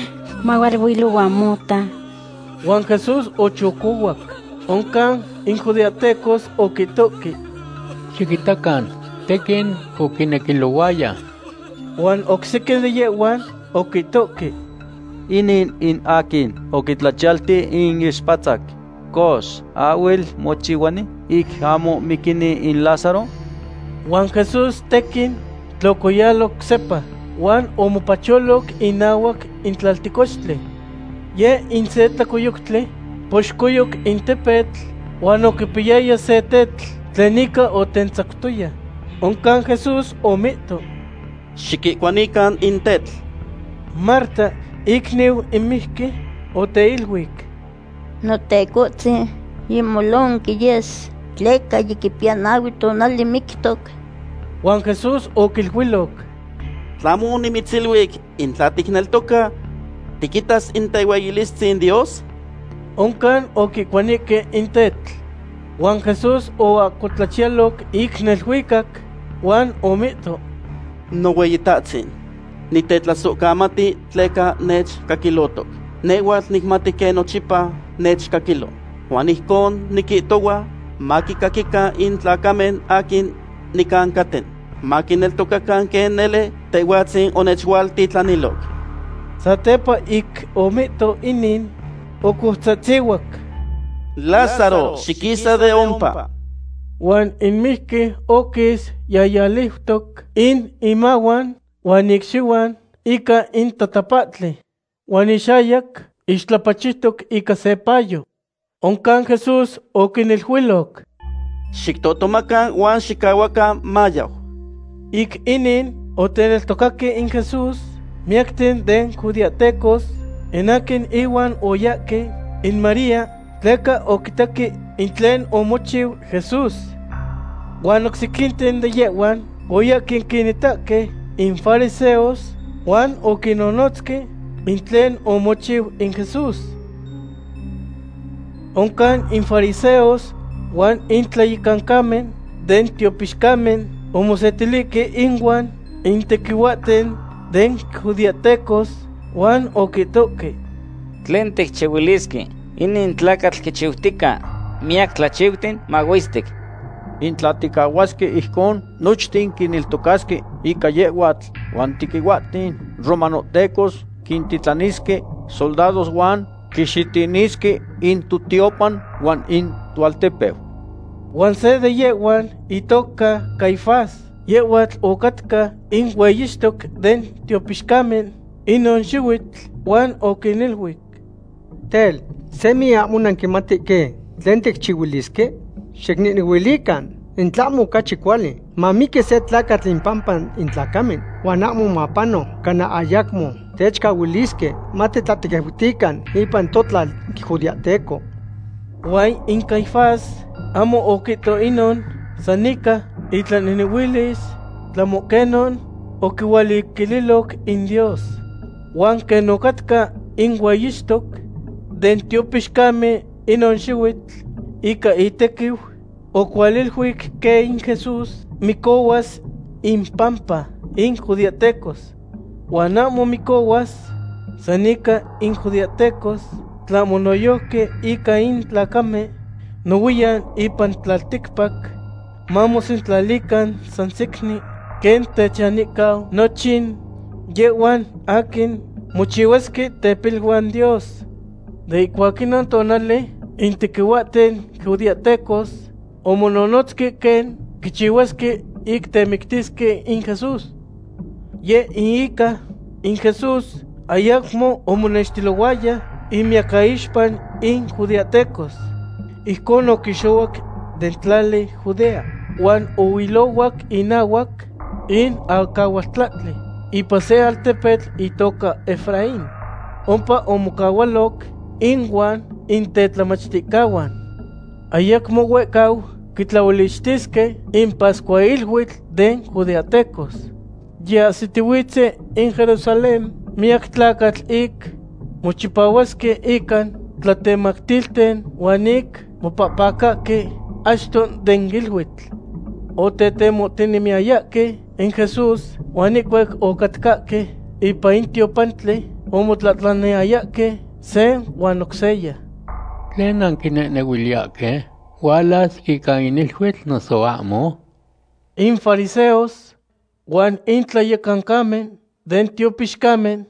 mawalhuiluamota. Juan Jesús ochokowak, onkan in judiatecos okitoki. Chiquitakan, tekin okinekilowaya. Juan okseke de yewan okitoki. Inin in akin okitlachalti in ispatzak. Kos, awel mochiwani, ik amo mikini in Lázaro. Juan Jesús tekin tlokoyalok sepa. Juan omopacholok inawak in tlaltikochtle. Ye in se tlakoyoktle, poxkoyok in tepetl, Juan okipiyaya se tetl, tlenika otentzaktoya. Onkan Jesús omito. Xikikuanikan in tetl. Marta, ikniu imihki, oteilhuik. No tekotzi, yimolonki yes, tleka yikipianawi tonali miktok. Juan Jesús okilhuilok. Tlamo nimitzilwik in tlatikneltoka, tikitas in teiwayilistzi in Dios? Onkan okikuanike in tetl. Juan Jesús oakotlachialok iknelhuikak, Juan omito. No weyitatzin, nitetlasokamati tleka nech kakilotok. Newatl nikmati ke nochipa nech kakilo. Juan ihkon nikitowa, makikakika in tlakamen akin nikankaten. Makineltokakan ken nele tehuatzin onechwaltitlanilok. Satepa ik omito inin okuhtzatsiwak. Lázaro, xikisa de ompa. Juan inmihki okis yayalihtok in imawan, Juan ixiwan ika in tatapatli. Juan ixayak ixtlapachihtok ika se payo. Onkan Jesús okinilhuilok. Xiktotomakan Juan xikawakan mayaw. Ik inin oteneltokake in Jesús, miakten den judiatecos, enaken iwan oyake in María, tleka okitaki in tlen omochiw Jesús. Juan oksikinten de yewan, oyakin kinitake in fariseos, Juan okinonotske in tlen omochiw in Jesús. Onkan in fariseos, Juan in tlayikankamen, den tiopixkamen, omosetilike inwan, in tekiwaten, den judiatecos, Juan okitoke. Tlen tekchewiliski, inin tlakatl kichiwtika, miak tlachiwtin mawistik. In tlatikawaski ihkon, nochtin kiniltokaski ika yewatl, Juan tikiwatin, romanotecos, kintitlaniski, soldados Juan, kixitiniski in tutiopan, Juan in tualtepeu. Juan se de yewan itoka Caifás, yewatl okatka in weyistok den tiopixkamen, inon xiuitl wan okinilhuik. Tel, semi amo nankimati ke, tlen tikchiuiliskej, xikniuilikan, intlamo kachi kuali, mamiki se tlakatl inpampan intlacamen, wan amo mapano, kana ayakmo, techkauiliskej, matitlatikehutikan ipan totlal judiateco. Wan in Caifás amo okito inon, sanika itlaniniwilis, tlamokenon, okiualikililok in Dios. Wan ken okatka in ueyixtok, den tiopixkame inon xiuitl, ika itekiu, okualilhuik ke in Jesús mikowas in pampa in judiatecos. Wan amo mikowas, sanika in judiatecos, tlamonoyohke ika in tlacame, nowiyan ipan tlaltikpak, mamosintlalikan sansikni, ken techanikau nochin, yewan akin mochiuaske tepilhuan Dios. De ikuakinon tonali, intikiuaten judiatecos, omononotske ken kichiuaske ik temiktiske in Jesús. Ye iika in Jesús ayakmo omonextilowaya imiakaixpan in judiatecos. Ijkon okixowak den tlali Judea, wan oilowak inawak in alcahuastlatli, ipa se altepetl itoka Efraín. Ompa omokawalok inwan in tetlamachticawan. Ayakmo wekau kitlauilixtiske in pascuailhuitl den judiatecos. Ya sitiwitze in Jerusalén miak tlakatl ik mochipawaske ikan tlatemaktilten wan ik mopapakake ashton den gilhuitl. O tetemotinimiayake in Jesús wan ikuek okatkake ipa in tiopantli omotlatlaneayake se wan okseya. Tlen ankineneuiliakeh, walas ika inilhuitl noso amo? In fariseos wan in tlayekankamen den tiopixkamen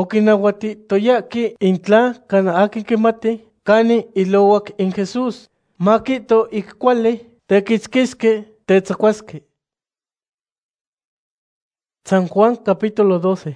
okinauatitoyaki intla kana akin kimati kani ilowak in Jesús, makito ik kuali tekitzkiske tetzakuaske. San Juan capítulo doce.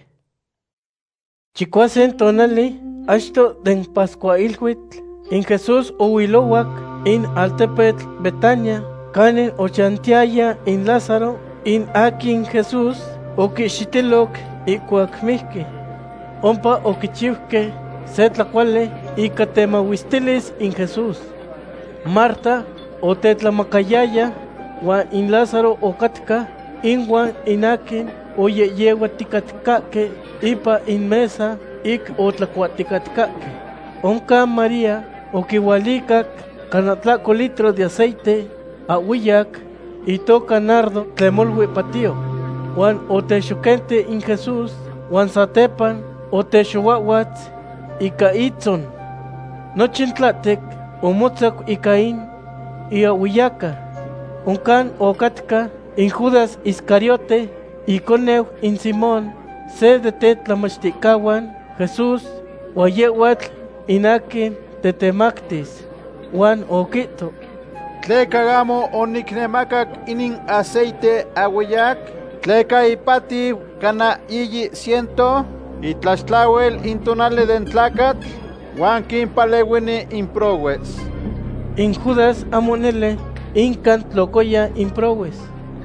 Chikuasen tonali ashto den pascuailhuitl in Jesús oilowak in altepetl Betania, kanin ochantiaya in Lázaro, in akin Jesús okixitilok ikuak mihki. Ompa okichiuhke se tlakuali ika temahuistilis in Jesús. Marta otetlamakayaya, wan in Lázaro okatka inwan in akin oyeyeuatikatkake ipa in mesa ik otlakuatikatkake. Onka María okiwalikak kana tlako litro de aceite ahuiyak itoka nardo tlemolhui patio, wan otexokente in Jesús, wan satepan otexowawatz ika itzon. Nochin tlatek omotzak ika in iahuiyaka. Onkan okatka in Judas Iscariote, ikoneu in Simón, se de tetlamachticawan Jesús, wayewatl inakin tetemaktis, wan okito. Tleka amo oniknemakak inin aceite ahuiyak, tleka ipati kana iyi ciento, itlaxtlawel intonale den tlacat, wan kinpalewini improwes. In Judas amonele, inkant locoya improwes.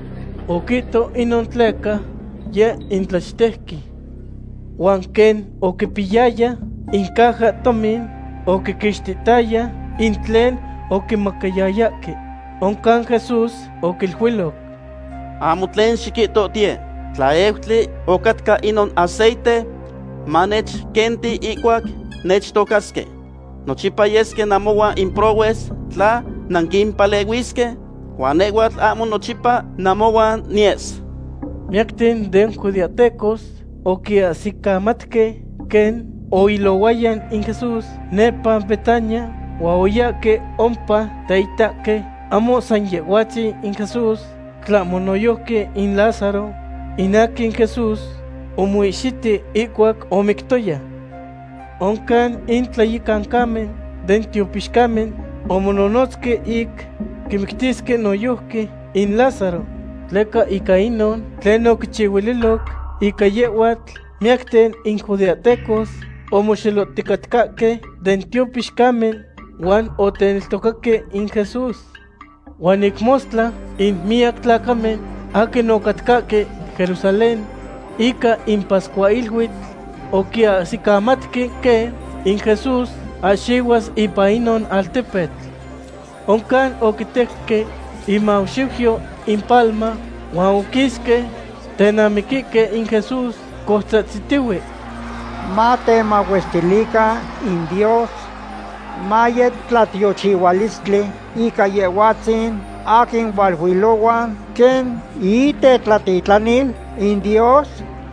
Okito inon tleka, ye intlachtehki. Wan ken okipiyaya, inkaja tomin, okikixtitaya, intlen okimakayayake. Onkan Jesús okilhuilok. Amo tlen xikito tie, tlaehtli okatka inon aceite, manech kenti ikuak nechtokaske. Nochipa yeske namowa improwes, tla nankinpalewiske, wan ewatl amo nochipa namowan nies. Miaktin den judiatecos okiasikamatke ken oilowayan in Jesús nepa Betania, waoyake ompa teitake amo sanyewatzi in Jesús, tlamonoyoke in Lázaro, inakin Jesús omuixiti ikuak omiktoya. Onkan in tlayikankamen den tiopixkamen omononotske ik kimiktiske noyohke in Lázaro, tleka ika inon tlen okichiuililok ika yewatl miakten in judeatecos omoxeloticatcahque den tiopixcamen wan oteneltocahque in Jesús. Wan icmostla in miak tlacamen aken ocatcahque Jerusalén ica in pascuailhuitl oquiahsicamatque que in Jesús axiuas ipa inon altepetl. Oncan oquitecque imauxiugio in palma wan oquisque tenamiquique in Jesús cohtzatzitiui. Mate mahuestilica in Dios, mayet tlatiochihualistli ica yehuatzin akin walhuilowan ken ite tlatitlanil in Dios,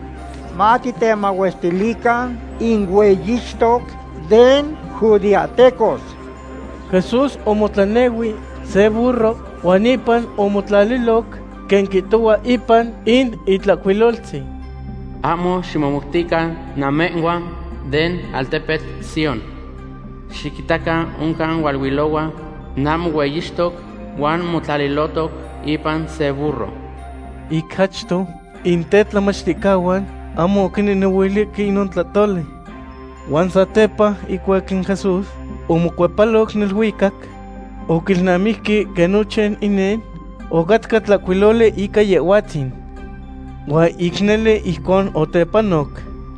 mati temahuestilica in hueyixtoc den judiatecos. Jesús omotlanewi se burro wan ipan omotlaliloc ken quitoa ipan in itlacuiloltzi. Amo ximomuktikan namehuan den altepet Sion. Xikitaka unkan walwilowa nam hueyixtok wan motlalilotok ipan se burro. Ikachto in tetlamachticawan amo oquinineuiliki inon tlatoli. Wan satepa ikuekin Jesús omocuepaloc nilhuicac oquilnamihki kenuchen inen ocatca tlacuilole ica yehuatzin. Wa iknele ijkon otepanoc.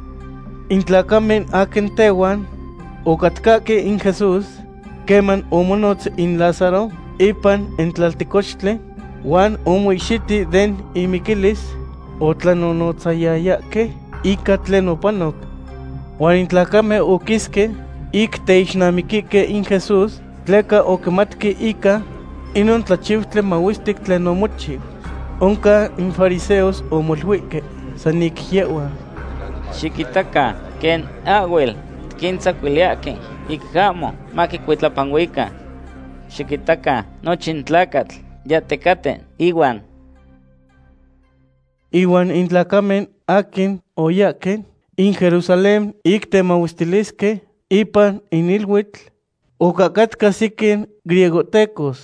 Intlacamen aken tewan ocatcaque in Jesús keman omonotz in Lázaro ipan en tlalticochtle wan omoixiti den imiquilis otlanonotzayayake ica tlen opanoc. Wan intlacame oquisque ik teixnamiquique in Jesús tleca oquimatque ica inon tlachiutle mahuistic tlen omochiu. Onca in fariseos omolhuique sanik yewa. Xiquitaca ken ahuel quintzacuiliaque icamo maquicuitlapanhuica. Xiquitaca nochin tlacatl yatecate iwan. Iwan intlacamen akin oyaken in Jerusalén ik temahuistilisque ipan in ilhuitl ocacatca siquin griegotecos.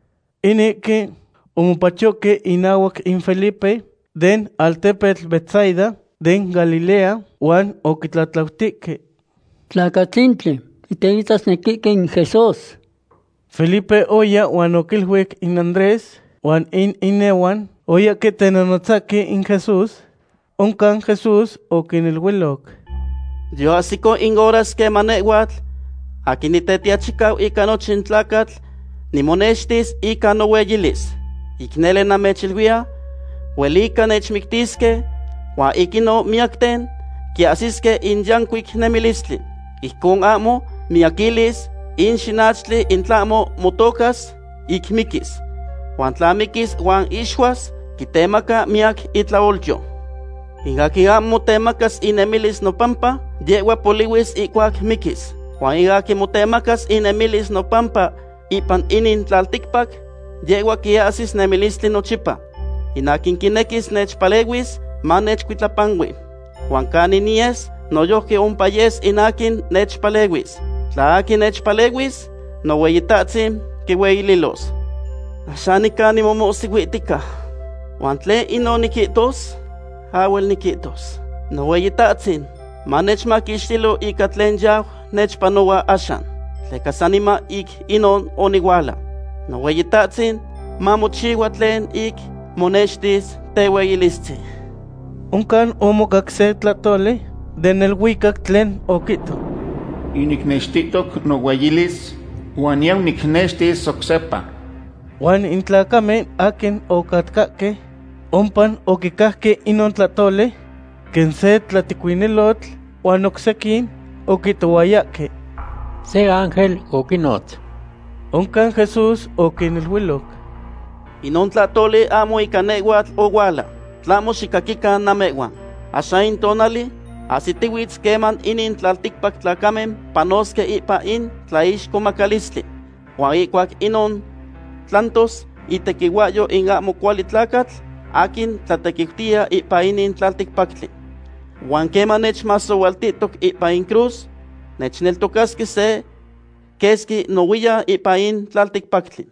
Inique omopachoque inauac in Felipe den altepetl Betsaida den Galilea wan oquitlatlautique. Tlacatzintli, iteitas nequique in Jesús. Felipe oya wan oquilhuic in Andrés wan in inewan oya que tenanotzaque in Jesús. Oncan Jesús oquinilhuiloc. Yo asico in horas que manehuatl, akinitetiachicau ica nochin tlacatl, ni monextis ica nohueyilis. Iknele namechilhuia, huelica nechmictisque, wa ikino miakten, kiasisque in yancuic nemilistli. Icon amo, miaquilis, in xinachtli in tlamo motocas, ikmikis. Wan tlamikis wan ixhuas, kitemaca miak itlaolcho. Ingaki amo temacas inemilis no pampa, yewa poliwis ikuak mikis. Wan ingaki motemacas inemilis no pampa, ipan inin tlaltikpak, yewa kiasis nemilistli nochipa. Inakin kinekis nechpalewis, man nechkuitlapangui. Wan kani nies, noyohke umpayes inakin nechpalewis. Tla akin nechpalewis, no weyitatzim kiweililos. Ashani kani momosiwitika. Wan tle ino nikitos, hawel nikitos. No weyitatzin, man nechmakixtilo ika tlen yaw nechpanoa ashan. Tlekasanima ik inon oniguala. No weyitatzin, mamochiwa tlen ik monextis teweyilistzi. Uncan omocaxe tlatole den el huicac tlen oquito. Inicnextitok no weyilis, wan yau nicnextis oksepa. Wan intlacame aken ocatcaque, ompan oquicahque inon tlatole, ken se tlaticuinelotl, wan oxequin oquitoayaque. Se ángel oquinot. Oncan Jesús oquinilhuiloc. Inon tlatole amo icaneguatl oguala, tlamo xicaquican nameguan. Ashain tonali, asitiwitz keman inin tlaltikpak tlacamen panosque ipa in tlaixcomacalistli. Wan ikuac inon tlantos itequihuayo in amo cuali tlacatl, akin tlatequiutia ipa inin tlaltikpaktli. Wan keman nechmasoualtitok ipa in cruz, nechneltocasque se, keski nohuia ipa in tlaltikpaktli.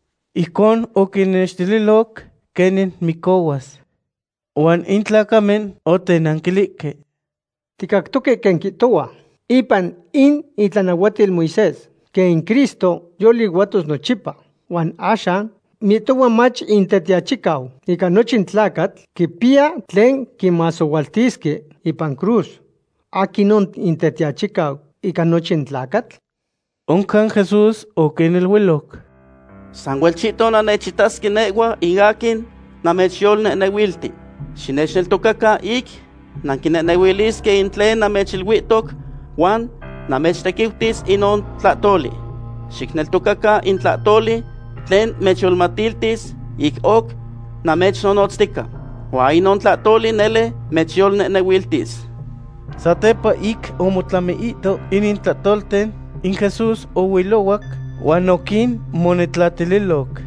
Icon oquinextililoc kenin micouas. Wan intlacamen otenanquilique. Tikaktoke ken kitoa. Ipan in itlanahuatil Moisés, que en Cristo yo liguatos nochipa. Wan ashan, mitowa mach intetiachikau, ika nochin tlacat, que pia tlen kimasowaltiske ipan cruz. Aquí non intetiachikau, ika nochin tlacat. Onkan Jesús o ken el hueloc. Sanguelchito na nechitaski negua igakin na mechiol ne newilti. Shinechel tokaka ik nankine newiliske intlen na mechilwitok wan na mechtekiutis inon tlatoli. Shiknel tokaka in tlatoli tlen mecholmatiltis ik ok na mechnonotstika. Wa inon tlatoli nele mechiol ne newiltis. Satepa ik omotlameito inin tlatolten in Jesús o huilowak Wanokin monetlatililok.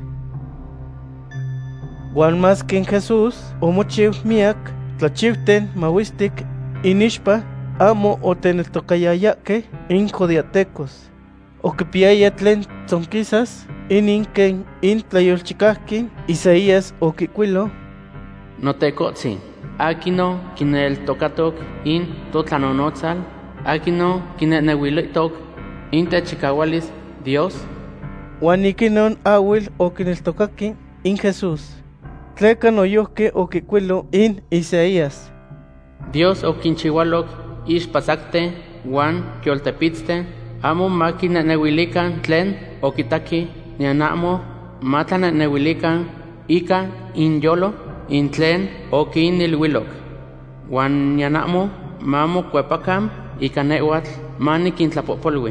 Wan mas ken Jesús o mochiw miak tlachiwten mawistik inishpa amo o teneltokayayake in jodiatecos. O kipiaya tlen tzonquisas inin ken in tlayolchikahkin Isaías o kikuilo. Notekotzin, akino kinel tokatok in totlanonotzal, akino kinetnewilotok in techikawalis Dios. Wanikinon awil o kineltokaki in Jesús. Tlekan oyohke o kikuilo in Isaías. Dios o kinchiwalok ishpasakte wan kyoltepitzte amo makinenewilikan tlen o kitaki nianamo matlanenewilikan ika in yolo in tlen o kinilwilok. Wan nianamo mamo kuepakam ika newatl manikintlapopoliwi.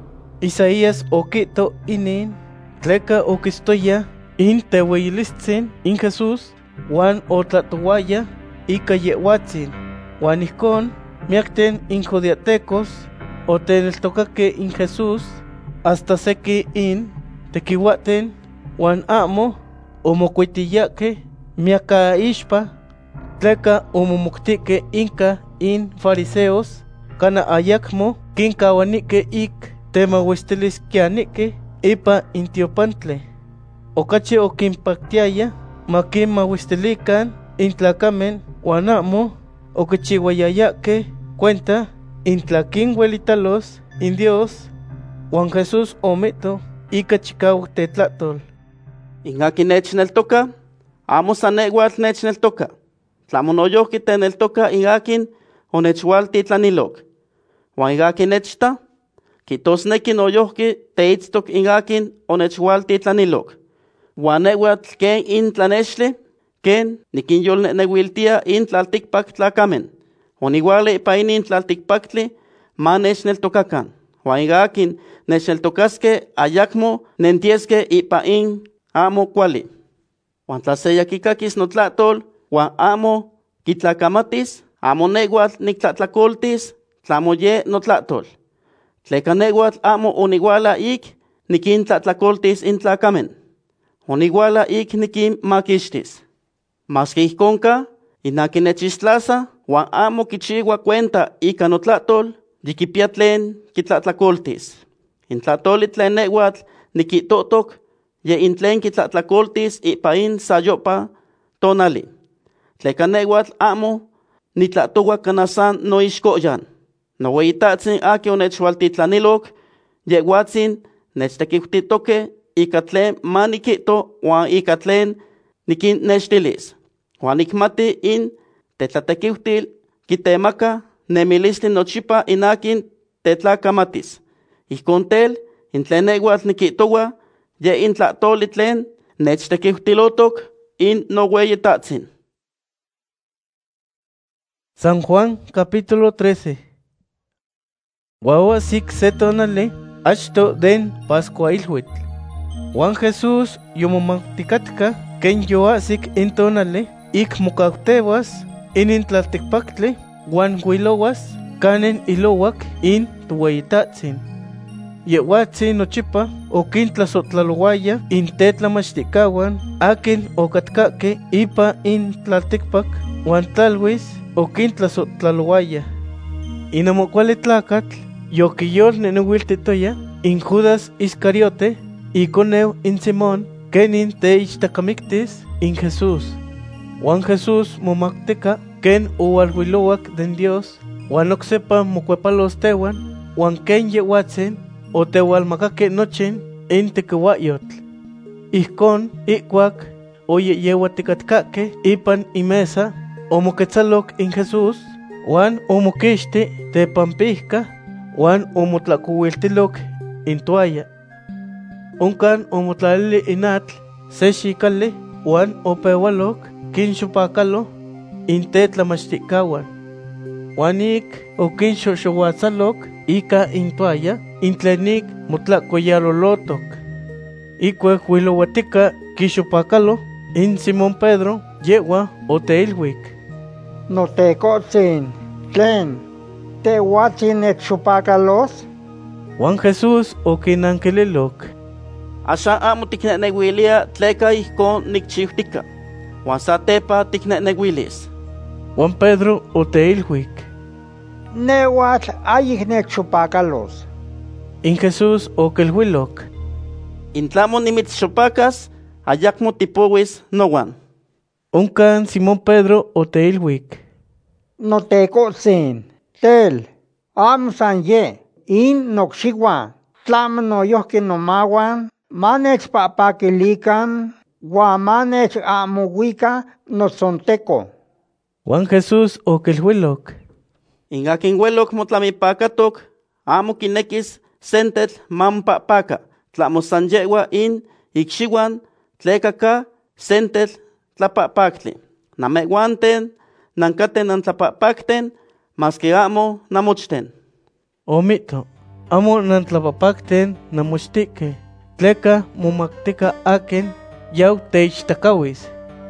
Isaías o quito inin, tleka o kistoya, in tehueyilistzin, in Jesús, wan o tlatuaya, ika yehuatzin, wan ihkon, miakten in jodiatecos, o teneltokake in Jesús, hasta seki in, tekiwaten, wan amo, o mokuitiyake, miaka ishpa, tleka o momuktike inka in fariseos, kana ayakmo, kinka wanike ik, tema huestilis kianike ipa intiopantle. Okachi o kimpaktiaya, makin mahuestilikan intlakamen wanamo o kichihuayayake cuenta intlakin huelitalos in Dios Juan Jesús omito ika chikau tetlatol. Ingaki nechneltoka, amo sanewal nechneltoka. Tlamonoyoki teneltoka ingakin onechwal titlanilok. Juan ingaki nechta, kitosneki noyohki teitztok ingakin onechwal titlanilok. Wanewatl ken intlanexle, ken nikinyol newiltia intlaltikpak tlakamen. Oniguale ipa in intlaltikpaktli ma nechneltokakan. Juan ingakin nechneltokaske ayakmo nentieske ipa in amo kuali. Juan tlaseya kikakis notlatol, Juan amo kitlakamatis, amo newatl niktlatlakoltis, tlamoye notlatol. Tleka newatl amo oniguala ik nikin tlatlakoltis intlakamen. Oniguala ik nikin makixtis. Maski ihkonka, inaki nechistlasa, Juan amo kichiwa cuenta ika notlatol, yikipia tlen kitlatlakoltis. Intlatoli tlen newatl nikitotok, ye intlen kitlatlakoltis ipa in sayopa tonali. Tleka newatl amo nitlatowa kanasan no ixkoyan. No weitatsin aki onechwaltitlanilok, yehuatzin nechtekiptitoke ika tlen manikito wan ika tlen nikin nextilis. Wan ikmati in tetlatekiptil kitemaka nemilistli nochipa inakin tetlakamatis. Ihkontel in tlen newatl nikitowa ye intlatoli tlen nechtekiptilotok in no weitatsin. San Juan capítulo trece. Guagua sik setonale, achto den Pascua ilhuitl. Juan Jesús yomomaktikatka, ken yoasik intonale, ik mukautewas, in intlaltikpaktle, Juan huilowas, kanen ilowak in tuweitatsin. Yehuatzin nochipa, okintlasotlaluaya, in tetlamachitikawan, akin okatkake, ipa in tlaltikpak, Juan talwis, okintlasotlaluaya. Inamokuali tlakatl, yokiyol nenewiltitoya, in Judas Iscariote, ikoneu in Simón, kenin te ichtakamiktis, in Jesús. Juan Jesús momaktika, ken ualhuilowak den Dios, Juan oksepa mokuepalos tehuan, Juan ken yehuatzen, o teualmakake nochen en tequewayotl. Ihkon, ikuak, oye yewatikatkake, ipan imesa, omoquetzalok in Jesús, Juan omoquixti tepampihka, Juan omotlacuiltilok in toalla. Onkan omotlalili inatl, se xicali, Juan opewalok, kinxopakalo, in tetlamachticawan. Juanik okinxoxohuatzalok, ika in toalla, intlenik motlacoyalolotok. Ikue huilohuatica kixopakalo, in Simón Pedro, yewa oteilhuic. Notecotzin, tlen, tehuatzin nechopakalos? Juan Jesús okinanquililok. Asha amo tiknenehuilia tleka ihkon nikchiutika. Juan satepa tiknenehuilis. Juan Pedro oteilhuic. Nehuatl ayik nechopakalos. In Jesús okelhuilok. Intlamo nimitzxopacas, ayakmo tipowis nowan. Onkan Simón Pedro oteilhuic. Notecotzin, tel, amo san ye, in nokxiwan, tlamo noyohki nomawan, manech papakilikan, guan manech amohuika notzonteco. Juan Jesús okelhuilok. In akin huelok motlamipakatok, amo kinekis sentetl mampapaka, tlamo san yewa in ikxiwan, tlekaka sentetl tlapapakli. Nameguanten, nankaten nantlapapakten, mas que amo namochten. Omito, amo nantlapapakten namochtike, tleka momaktika aken, yau teichtakawis.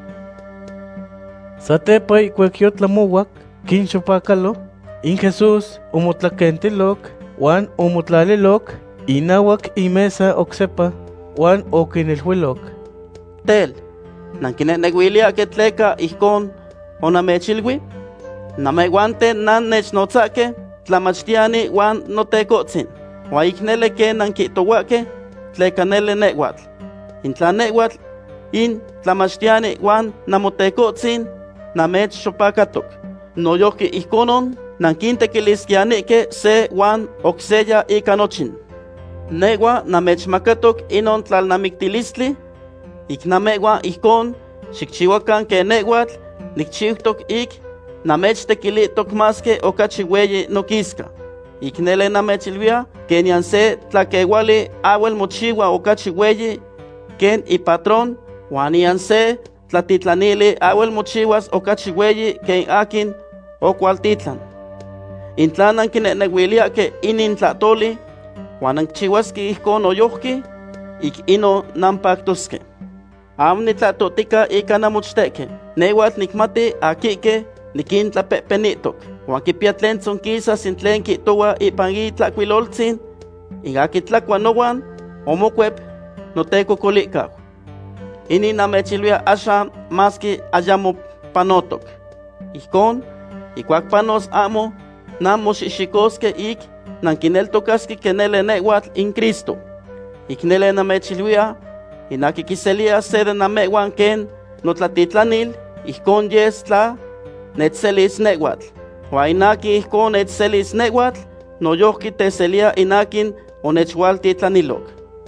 Satepa ikuekyotlamowak, kinxopakalo, in Jesús omotlakentilok, Juan omotlalilok, inawak imesa oksepa, Juan okinilhuilok. Tel, nankinenehuilia ketleka ihkon onamechilwi, nameguante nan nechnotzake, tlamachtiani Juan notecotzin, waiknele ke nankitowake, tleka nele nehuatl. Intla nehuatl, in tlamachtiani Juan namotecotzin, namech xopakatok. Noyohki ihkonon, nankintekilisquianike se Juan okseya ika nochin. Negua namechmakatok inon tlalnamiktilistli, iknamegua ihkon, xikchihuakan ke nehuatl, nikchiutok ik, namechtekilitok maske okachi weyi nokiska. Iknele namechilvia, kenian se tlakewali awel mochiwa okachi weyi, ken ipatrón, wanian se tlatitlanili awel mochiwas okachi weyi, ken akin okualtitlan. Intlanan kinenehuilia ke inin tlatoli, Juan chihuaski ihkon oyohki, ik ino nampaktoske. Am nitlatotika ika namochteke, neuat nikmati akike nikintlapepenitok. Juan kipia tlen tzonkisas intlen kitowa ipan itlakuiloltzin, igaki tlakuanowan, omokuep noteko kolikau. Ini namechilvia ashan maski ayamo panotok. Ihkon, ikuak panos amo, namoxixikoske ik, nankineltokaski kenele nehuatl in Cristo. Iknele namechilvia, inaki kiselia sede namehuan ken notlatitlanil, ihkon yes tla netzelis nehuatl. Wa inaki ihkon netzelis nehuatl, noyohki teselia inakin onechhualtitlanilok.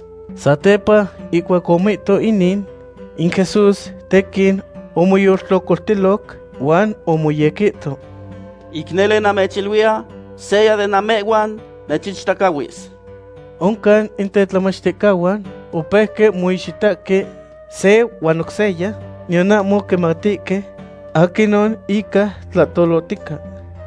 Satepa ikuakomito inin, in Jesús tekin omoyoltlokoltilok, Juan omoyekito. Iknele namechilvia, seya de namehuan nechichtakawis. Onkan intetlamachticawan, opehke muixitake, se wanokseya, nionamo kematike, akinon ika tlatolotika.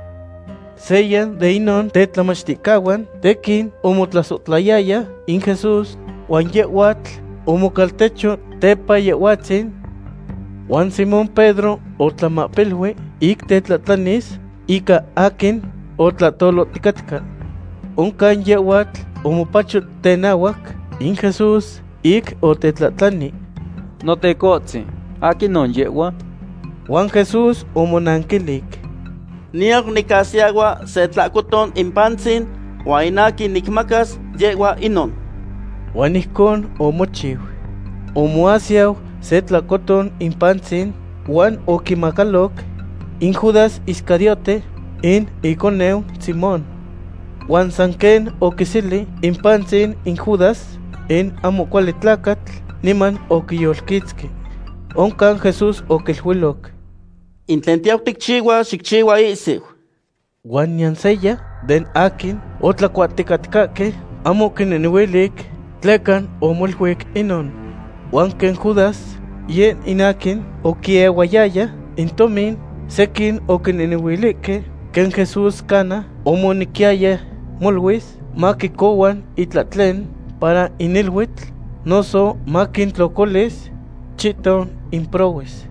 Seyan de inon tetlamachticawan, tekin omotlasotlayaya, in Jesús, Juan yehuatl, omokaltecho tepa yehuatzin, Juan Simón Pedro, otlamapelwe, ik tetlatlanis, ika akin, otlatoloticatka. Onkan yehuatl, omopacho tenawak, in Jesús, ik otetlatlani. Notekotzi, akinon yewa. Juan Jesús omonankilik. Niak nikasiagua se tlakoton impantzin, wainaki nikmakas yewa inon. Juan ihkon omochiw. Omoasiaw se tlakoton impantzin, Juan okimakalok, in Judas Iscariote, in iconeu Simón. Juan sanken okisili in pansin in Judas in amo kuali tlakatl niman okiyolkitski. Onkan Jesús okilhuilok. Intlentiaw tikchiwa xikchiwa isih. Juan yanseya den akin otlakuatikatkake amo kineniwilik tlekan omolhuik inon. Juan ken Judas yen inakin okiewayaya intomin sekin okineniwilike ken Jesús kana omonikiaya molwis makikowan itlatlen para inilwitl noso makintlokolis chiton improwis.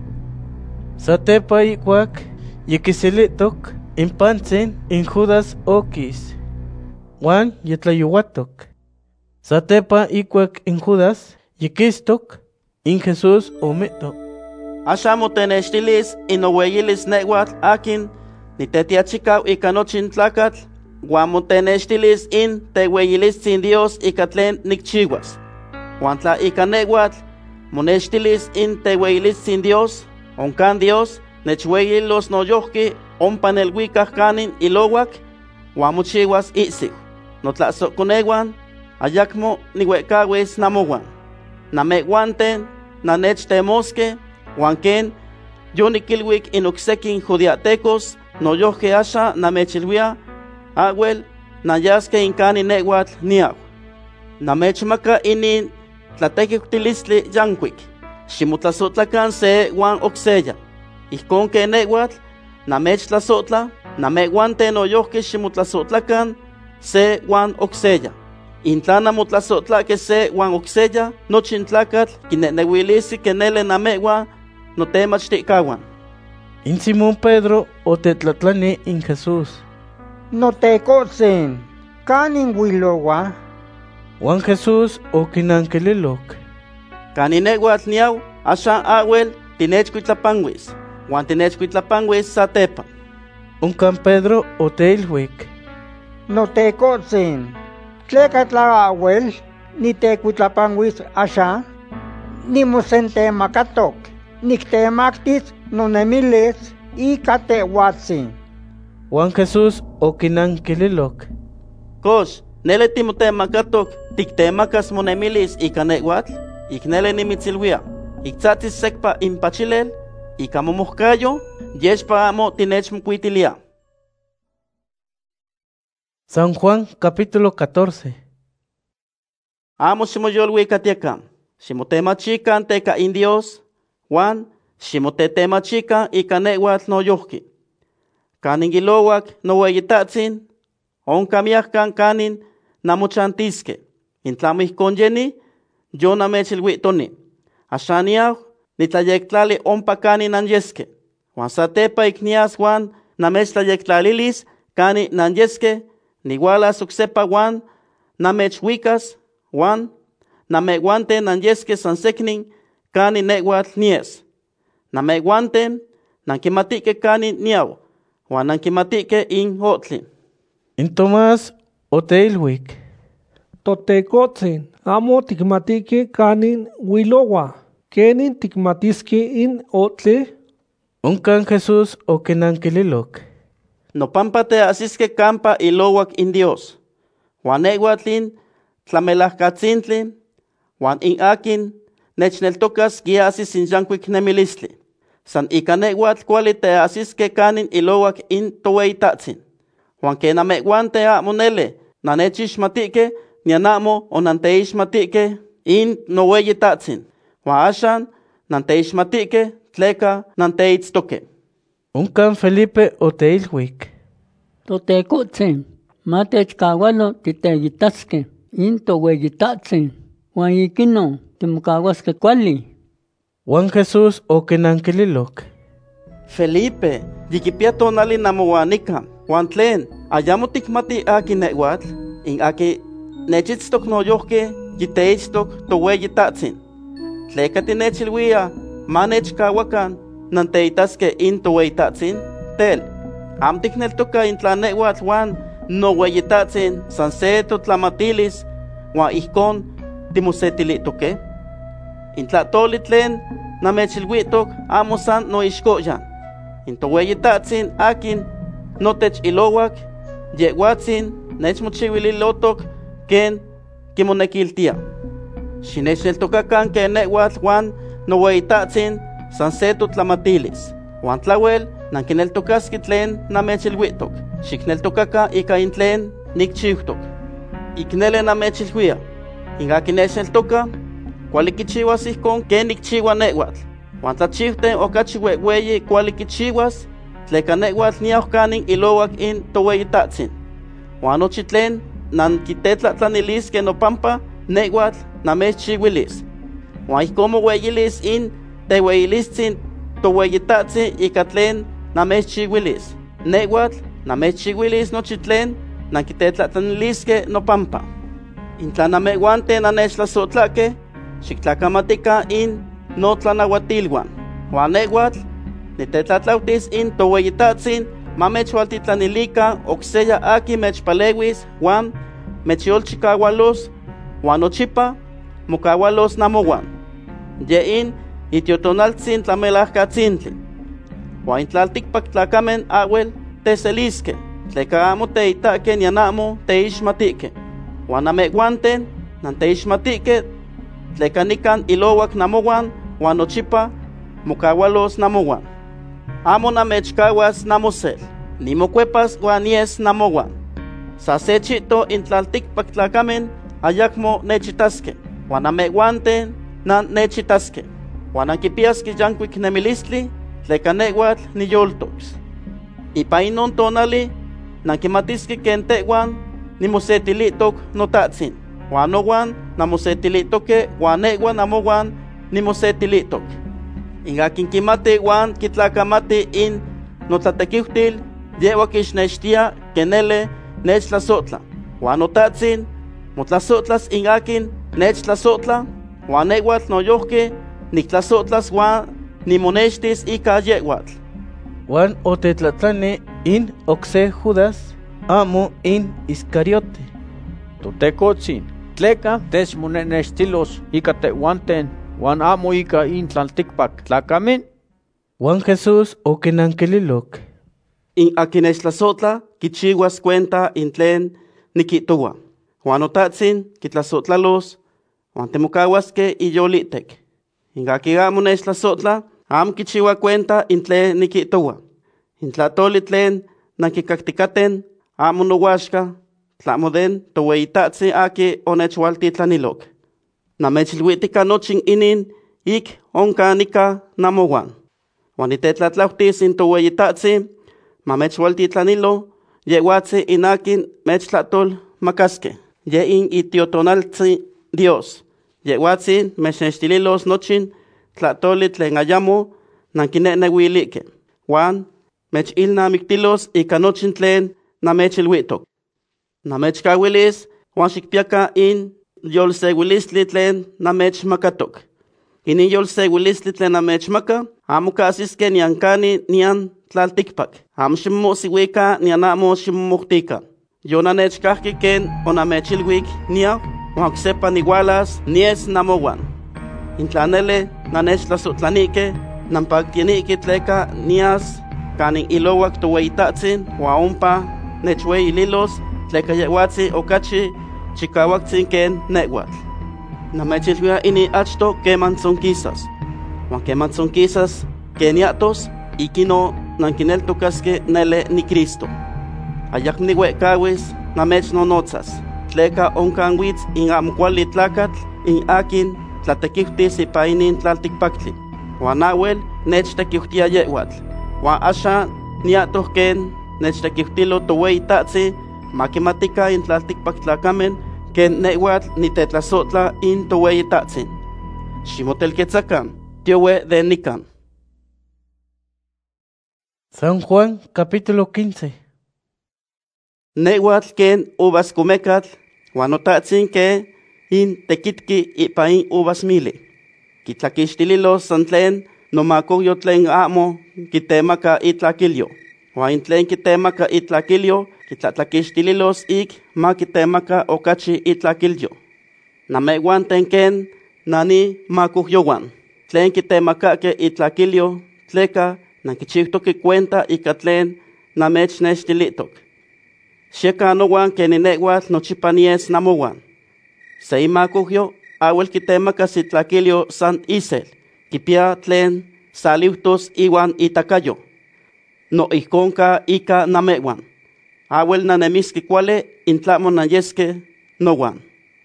Satepa ikuak yikisilitok impantzin in Judas okis. Juan yetlayuatok. Satepa ikuak in Judas yikistok in Jesús omito. Asha motenextilis inoweyilis nehuatl akin nitetiachikaw ika nochin tlakatl, Juan motenextilis in teweyilistzin Dios ika tlen nikchiwas. Juan tla ika nehuatl monextilis in teweyilistzin Dios, onkan Dios nechweyilos noyohki ompa nelwikah kanin ilowak, Juan mochiwas isik. Notlasokonewan ayakmo niwekawis namowan. Namehuanten nanechtemoske, Juan ken yonikilwik in oksekin judiatecos noyohke asha namechilwia awel nayaske in kanin nehuatl niaw. Namechmaka inin tlatekiktilistli yankwik. Ximotlasotlakan se Juan okseya. Ihkon ke nehuatl namechtlasotla, namehuanten noyohke ximotlasotlakan se Juan okseya. Intlana motlasotlake se Juan okseya, nochin tlakatl kinenewilisi kenele namewa notemachtikkawan. In Simón Pedro otetlatlani in Jesús. Notekotzin, kanin wilowa. Juan Jesús okinankililok. Kaninewatl niaw, asha awel tinechkuitlapanwis. Juan tinechkuitlapanwis satepa. Unkan Pedro oteilwik. Notekotzin, tlekatla awel nitekuitlapanwis asha, nimosentemacatok, nictemaktis nonemiles y catehuatzin. Juan Jesús okinankililok. Kosh, nele timotemacatok, tictemacas monemilis y canehuatl, iknele nimitzilwia, iktzatis sekpa impachilel, ikamomohkayo, yeshpa amo tinechmkuitilia. San Juan capítulo catorce. Amo ximoyolwikatiakan, ximotemachikan teka in Dios, Juan ximotetemachikan ika nehuatl noyohki. Kanin gilowak noweyitatzin, onkamiahkan kanin namochantiske. Intlamo ihkon yeni, yo namechilwitoni. Axaniaw nitlayektlali ompa kanin nanyeske. Juan satepa iknias Juan namechtlayektlalilis kanin nanyeske, niwalas oksepa Juan namechwikas, Juan nameguanten nanyeske sanseknin kanin nehuatl nies. Nameguanten nankimatike kanin niaw, Juan nankimatike in hotli. In Tomás oteilwik. Totekotzin, amo tikmatike kanin wilowa, kenin tikmatiski in otli. Unkan Jesús okinankililok. No pampa te asiske campa ilowak in Dios. Juan nehuatlin tlamelahkatzintlin, Juan in akin nechneltokas giasis in yankwik nemilistli. San ika nehuatl kuali te asiske kanin ilowak in toweitatzin. Juan ke namehuante amo nele, nanechixmatike, nianamo o nanteixmatike in noweyitatzin. Juan ashan nanteixmatike tleka nanteitztoke. Unkan Felipe oteilwik. Totekutzin, matechkawalo titeyitaske, in toweyitatzin, Juan ikino timokawaske kuali. Juan Jesús okinankililok. Felipe, yikipia tonali namowanika, Juan tlen, ayamo tikmati aki nehuatl, in aki nechitztok noyohke, yiteitztok toweyitatzin. Tleka tinechilwia, manechkawakan, nanteitaske in toweyitatzin, tel, am tikneltoka in tla nehuatl Juan noweyitatzin, san se totlamatilis, Juan ihkon timosetilitoke. In tla toli tlen namechilwitok amo san no ixkoyan. In toweyitatzin akin notech ilowak, yehuatzin nechmochiuililotok ken kimonekiltia. Xinechneltokakan ken nehuatl Juan noweyitatzin san se totlamatilis. Juan tlawel nankineltokaski tlen namechilhuitok. Xikneltokaka ika in tlen nikchiutok. Iknele namechilhuia. Inga kinechneltoka, kuali kichiuas ijkon ken nikchiua nehuatl. Juan tlachiuten okachi weweyi kuali kichiuas, tleka nehuatl niauhkanin ilowak in toweyitatzin. Juan nochi tlen nankitetlatlaniliske nopampa, nehuatl namechchiuilis. Juan ijkon moweyilis in teweyilitzin toweyitatzin ika tlen namechchiuilis. Nehuatl namechchiuilis nochi tlen nankitetlatlaniliske nopampa. Intla namehuanten nanechtlazotlaque, xiktlakamatika in notlanauatilhuan. Juan nehuatl nitetlatlautis in toweyitatzin mamechwaltitlanilika okseya aki mechpalewis Juan mechyolchikaualos Juan nochipa mokahualos namohuan. Ye in itiotonaltzin tlamelajkatzintli. Juan intlaltikpak tlakamen awel teseliske, tleka amo teitaque nian amo teixmatike. Juan namehuanten nanteixmatike, tleka nikan ilowak namohuan Juan nochipa mokahualos namohuan. Amo namechkahuas namosel, ni mokuepas Juan yes namohuan. Sa se chito intlaltikpak tlakamen ayakmo nechitaske, Juan namehuanten nan nechitaske. Juan ankipiaske yankuik nemilistli, tleka nehuatl niyoltoks. Ipa inon tonali, nankimatiske ken tehuan nimosetilitok notatzin. Juan nohuan namosetilitoke, Juan nehuan namohuan nimosetilitok. Inga kinkimati Juan kitlakamati in notlatekiuhtil, yewa kixnextia kenele nechtlasotla. Juan notatzin motlasotlas ingakin nechtlasotla, Juan nehuatl noyohke niktlasotlas Juan nimonextis ika yehuatl. Juan otetlatlane in okse Judas, amo in Iscariote. Totekotzin, tleka techmonenextilos ika tehuanten, Juan amo ika in tlaltikpak tlakamen. Juan Jesús okinankelilok. In akinextlasotla kichihuas cuenta in tlen nikitowa. Juan otatzin kitlasotlalos, Juan temokahuaske iyolitek. Inga amo nextlasotla, am kichiwa cuenta in tlen nikitowa. In tlatoli tlen nankikaktikaten, amo nohuaxka, tlamoden toweyitatzin aki onechwaltitlanilok. Namechilhuitika nochin inin, ik onkanika namohuan. Juan itetlatlautis in toweyitatzin, mamechwaltitlanilo, yehuatzi inakin mechtlatol makaske. Ye in itiotonaltzi Dios. Yehuatzin mechnextililos nochin tlatoli tlen ayamo nankinenehuilike. Juan mechilnamiktilos ika nochin tlen namechilhuitok. Namechkahuilis Juan xikpiaka in yolseuilistli tlen namechmakatok. Inin yolseuilistli tlen namechmaka, amo kasiske nian kani nian tlaltikpak. Amo ximomosihuika nian amo ximomohtika. Yo nanechkahki ken onamechilhuik nia, Juan oksepa nihualas nies namohuan. Intlanele nanechtlasotlanike, nampaktieniki tleka nias kanin ilowak toweyitatzin, Juan ompa nechweililos, tleka yehuatzin okachi chikahuaktzin ken nehuatl. Namechilhuia ini achto keman tzonkisas. Juan keman tzonkisas keniatos, ikino nankineltokaske nele ni Cristo. Ayak nihuekawis namechnonotzas, tleka onkanwitz in amo kuali tlakatl in akin tlatekiuhtis ipa inin tlaltikpaktli. Juan awel nechtekiuhtia yehuatl. Juan asha niatoh ken nechtekiuhtilo toweyitatzin, makimatika in tlaltikpaktlakamen ken nehuatl nitetlasotla in toweyitatzin. Ximotelketzakan, tiowe de nikan. San Juan capítulo quince. Nehuatl ken uvas kumekatl, Juan otatzin ke in tekitki ipa in uvas mili. Kitlakixtililos san tlen nomakoyo tlen amo kitemaka itlakilyo. Juan in tlen kitemaka itlakilyo, kitlatlakixtililos ik ma kitemaka okachi itlakilyo. Namehuanten ken nani makuhyowan. Tlen kitemakake itlakilyo, tleka nankichiuhtoki cuenta ika tlen namech nextilitok. Xeka nowan ken inewatl nochipa nies namowan. Se imakuhyo, awel kitemaka sitlakilio san isel, kipia tlen saliutos iwan itakayo. No ihkonka ika namewan. Awel nanemiski kuale intlamo nayeske nowan.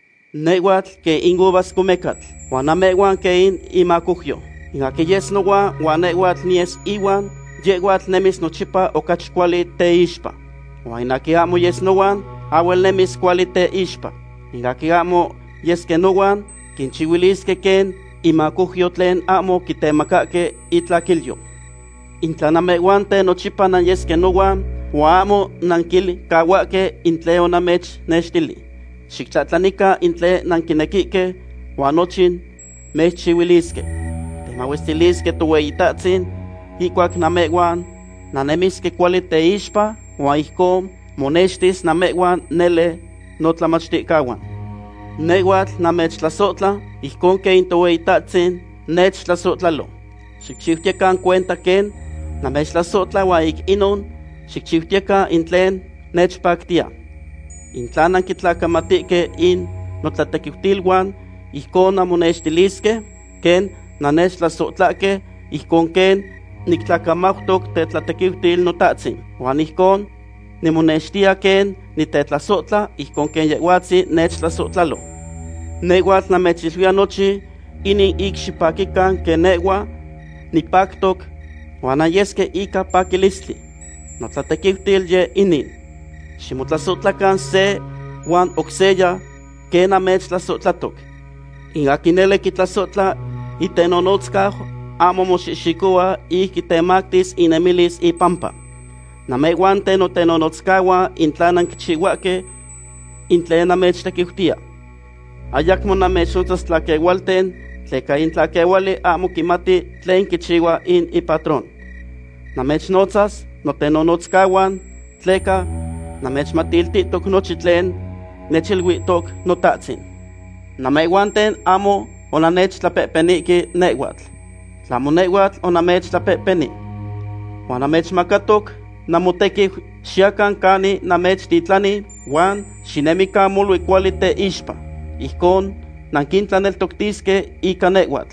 Newatl ke ingubas kumekatl, wan namewan ke in imakuhyo. Ingakiyes nowan wan newatl nies iwan, yewatl nemis nochipa okach kuali teishpa. Wan inaki amo yes nowan, awel nemis kuali teishpa. Ingaki amo yeske nowan, kinchiwiliske ken imakuhyo tlen amo kitemakake itlakilyo. Intlanamewan te nochipa nan yeske nowan, wa amo nankili kawake intleo namech nechtili. Xiktlatlanika intle nankinekike, wa nochin mechchiwiliske. Temawestiliske tuweitatzin, ikuak namewan, nanemiske kuali teishpa, wa ihkom monextis namewan nele notlamachtikkawan. Newatl namechtlasotla, ihkon ke intoweitatzin nechtlasotlalo. Xikchiwtiekan cuenta ken namechtlasotla wa ik inon, xikchiwtiekan intlen nechpaktia. Intlanan kitlakamatike in notlatekiwtilwan, ihkon namonextiliske, ken nanechtlasotlake, ihkon ken niktlakamautok tetlatekiwtil notatzin. Wan ihkon nimonextia ken nitetlasotla, ihkon ken yewatzi nechtlasotlalo. Newatl namechilhuia nochi, inin ik xipakikan ken newa nipaktok, wan ayeske ika pakilistli. Notlatekiwtil ye inin. Ximotlasotlakan se wan okseya ken namechtlasotlatok. Ingakinele kitlasotla itenonotskaj amo moxixikoa ik kitemaktis inemilis ipampa. Namewan tenotenonotzkawa intlanan kichiwake intlen namechtekiwtia. Ayakmo namechnotzastlakewalten tleka intlakewali amo kimati tlen kichiwa in ipatron. Namechnotzas notenonotzkawan tleka namechmatiltitok nochi tlen nechilwitok notatzin. Namewanten amo onanechtlapeppeniki newatl. Tlamo newatl onamechtlapepeni. Wan namechmakatok namotekiw xiakan kani namechtitlani wan xinemika molui kuali teixpa. Ihkon nankintlaneltoktiske ika newatl.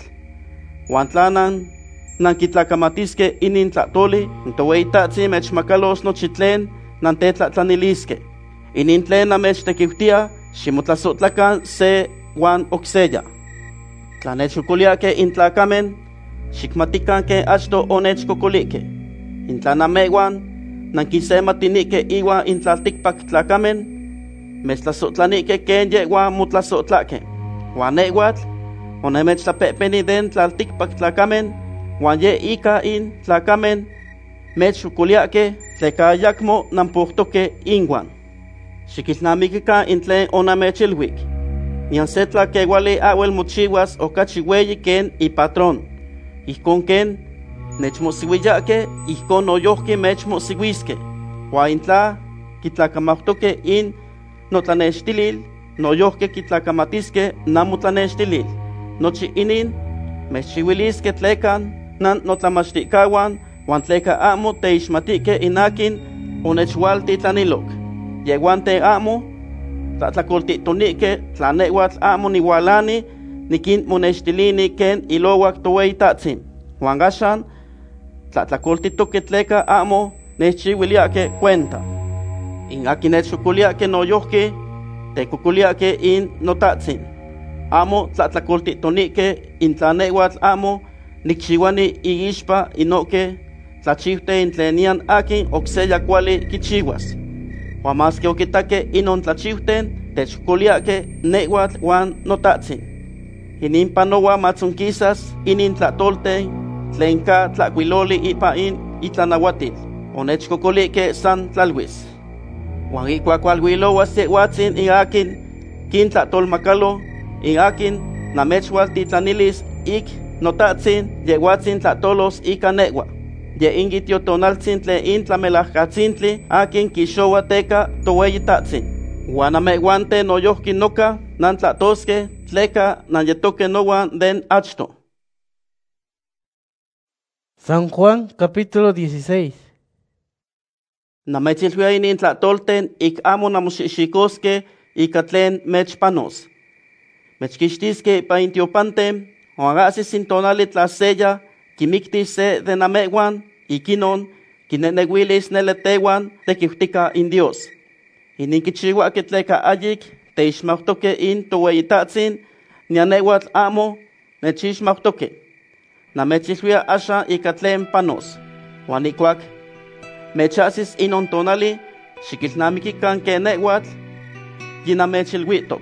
Wan tlanan nankitlakamatiske inin tlatoli, ntoweitatzi mechmakalos nochi tlen nantetlatlaniliske. Inin tlen namechtekiwtia, ximotlasotlakan se wan okseya. Tlanechokoliake intlakamen, xikmatikan ke achto onechkokolike. Intlanamewan, nankisematinique iwa intlaltikpak tlakamen, mechtlasotlanike ken yewa motlasotlake. Wan newatl, onemechtlapepeni den tlaltikpak tlakamen, wan ye ika in tlakamen, mechokoliake tleka ayakmo nampuhtoke inwan. Xikilnamikikan intlen onamechilwik. Nian se tlakewali awel mochiwas okachi weyi ken ipatron. Ihkon ken nechmosiwiyake, ihkon noyohki mechmosiwiske. Wa intla kitlakamautoke in notlanextilil, noyohke kitlakamatiske namotlanextilil. Nochi inin mechchiwiliske tlekan nan notlamachtikkawan, wan tleka amo teixmatike inakin onechwaltitlanilok. Yeguante amo tlatlakoltitonike tlanewatl amo niwalani nikin monextilini ken ilowak toweitatsin. Wan axan tlatlakoltitoke tleka amo nechchiwiliake cuenta. In akin nechokoliake noyohki tekokoliake in notatsin. Amo tlatlakoltitonike in tlanewatl amo nikchiwani iixpa inoke tlachiwte intlenian akin okseya kuali kichiwas. Wan maske okitake inon tlachiwten techokoliake newatl wan notatsin. Inin panowa matzonkisas inin tlatolten tlen ka tlakuiloli ipa in itlanahuatil. Onechkokolike san tlalwis. Wan ikuak walhuilowas yewatsin in akin kintlatolmakalo, in akin namechwaltitlanilis ik notatsin yewatsin tlatolos ika newa. Ye ingitiotonaltzin tlen in tlamelajkatzintli akin kixowa teka toweyitatsin. Wan amewante noyohki noka nantlatoske tleka nanyetoke nowan den achto. San Juan capítulo dieciséis. Namechilhuia inin tlatolten ik amo namoxixikoske ika tlen mechpanos. Mechkixtiske ipa intiopantem, oagasis intonali tlaseya, kimiktis se de namewan, ikinon, kinenewilis neletewan, tekiutika in Dios. Ininkichiwa ketleka ayik, teixmautoke in toweitatsin, nianewatl amo, nechixmautoke. Namechilhuia asha ika tlen panos. Wanikuak, mechasis inon tonali, xikilnamikikan ke newatl, yinamechilhuitok.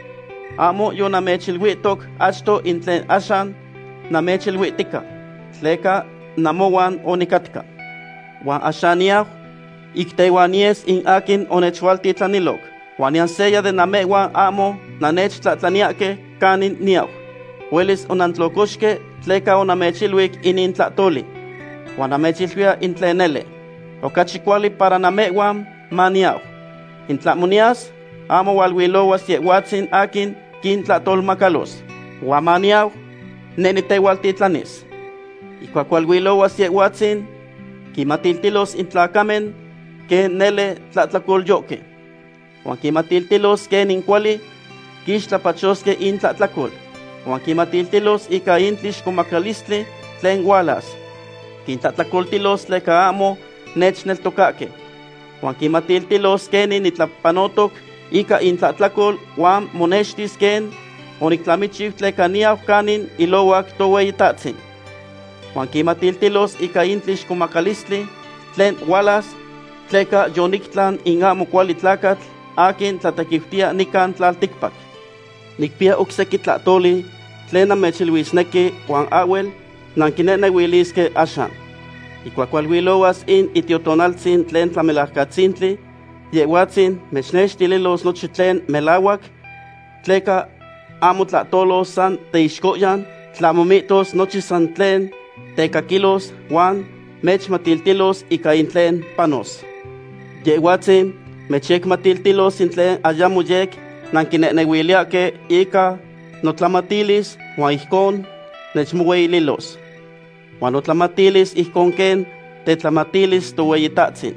Amo yo namechilhuitok achto intlen ashan namechilhuitika. Tleka namowan onikatka. Wan ashaniaw, iktewanies in akin onechwaltitlanilok. Wanian seya de namewan amo nanechtlaniake kanin niaw. Huelis onantlokoshke tleka onamechilhuik inin tlatoli. Wanamechilhuia intlenele. Okachikuali para namewan maniaw. Intlamonias, amo walwilowas yehuatzin akin kin tlatolmakalos. Wamaniaw, nenitewaltitlanis. Ikuakualwilowas yehuatzin, kimatiltilos intlakamen, ke nele tlatlakolyoke. Wan kimatiltilos ke ninkuali, kixtlapachoske in tlatlakol. Wan kimatiltilos ika intlish kumakalistli tlen walas. Kintlatlakoltilos leka amo nechneltokake. Wan kimatiltilos kenin nitlapanotok ika intlatlakol wan monextis ken oniklamichiw tleka niaw kanin ilowak toweitatsin. Wan kimatiltilos ika intlish kumakalistli tlen walas tleka yoniktlan in amo kuali tlakatl akin tlatekiwtia nikan tlaltikpak. Nikpia okseki tlatoli tlen namechilhuisneki wan awel nankinenehuiliske ashan. Ikuakualhuilowas in itiotonaltzin tlen tlamelajkatzintli, yehuatzin mechnextililos nochi tlen melawak, tleka amo tlatolos san teixkoyan, tlamomitos nochi san tlen tekakilos wan mechmatiltilos ika intlen panos. Yehuatzin mechekmatiltilos intlen ayamuyek nankinenehuiliake ika notlamatilis wan ihkon nechmoweililos. Wan otlamatilis ihkon ken tetlamatilis toweitatsin.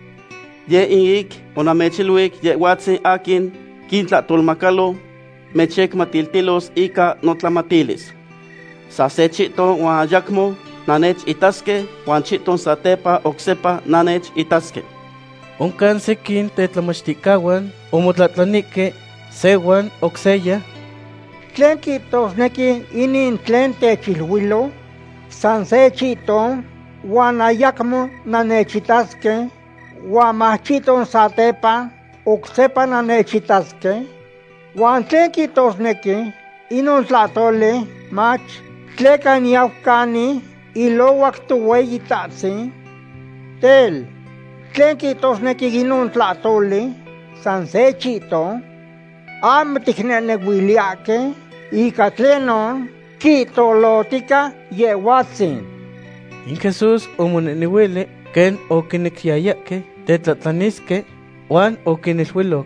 Ye inik onamechilhuik yehuatzin akin kintlatolmakalo mechekmatiltilos ika notlamatilis. Sa se chito wan ayakmo nanech itaske wan chiton satepa oksepa nanech itaske. Onkan sekin tetlamachticawan omotlatlanike sewan okseya. Tlen kitosneki inin tlen techilhuilo, san se chito, wan ayakmo nanechitaske, wan machiton satepa, oksepa nanechitaske, wan tlen kitosneki inon tlatole, mach, tleka niaukani, ilowak toweitatsin, tel, tlen kitosneki inon tlatole, san se chito, am tiknenehuiliake, ika tlenon, kitolotika yehuatzin. In Jesús omonenihuili ken okinekyayake tetlatlaniske wan okinilhuilok.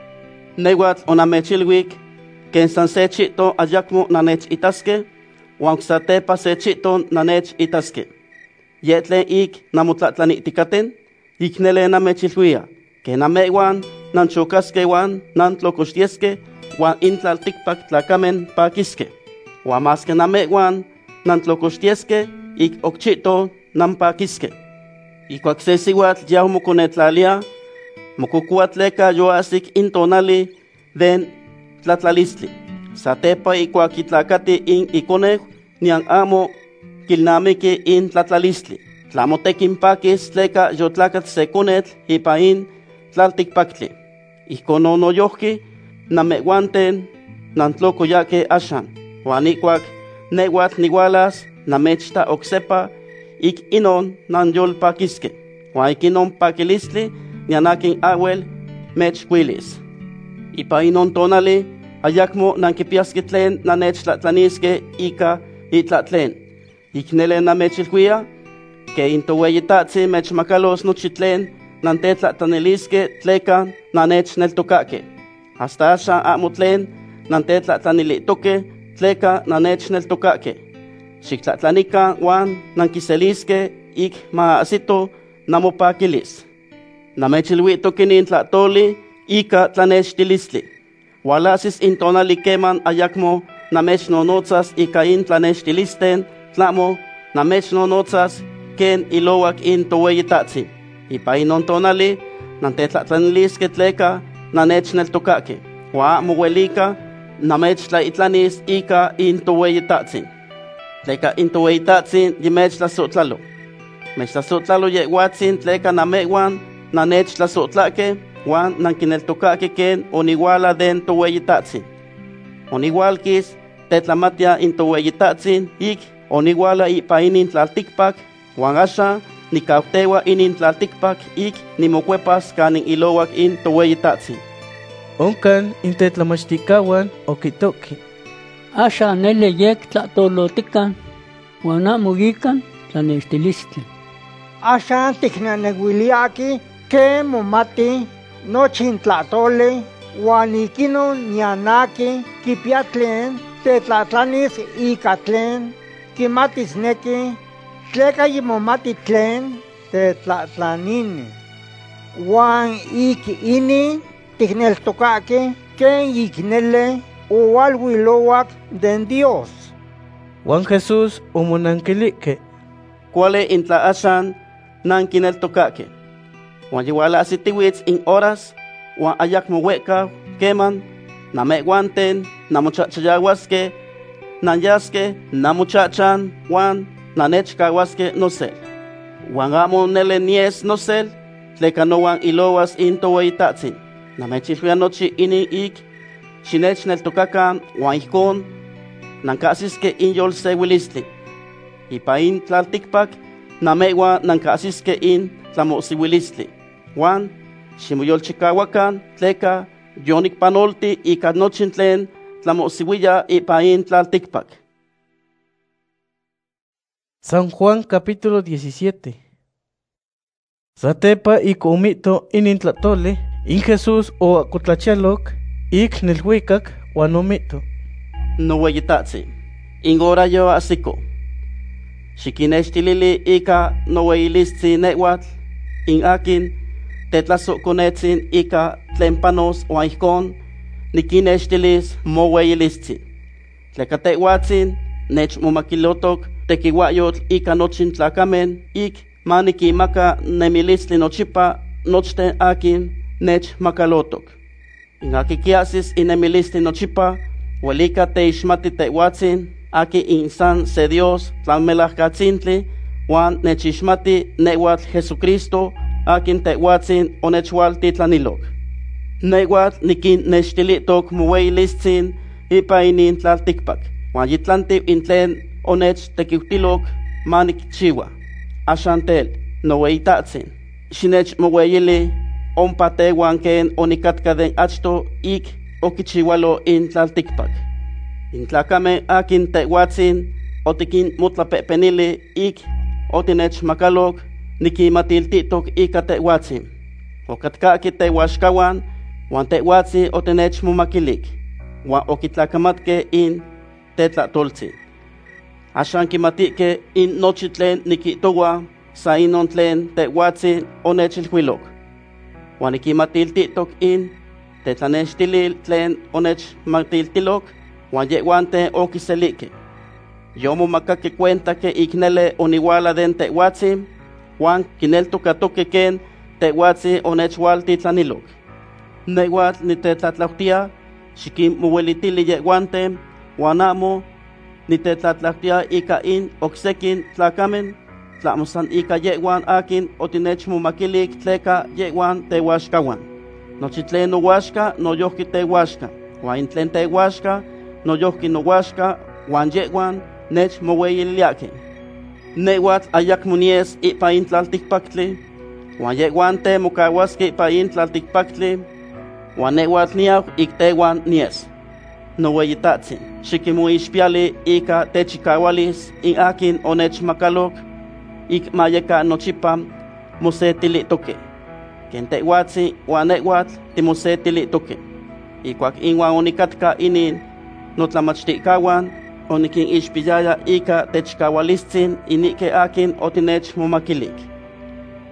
Newatl onamechilhuik ken san se chito ayakmo nanech itaske, wan satepa se chiton nanech itaske. Yetlen ik namotlatlanitikaten, ik nele namechilhuia, ken namewan nanchokaske wan nantlokostieske, wan intlaltikpak tlakamen pakiske. Wan maske namewan nantlokostieske, ik okchito nampakiske. Ikuak se siwatl yau mokonetlalia, mokokuatleka yoasik intonali den tlatlalistli. Satepa ikuak itlakati in ikonej, nian amo kilnamiki in tlatlalistli. Tlamotekin pakis tleka yotlakat sekunetl ipa in tlaltikpaktli. Ikono no yohki, namewanten nantlokoyake ashan. Wan ikuak newatl niwalas, namechta oksepa, ik inon nan yolpakiske. Wan ik inon pakilistli, nianakin awel mechwilis. Ipa inon tonali, ayakmo nankipiaske tlen nanechtlaniske ika itlatlen. Ik nele namechilhuia, ke intoweitatzi mechmakalos nochi tlen nantetlatlaniliske tleka nanechneltokake. Hasta asha amo tlen nantetlatlanilitoke tleka nanechneltokake. Xiktlatlanikan wan nankiseliske ik maasito namopakilis. Namechilhuito kinin tlatoli ika tlanextilistli. Walasis in tonali keman ayakmo namechnonotzas ika in tlanextilisten, tlamo namechnonotzas ken ilowak in toweyitatzin. Ipa inon tonali nantetlatlaniliske tleka nanechneltokake. Wa muwelika namechtlaitlanis ika in toweyitatzin. Tleka in toweyitatzin yimechtlasotlalo. Mechtlasotlalo yehuatzin tleka namewan nanechtlasutlake wan nankineltokake ken oniguala den toweyitatzin. Onigualkis tetlamatia in toweyitatzin ik oniguala ipa inin tlaltikpak wan asha nikautewa inin tlaltikpak ik nimokuepas kanin ilowak in toweyitatzin. Onkan in tetlamachticawan okitoki. Asha nele yek tlatolotikan wan amugikan tlanextilistli. Asha tiknaneguiliaki ke momati nochin tlatole wan ikino nianaki kipiatlen tetlatlanis ikatlen kimatis neki tleka yimomati tlen tetlatlanini wan ik ini tikneltokake ken iknele uwalwilowak den Dios. Juan Jesús umonankilike. Kuale intla ashan nankineltokake. Wan yiwala asitiwitz in horas wan ayakmo weka keman nameguanten namuchachayawaske nanyaske namuchachan wan nanechkawaske nosel. Wan amo nele nies nosel tleka no wan ilowas in toweyitatzin. Namechilhuia nochi ini ik xinechneltokakan wan ijkon nankasiske in yolsewilistli. Ipa in tlaltikpak namewa nankasiske in tlamosiwilistli. Wan ximoyolchikawakan tleka yonik panolti ika nochin tlen tlamosiwilla ipa in tlaltikpak. San Juan capítulo diecisiete. Satepa ik omito inin tlatole in Jesús o akutlachalok ik nilhuikak wan omito. Noweyitatzin ingora yo asiko xikinextilili ika noweyilistzi newatl in akin tetlasokonetzin ika tlen panos wan ijkon nikinextilis moweyilistzi. Tleka tehuatzin nechmomakilotok tekiuayotl ika nochin tlakamen ik manikimaka nemilistli nochipa nochten akin nechmakalotok. In aki kiasis inemilistli nochipa Huelica teixmati tehuatzin, aki insan se Dios, tlanmelahkatzintli, wan nechixmati nehuatl Jesucristo, akin tehuatzin onechwalti tlanilok. Nehuatl nikin nechtilitok muweylistzin, ipa inin tlaltikpak, wan yitlanti intlen onech tekiutilok manikchiwa. Ashantel, noweyitatzin, xinech muweyili, ompa tehuan ken onikatka den achto ik okichiwalo in tlaltikpak. In tlakame akin tehuatzin otikin mutlapepenili ik otinech makalok nikimatiltitok ika tehuatzin. Okatkaki tehuaxkawan wan tehuatzin otinech mumakilik wan okitlakamatke in tetlatoltzin. Ashan kimatike in nochi tlen nikitowa sa inon tlen tehuatzin onechilhuilok. Wan nikimatiltitok in tetlanextilil tlen onechmatiltilok wan yehuante okiselike. Yomo makaki cuenta ke iknele oniwala den tehuatzin wan kineltokatoke ken tehuatzin onechwalti tlanilok. Nehuatl nitetlatlautia xikin muwelitili yehuante wan amo nitetlatlautia ika in oksekin tlakamen tlamosan ika yehuan akin otinechmumakilik tleka yehuan tehuaxkawan. Nochi tlen nohuaxka noyohki tehuaxka, wan in tlen tehuaxka noyohki nohuaxka, wan yehuan nech moweyiliake. Nehuatl ayakmo nies ipa in tlaltikpaktli, wan yehuante mokawaske ipa in tlaltikpaktli, wan nehuatl niau ik tehuan nies. Noweyitatzin, xikimoixpiali ika techikawalis in akin onechmakalok, ik mayeka nochipa mosetilitoke. Ken tehuatzin wan nehuatl timosetilitoke. Ikuak inwan onikatka inin notlamachtikawan onikin ixpiyaya ika techkawalistzin inike akin otinech momakilik.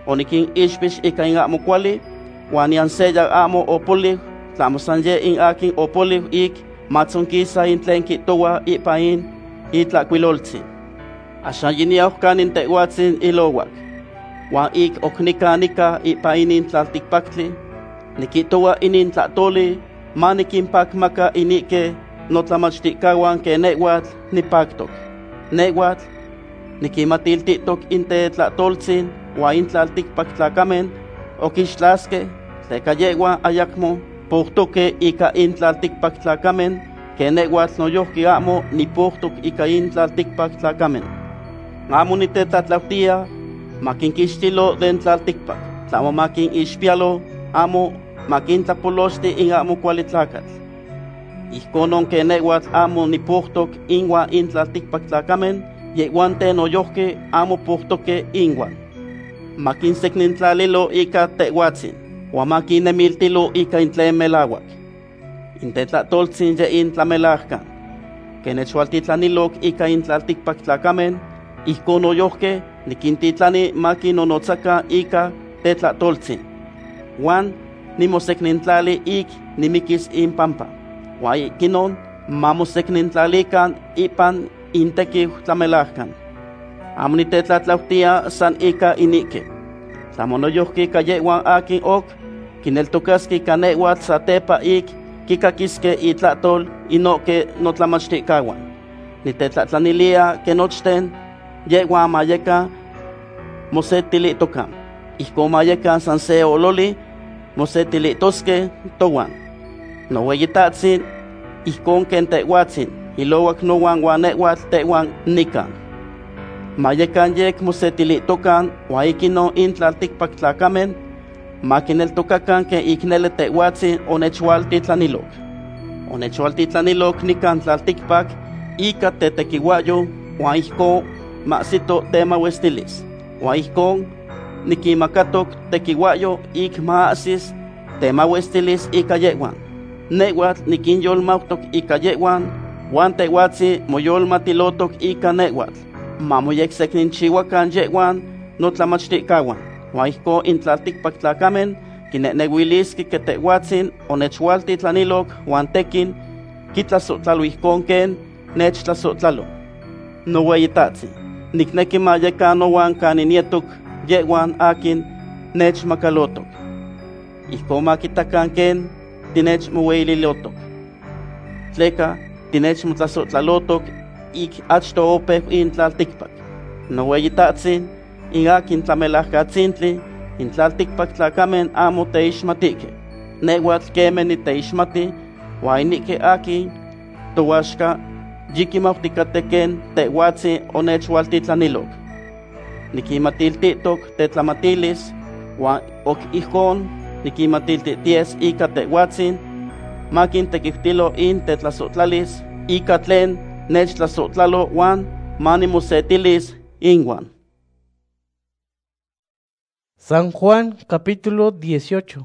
onikin ishpish ika in amo kuali, wan yan seya amo opoli, tlamo sanje in akin opoli ik, matzonkisa in tlen kitowa ipain, itlaquiloltzi. Ashan yiniauh kanin tehuatzin ilowak, wan ik oknikanika ipainin tlaltikpaktli, nikitowa inin tlatoli, manikin pakmaka inike, notlamachtikkawan ke newatl nipaktok. Newatl, nikimatiltitok inte tlatoltzin, wa intlaltikpaktlakamen, okixtlaske, tlekayewa ayakmo, pohtoke ika intlaltikpaktlakamen, ke newatl noyohki amo nipohtok ika intlaltikpaktlakamen. Amo nitetatlautía, makinkixtilo den tlaltikpak, tlamo makin ixpialo, amo makintlapolosti in amo kualitlakatl. Ihkonon ke newatl amo nipohtok inwa intlaltikpaktlakamen, yeguante noyohki amo pohtoke inwan. Makinseknintlalilo ika tehuatzin, wa makinemiltilo ika intlen melawak. Intetlatoltzin ye intlamelahkan, ke nechualtitlanilok ika intlaltikpaktlakamen, ihkon noyohke nikintitlani makinonotzaka ika tetlatoltzin. Wan nimoseknintlali ik nimikis impampa, wa ikinon mamoseknintlalikan ipan intekiw tlamelahkan. Amo nitetlatlautia san ika inike. Tlamonoyohki kayewan akin ok, kineltokaski kanewat satepa ik, kikakiske itlatol inoke notlamachtikkawan. Nitetlatlanilia ke nochten, yewan mayeka mosetilitokan. Ihko mayeka san se ololi, mosetilitoske towan. Noweyitatsin, ihkon ken tehuatzin, ilowak nowan wan newatl tewan nikan. Mayekan yek mosetilitokan, wa ikino intlaltikpaktlakamen, makineltokakan ke iknele tehuatzin onechualtitlanilok. Onechualtitlanilok nikan tlaltikpak, ika tetekiwayo, wa ihko masito temawestilis. Wa ihkon nikimakatok tekiwayo ik maasis temawestilis ika yewan. Newatl nikinyolmautok ika yewan, wan tehuatzi moyolmatilotok ika newatl. Mamoyeksekninchiwakan yewan notlamachtikkawan. Wa ihko intlaltikpaktlakamen kineneuiliski ke tehuatzin onechualtitlanilok wan tekin kitlasotlalo ihkon ken nechtlasotlalo. Noweyitatzi, nikneki mayekan nowan kaninietok yewan akin nechmakalotok. Ihko makitakan ken tinechmoweyililotok. Tleka tinechmotlasotlalotok ik achto opeh intlaltikpak. Noweyitatsin, in akin tlamelahkatzintli, intlaltikpaktlakamen amo teixmatike. Newatl kemen niteixmati, wa inike akin towaxka yikimautikateken tehuatzi onechualtitlanilok. Nikimatiltitok tetlamatilis, wa ok ihkon nikimatiltities ika tehuatzin, makin tekiftilo in tetlasotlalis, ika tlen nechtlasotlalo wan manimosetilis inwan. San Juan capítulo dieciocho.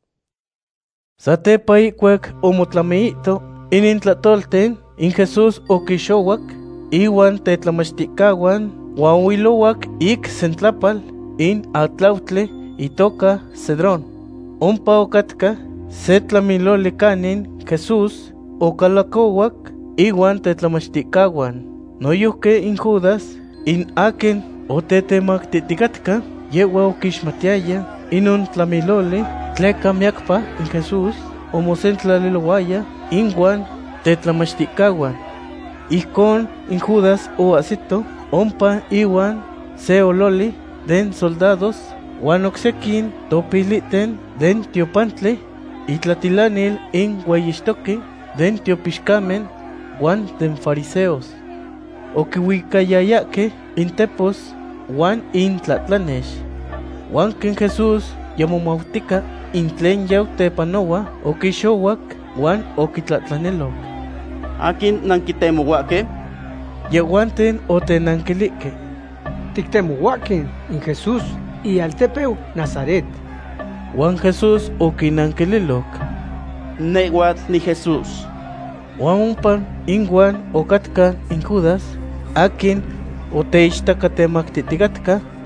Satepa ikwek omotlameito inintlatolten in Jesús okixowak iwan tetlamachtikkawan wan wilowak ik sentlapal in atlautle itoka Cedrón. Ompa okatka se tlamiloli kanin Jesús okalakowak iwan tetlamachtikkawan. Noyuhke in Judas in aken otetemaktitikatka yewa okixmatiaya inon tlamiloli tleka miakpa in Jesús omosentlalilowaya inwan tetlamachtikkawan. Ihkon in Judas oasito ompa iwan se ololi den soldados wan oksekin topiliten den tiopantle itlatilanil in weyixtoki den tiopixkamen wan den fariseos. Okiwikayayake in tepos wan in tlatlanex. Wan ken Jesús yamomautika in tlen yautepanowa okixowak wan okitlatlanelok. Akin nankitemohuake? Yehuanten otenankilike. Tiktemohuaken in Jesús y altepeu Nazaret. Wan Jesús okinankililok. Newatl ni Jesús. Wan umpan inwan okatka in Judas, akin oteichtakatemaktitika,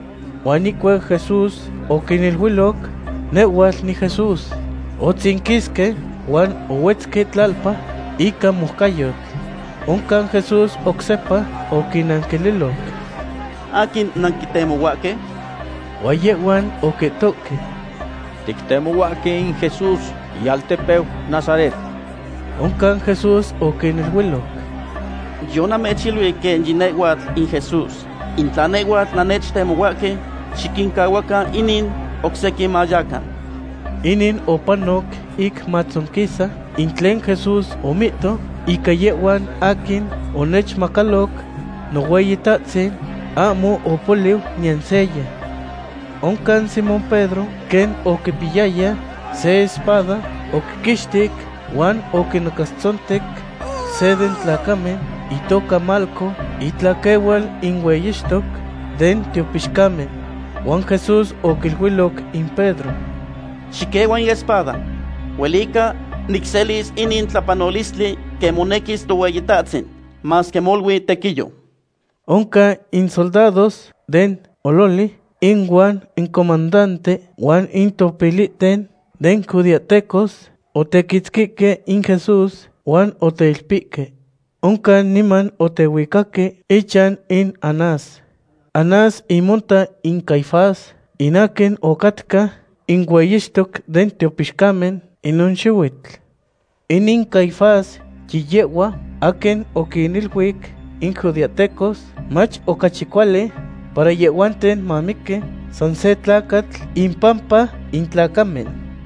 Juan icue Jesús oquinilhuiloc, nehual ni Jesús, otzinquisque, Juan ohuetzque tlalpa, ica moscayot. Oncan Jesús oxepa oquinanquililoc. ¿Akin nanquitemohuaque? Guayehuan oquetoque. Tictemohuaque in Jesús y altepeu Nazaret. Oncan Jesús oquinilhuiloc. Yo namechilui que yinehuat in Jesús. Intlanehuat nanechtemohuaque, xiquincahuaca inin oxequi mayacan. Inin opanoc ik matzonquisa, intlen Jesús omito, y cayehuan akin onechmacaloc, no hueyitatzin, amo opoliu niansella. Oncan Simón Pedro, ken oquipillaya, se espada, oquixtic, Juan oquinocastzontic, seden tlacamen, y toca malco, y tlaquewal inhueyixtoc, den teopixcamen. Juan Jesús oquilhuiloc in Pedro. Xiquehuan y espada, huelica nixelis inin tlapanolistli que monequis tohueyitatzin, mas que molwi tequillo. Onca in soldados den ololi, in Juan in comandante, Juan in topiliten, den judiatecos, otequitzquique in Jesús, Juan oteilpique. Onca niman otehuicaque, echan in Anás. Anás imonta in Caifás, inaken ocatka, in hueyixtoc den teopixcamen, in un xihuitl. Inin Caifás, chillewa, aken oquinilhuic, in judiatecos, mach ocachicuale, para yehuanten mamique, san se tlacatl, in pampa, in tlacamen.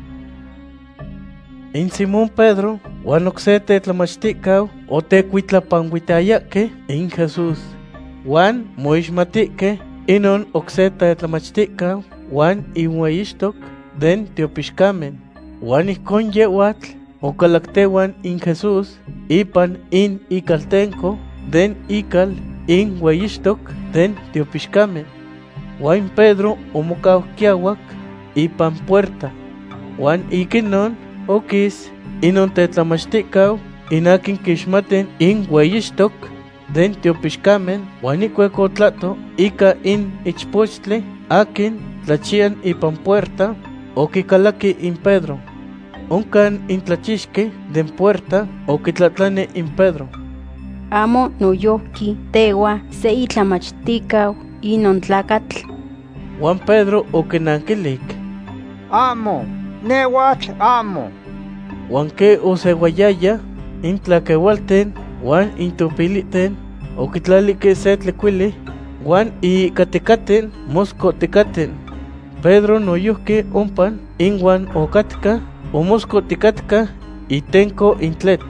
In Simón Pedro, Juan oxe tetlamachticau, o tecuitlapanhuitayaque, in Jesús. Juan moixmatique, inon oxe tetlamachticau, Juan inhueyixtoc, den teopixcamen. Juan icon yehuatl, ocalactehuan in Jesús, ipan in icaltenco, den ical, in hueyixtoc, den teopixcamen. Juan Pedro omocau kiahuac, ipan puerta. Juan iquinon, oquis, inon tetlamachticau, inakin quixmaten in hueyixtoc, den teopixcamen, Juan icueco tlato, ica in ichpochtli, akin tlachian ipan puerta, oquicalaqui in Pedro. Oncan in tlachixque den puerta, oquitlatlane in Pedro. Amo noyohki tewa se itlamachticau inon tlacatl. Juan Pedro oquinanquilic. Amo, nehuatl amo. Juan que oseguayaya, in tlaquehualten, Juan in topiliten, oquitlalique se tlecuili, Juan y catecaten, mosco tecaten. Pedro noyohque ompan, in Juan ocatka, o mosco tecatka, y tenco intletl.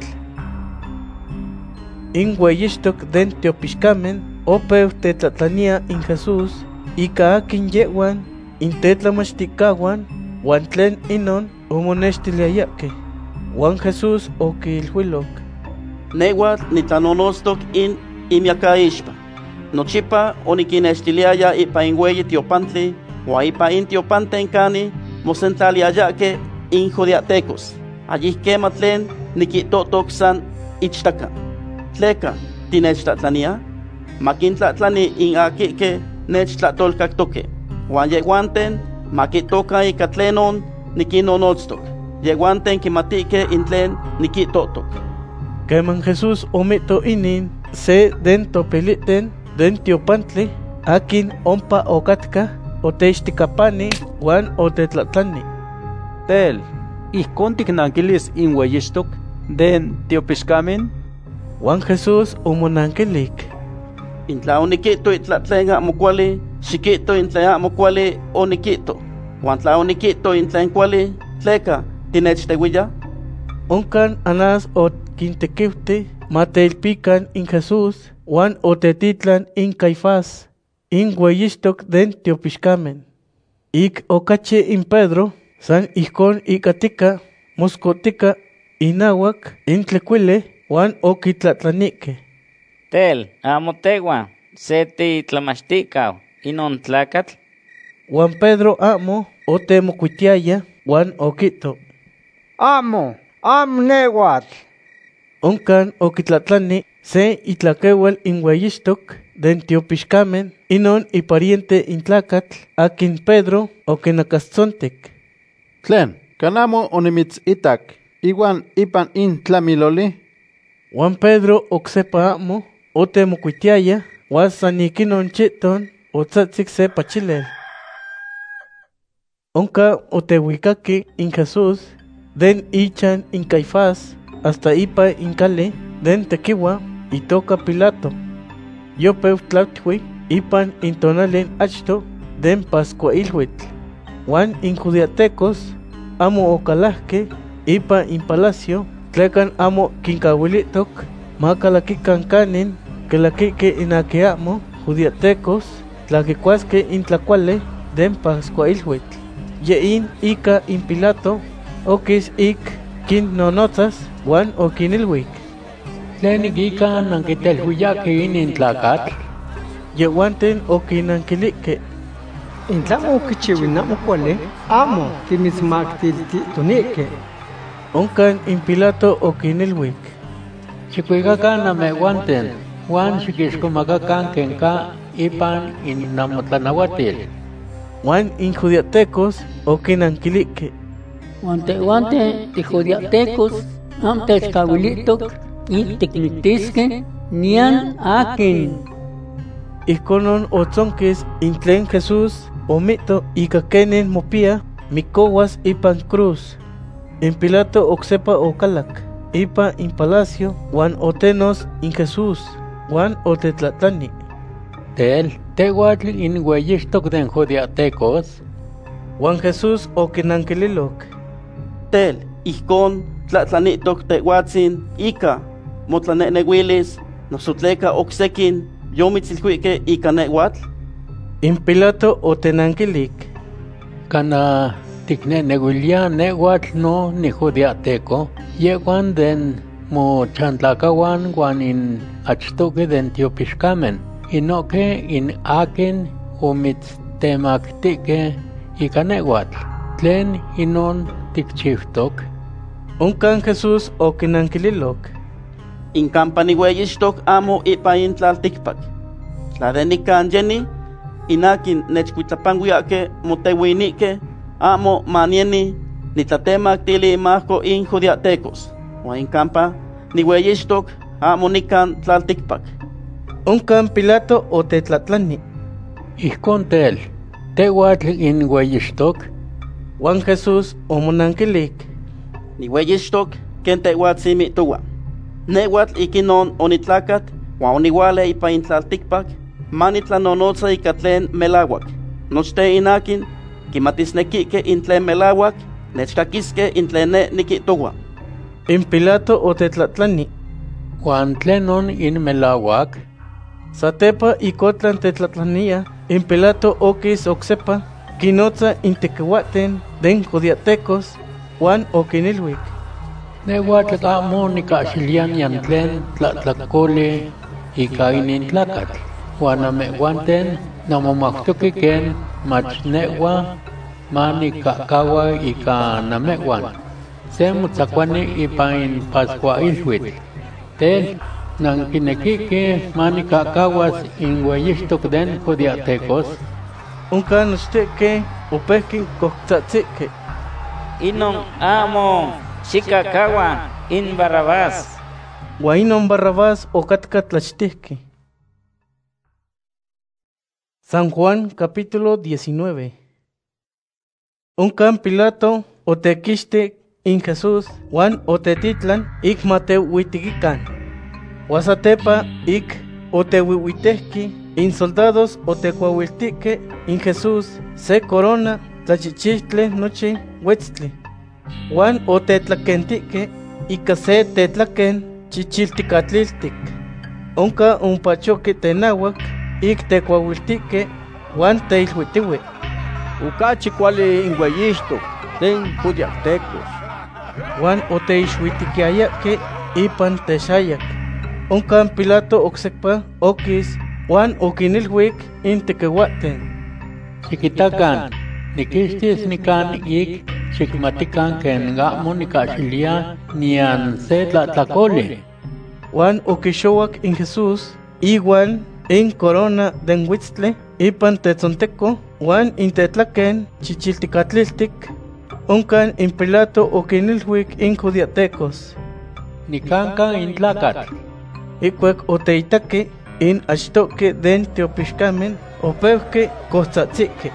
In hueyixtoc den teopixcamen, opeu tetlatlania in Jesús, y caaquin yehuan, in tetlamachticahuan, Juan tlen inon, omonextiliayaque. Juan Jesús oquilhuiloc. Nehuatl nitlanonostoc in imiacaixpa. Nochipa oniquinextiliaya ipa in hueyi tiopantli, ua ipa in tiopanten cani, mosentlaliayaque in judiatecos. Allí quema tlen niquitotoc san ichtaka. Tleca, tinechtatlania, maquintlatlani in aquique nechtlatolcactoque. Juan yeguanten, maquitoca ica tlenon niquinonotztoc. Yeguanten quimatique in tlen niquitotoc. Queman Jesús omito inin, se den topiliten, den tiopantli, akin ompa ocatka, otexticapani, Juan otetlatlani. Tel, icon ticnanquilis in hueyixtoc, den teopixcamen, Juan Jesús omonanquilic. Intla oniquito itlatlenga mocuali, xiquito intla mocuali oniquito. Juan tla oniquito intla cuali, tleca, tinechtehuilla. Oncan Anás o quintequiuti, mateilpican in Jesús, Juan otetitlan in Caifás, in hueyixtoc den teopixcamen. Ic ocache in Pedro, san icon icatica, moscotica, inahuac, in tlecuile, Juan oquitlatlanique. Tel, amo tegua, se titlamachticau, inon tlacatl. Juan Pedro amo, otemocuitiaya, Juan oquito. Amo, am nehuatl. Oncan oquitlatlani, se itlaqueuel in hueyixtoc, den tiopixcamen, inon y pariente intlacatl, akin Pedro o kenacastzontic. Tlen, canamo onimitz itak, iwan ipan intlamiloli. Juan Pedro oksepa amo, otemocuitiaya, wasanikinon chiton, otzatzik se pachilel. Onka otehuicaki in Jesús, den ichan in Caifás, hasta ipa in Cale, den tequiwa, y toca Pilato. Yo peutlauthui, ipan in tonalen achto, den pascuailhuitl. Juan in judiatecos, amo ocalahque, ipa in palacio, tlecan amo quincahuilitok, macalaquican canin, que la quique inaqueamo, judiatecos, tlaquicuasque in tlacuale, den pascuailhuitl. Yein ika in Pilato, okis ik kin nonotas, Juan o kinilwik. Tlenik ika nanquitelhuiyaki in intlacatl. Yehuanten o kinankilique. Intlamo kichiwinamo cuale, amo timitzmaktiltitonique. Onkan in Pilato o kinilwik. Xikuikakan namehuanten, Juan xiquixcomakakan kenka ipan in namotlanahuatil. Juan in judiatecos o kinankilique. Juan tehuante ti judiatecos, am techcahuilitok, y tecnitisque, nian akin. Iconon otzonques in tlen Jesús o mito y kakenen mopia, micowas ipan cruz. In Pilato oxepa o calak, ipa in palacio, Juan otenos in Jesús, Juan otetlatani. Tel, tehuatl in hueyixtok den judiatecos. Juan Jesús o kinankililok. Tel, ihkon tlatlanitok tehuatzin ika, motlanenehuilis, nosutleca oxekin, yomitzilhuique ika nehuatl. In Pilato o tenankilik. Kana tiknenehuilia nehuatl no ni judiateco, yeguan den mo chantlakawan guan in achtoque den tiopixcamen. Inoque in aken umitztemaktique ika nehuatl, tlen inon tikchiftok. Onkan Jesús o kinankililok. In campanihueyixtok amo ipa in tlaltikpak. Tladenikan yeni, inakin nechkuitlapanguiake motewinike, amo manieni, nitlatemaktili imahko in judiatecos. Wa in campa nihueyixtok amo nikan tlaltikpak. Onkan Pilato o tetlatlani. Ihkon tel, tehuatl in hueyixtok. Juan Jesús o monankilik. Ni hueyixtok ken tehuatzimi tuwa. Nehuatl ikinon onitlakat, wa oniwale ipa in tlaltikpak, manitlanonotza ika tlen melawak. Nochte inakin, kimatisnekike in tlen melawak, nechkakiske in tlen ne nikituwa. In Pilato o tetlatlani. Juan tlenon in melawak. Satepa ikotlan tetlatlania, in Pilato okis oksepa, kinotza in tequihuaten den judiatecos, Juan o kinilwik. Nehuatl amo nikaxilian yan tlen tlatlacole ika inin tlacatl. Juan amehuanten namomaktoki ken mach newa manikakawa ika namehuan. Se motzakuani ipa in pascuailhuitl. Tel nankinekike manikakawas in hueyixtok den judiatecos. Onkan nochteke opehkin kohtzatzike. Inon amo xikakawan in Barrabás. Wa inon Barrabás okatka tlachtihki. San Juan capítulo diecinueve. Onkan Pilato otekixte in Jesús, Juan otetitlan ik mateuitikikan. Wasatepa ik otewiwitehki in soldados otekuawiltike in Jesús se corona tlachichihtle nochi wetztli. Juan otetlakentike ika se tetlaken chichiltikatliltik. Onka unpachoki tenawak ik tekuawiltike Juan teilhuitiwe. Ukachi kuali in hueyixtok den judiatecos. Juan oteixhuitikiayake ipan texayak. Onkan Pilato oksekpa okis Juan okinilhuik in tekehuaten. Xikitakan, nikixtis nikan ik xikmatikan ken gamo nikaxilia nian se tlatlacoli. Juan okixowak in Jesús igual in corona den huitztle ipan tetzonteco wan intetlaken chichilticatliltic oncan in Pilato oquinilhuic in judiatecos nicanca in tlacat icuec oteitaque in achtoque den teopixcamen opeuque costatzique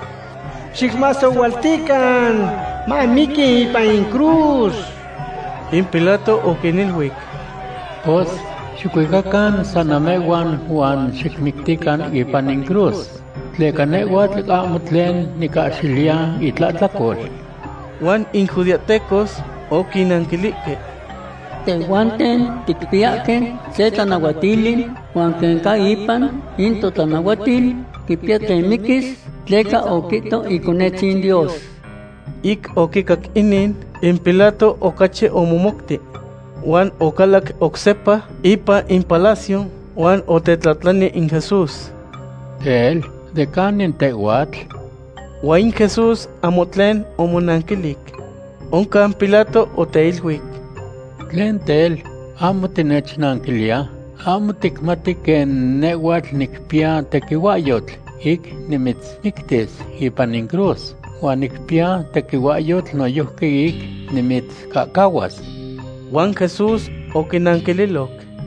xicmasoualtican mamiki ipan in cruz in Pilato oquinilhuic pos xicuicacan sanamehuan huan xicmictican ipan in cruz tleca nehuatl amo tlen nicaxilia itlatlacol huan in judiatecos oquinanquilique tehuanten ticpiaque se tlanahuatili huan quen ca ipan in totlanahuatil quipia temikis tleca oquito iconetzin Dios. Ik oquicac inin in Pilato ocache omomocti huan ocalac ocsepa ipa in palacio huan otetlatlani in Jesús. Tel de canin tehuatl huan in Jesús amotlen omonanquilic oncan Pilato oteilhuic tlen tel amo tinechnanquilia amo ticmati ken nehuatl nicpia tequihuayotl ik nimitzmictis ipan in cruz huan nicpia tequihuayotl noyuhque ik nimitzcacahuas. Juan Jesús oquinanquililoc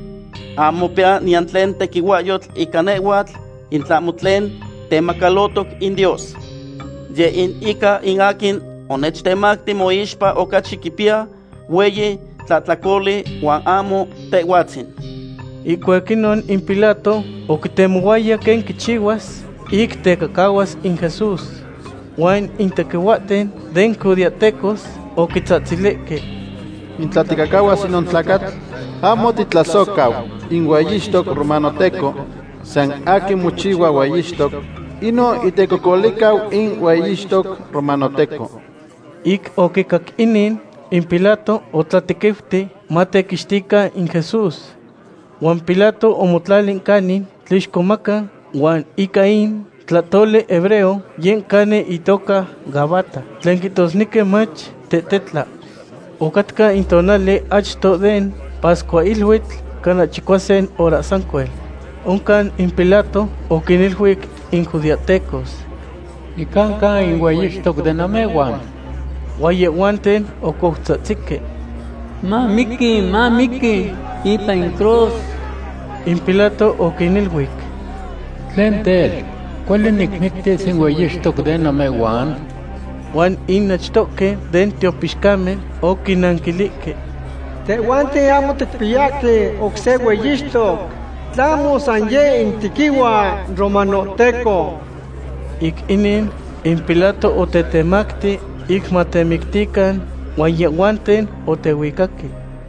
amo pia nian tlen tequihuayotl ika nehuatl intlamo tlen temacalotoc in Dios ye in ika in akin onechtemacti moixpa ocachi quipia hueyi tlatlacoli huan amo tehuatzin. Icuequinon in Pilato oquitemohuaya ken quichihuas ik tecacahuas in Jesús huan in tequihuaten den judiatecos oquitzatzilique intlatikacahuas inon tlacatl amo titlasocau in huayixtoc romanoteco san aki mochiua huayixtoc ino itecocolicau in huayixtoc romanoteco. Ik oquicac inin in Pilato otlatiquifti matequixtica in Jesús huan Pilato omotlalin canin tlixcomaca huan ika in tlatole hebreo yen cane itoca Gabata tlen quitosnique mach tetetla ocatca in tonali achto den Pascuailhuitl cana chicuasen orasancuel oncan in Pilato oquinilhuic in judiatecos nicanca in huayixtoc de namehuan huayehuanten ocohtzatzike ma miki ma miki ipa in cruz in Pilato oquinilhuic tlen tel cuali nicmictis in huayixtoc de namehuan huan in achtoque den teopixcamen oquinanquilique tehuante amo ticpiaque ocse huayixtoc tlamo san ye in tiquiwa romanoteco. Ik inin in Pilato otetemacti ik matemictican huan yehuanten otehuicaqui.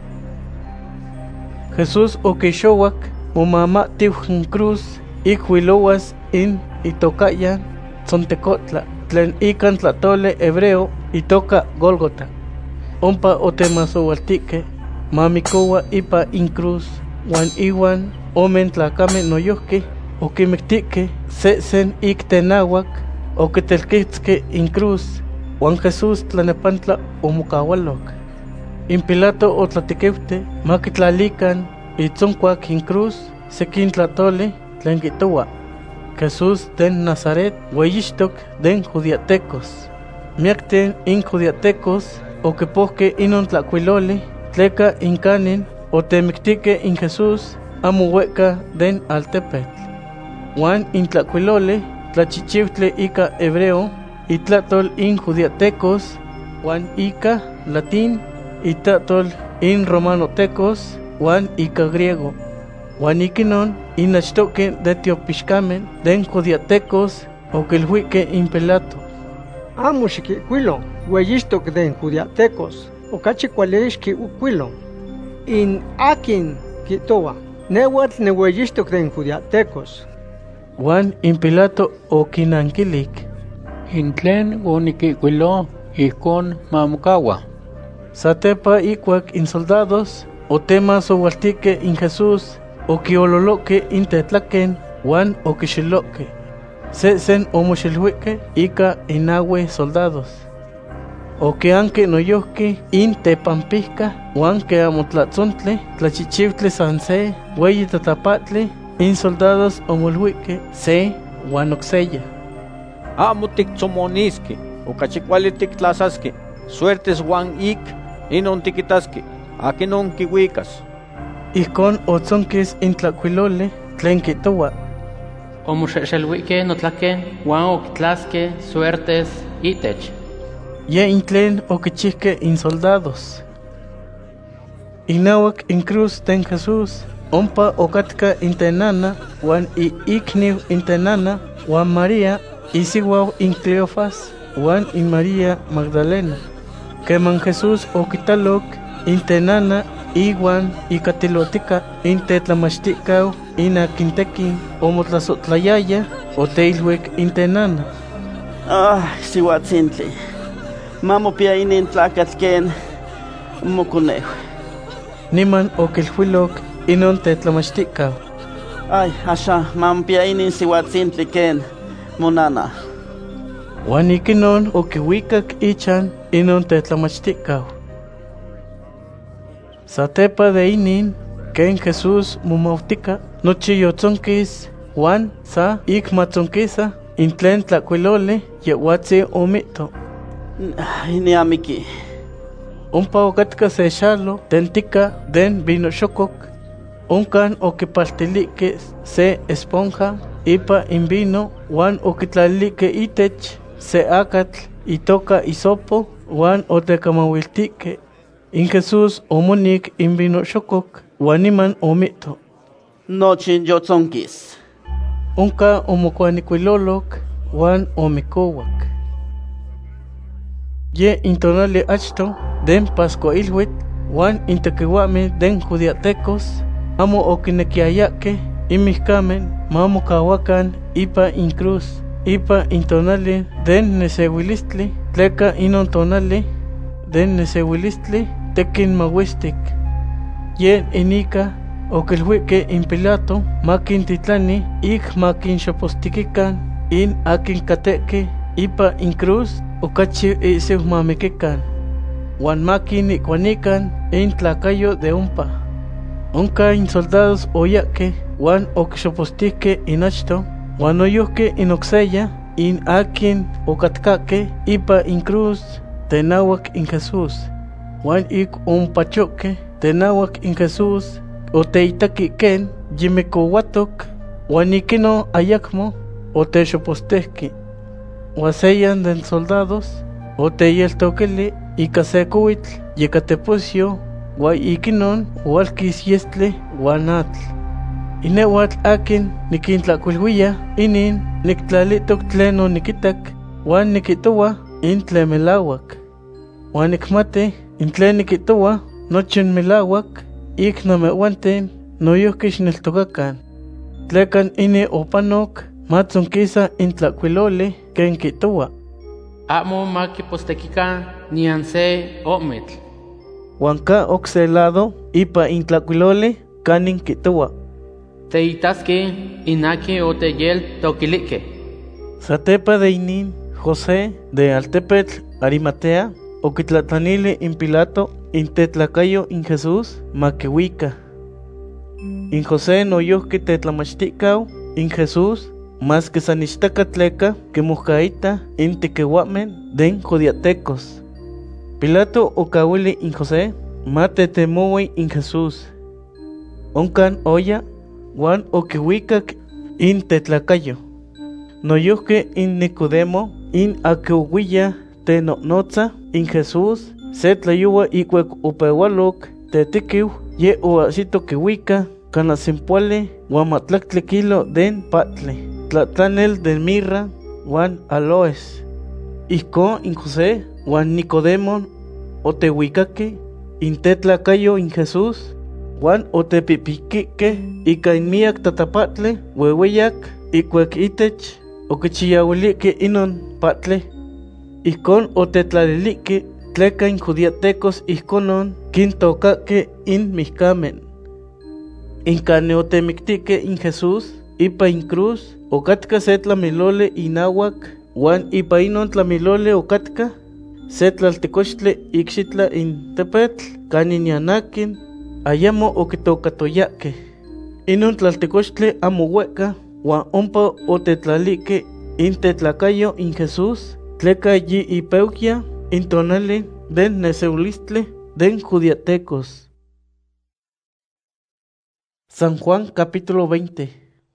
Jesús oquixohuac momamahtiu in cruz ik huilohuas in itocayan tzontecotla tlen ican tlatole hebreo itoca Gólgota ompa otemasoualtique mamicoua ipa in cruz huan iwan omen tlacame noyohque oquimictique sesen ik tenahuac oquitelquitzque in cruz huan Jesús tlanepantla omocaualoc. In Pilato otlatiquifte maquitlalican itzoncuac in cruz sequin tlatole tlen quitoua Jesús den Nazaret hueyixtoc den judiatecos. Miacten in judiatecos oquipohque inon tlacuiloli tleca in canin otemictique in Jesús amo hueca den altepetl. Huan in tlacuiloli tlachichiutle ika hebreo itlatol in judiatecos huan ika latín itatol in romanotecos huan ika griego. Huan ikinon in achtoque de teopixcamen den judiatecos oquilhuique in Pilato amo xiquicuilo hueyixtoc den judiatecos ocachi cualexqui ucuilo in akin quitoa nehuatl ne hueyixtoc den judiatecos. Huan in Pilato oquinanquilic in tlen oniquicuilo icon mamocaua. Satepa icuac in soldados otemas oualtique in Jesús oquiololoque in tetlaquen huan oquixiloque sesen omoxilhuique ika inahue soldados oquianque noyohque in tepampihca huan que amotlatzontle tlachichiutle san se hueyi tatapatli in soldados omolhuique se huan okseya. Amo tiktzomoniski, okachikwali tiktlasaski, suertes huan ik, inon tikitaski, akinon kiwikas. Ijkon otzonkis intlakuilole tlen kitowa. Omoxexelhuique notlaque, huan oktlaske suertes itech. Ye intlen okichihke in soldados. Inawak in cruz ten Jesús, ompa okatka intenana, huan i ikniu intenana, huan María, isiwau in Cleofas, huan in María Magdalena. Keman Jesús okitalok intenana, iguan ikatilotika intetlamachtikau inakintekin omotlasotlayaya oteilhuek intenana. Ah, sihuatzintli. Mamopia inin tlacatken moconejo. Niman okilhuilok inon tetlamachtikau. Ay, asha, mamopia inin sihuatzintli ken monana. Huan ikinon okiwikak ichan inon tetlamachtikau. Satepa de inin, ken Jesús mumautika, nochi yotzonkis, Juan sa ik matzonkisa, intlen tlakuilole, yehuatzi omito. Ini amiki. Ompa okatka se xalo, tentika den vino xokok, onkan okipaltilike se esponja, ipa in vino, Juan okitlalike itech, se akatl, itoka isopo, Juan otekamawiltike. In Jesús omonik in vino xokok, waniman omito. Nochin yotzonkis. Onka omokuanikuilolok, wan omikowak. Ye intonali achto, den pascuailhuit, wan intekiwame den judiatecos, amo okinekiayake, imihkamen, mamo kawakan, ipa in cruz, ipa intonali den nesewilistli, tleka inon tonali, den nesewilistli, tekin mawistik. Yen inika, okilhuike in Pilato, makin titlani, ik makin xopostikikan, in akin kateke, ipa in cruz, okachi isiu mamikekan. Wan makin ikuanikan, in tlacayo de umpa. Onka in soldados oyake, wan okixopostike in achto, wan oyuhke in okseya, in akin okatkake, ipa in cruz, tenawak in Jesús. Wan ik umpachoke, tenawak in Jesús, oteitaki ken, yimikowatok, wan ikino ayakmo, otexopostehki. Waseyan den soldados, oteyeltokeli, ikasekuitl, yekatepucio, wai ikinon, walkis yestle, wanatl. Inewatl akin, nikintlakulhuia, inin, niktlalitok tleno nikitak, wan nikitowa, in tlemelawak. Wan ikmate, in tlen nikitowa, nochin melawak, ik namewanten, noyokish niltokakan. Tlekan ini opanok, matzonkisa in tlakuilole, ken kitowa. Amo makipostekikan, nianse omitl. Wanka okselado, ipa in tlakuilole, kanin kitowa. Teitaski, inaki oteyel tokilike. Satepa de inin, José de Altepetl, Arimatea, okitlatanile in Pilato, in tetlacayo in Jesús, makehuika. In José no yohki tetlamachtikau, in Jesús, mas que sanistakatleka, que mujaita, in tekewamen, den judiatecos. Pilato okawili in José, mate temowi in Jesús. Onkan oya, wan okiwikak in tetlacayo. No yohke in Nicodemo, in akeuwilla te notza, in Jesús, se tlayuwa ikwek upewalok, te tikiw, ye oasito kiwika, canasimpuale, guamatlactle kilo den patle, tlatlanel den mirra, wan aloes. Iko in José, wan Nicodemo, otewikake, in tetlacayo in Jesús, wan otepipiquique, ika in miak tatapatle, weweyak, ikwek itech, okichiyawilike inon patle. Ikon otetlalilike, tleka in judiatecos ikonon, kintokake in mihkamen. Inkane otemiktique in Jesús, ipa in cruz, okatka se tlamilole inawak, wan ipa inon tlamilole okatka, se tlaltecochtle ikxitla in tepetl, kanin yanakin, ayamo okitokatoyake. inon tlaltecochtli amo hueca, huan ompa otetlalike in tetlacayo in Jesús, tleca yi ipeuquia in tonali den neseulistli den judiatecos. San Juan capítulo veinte.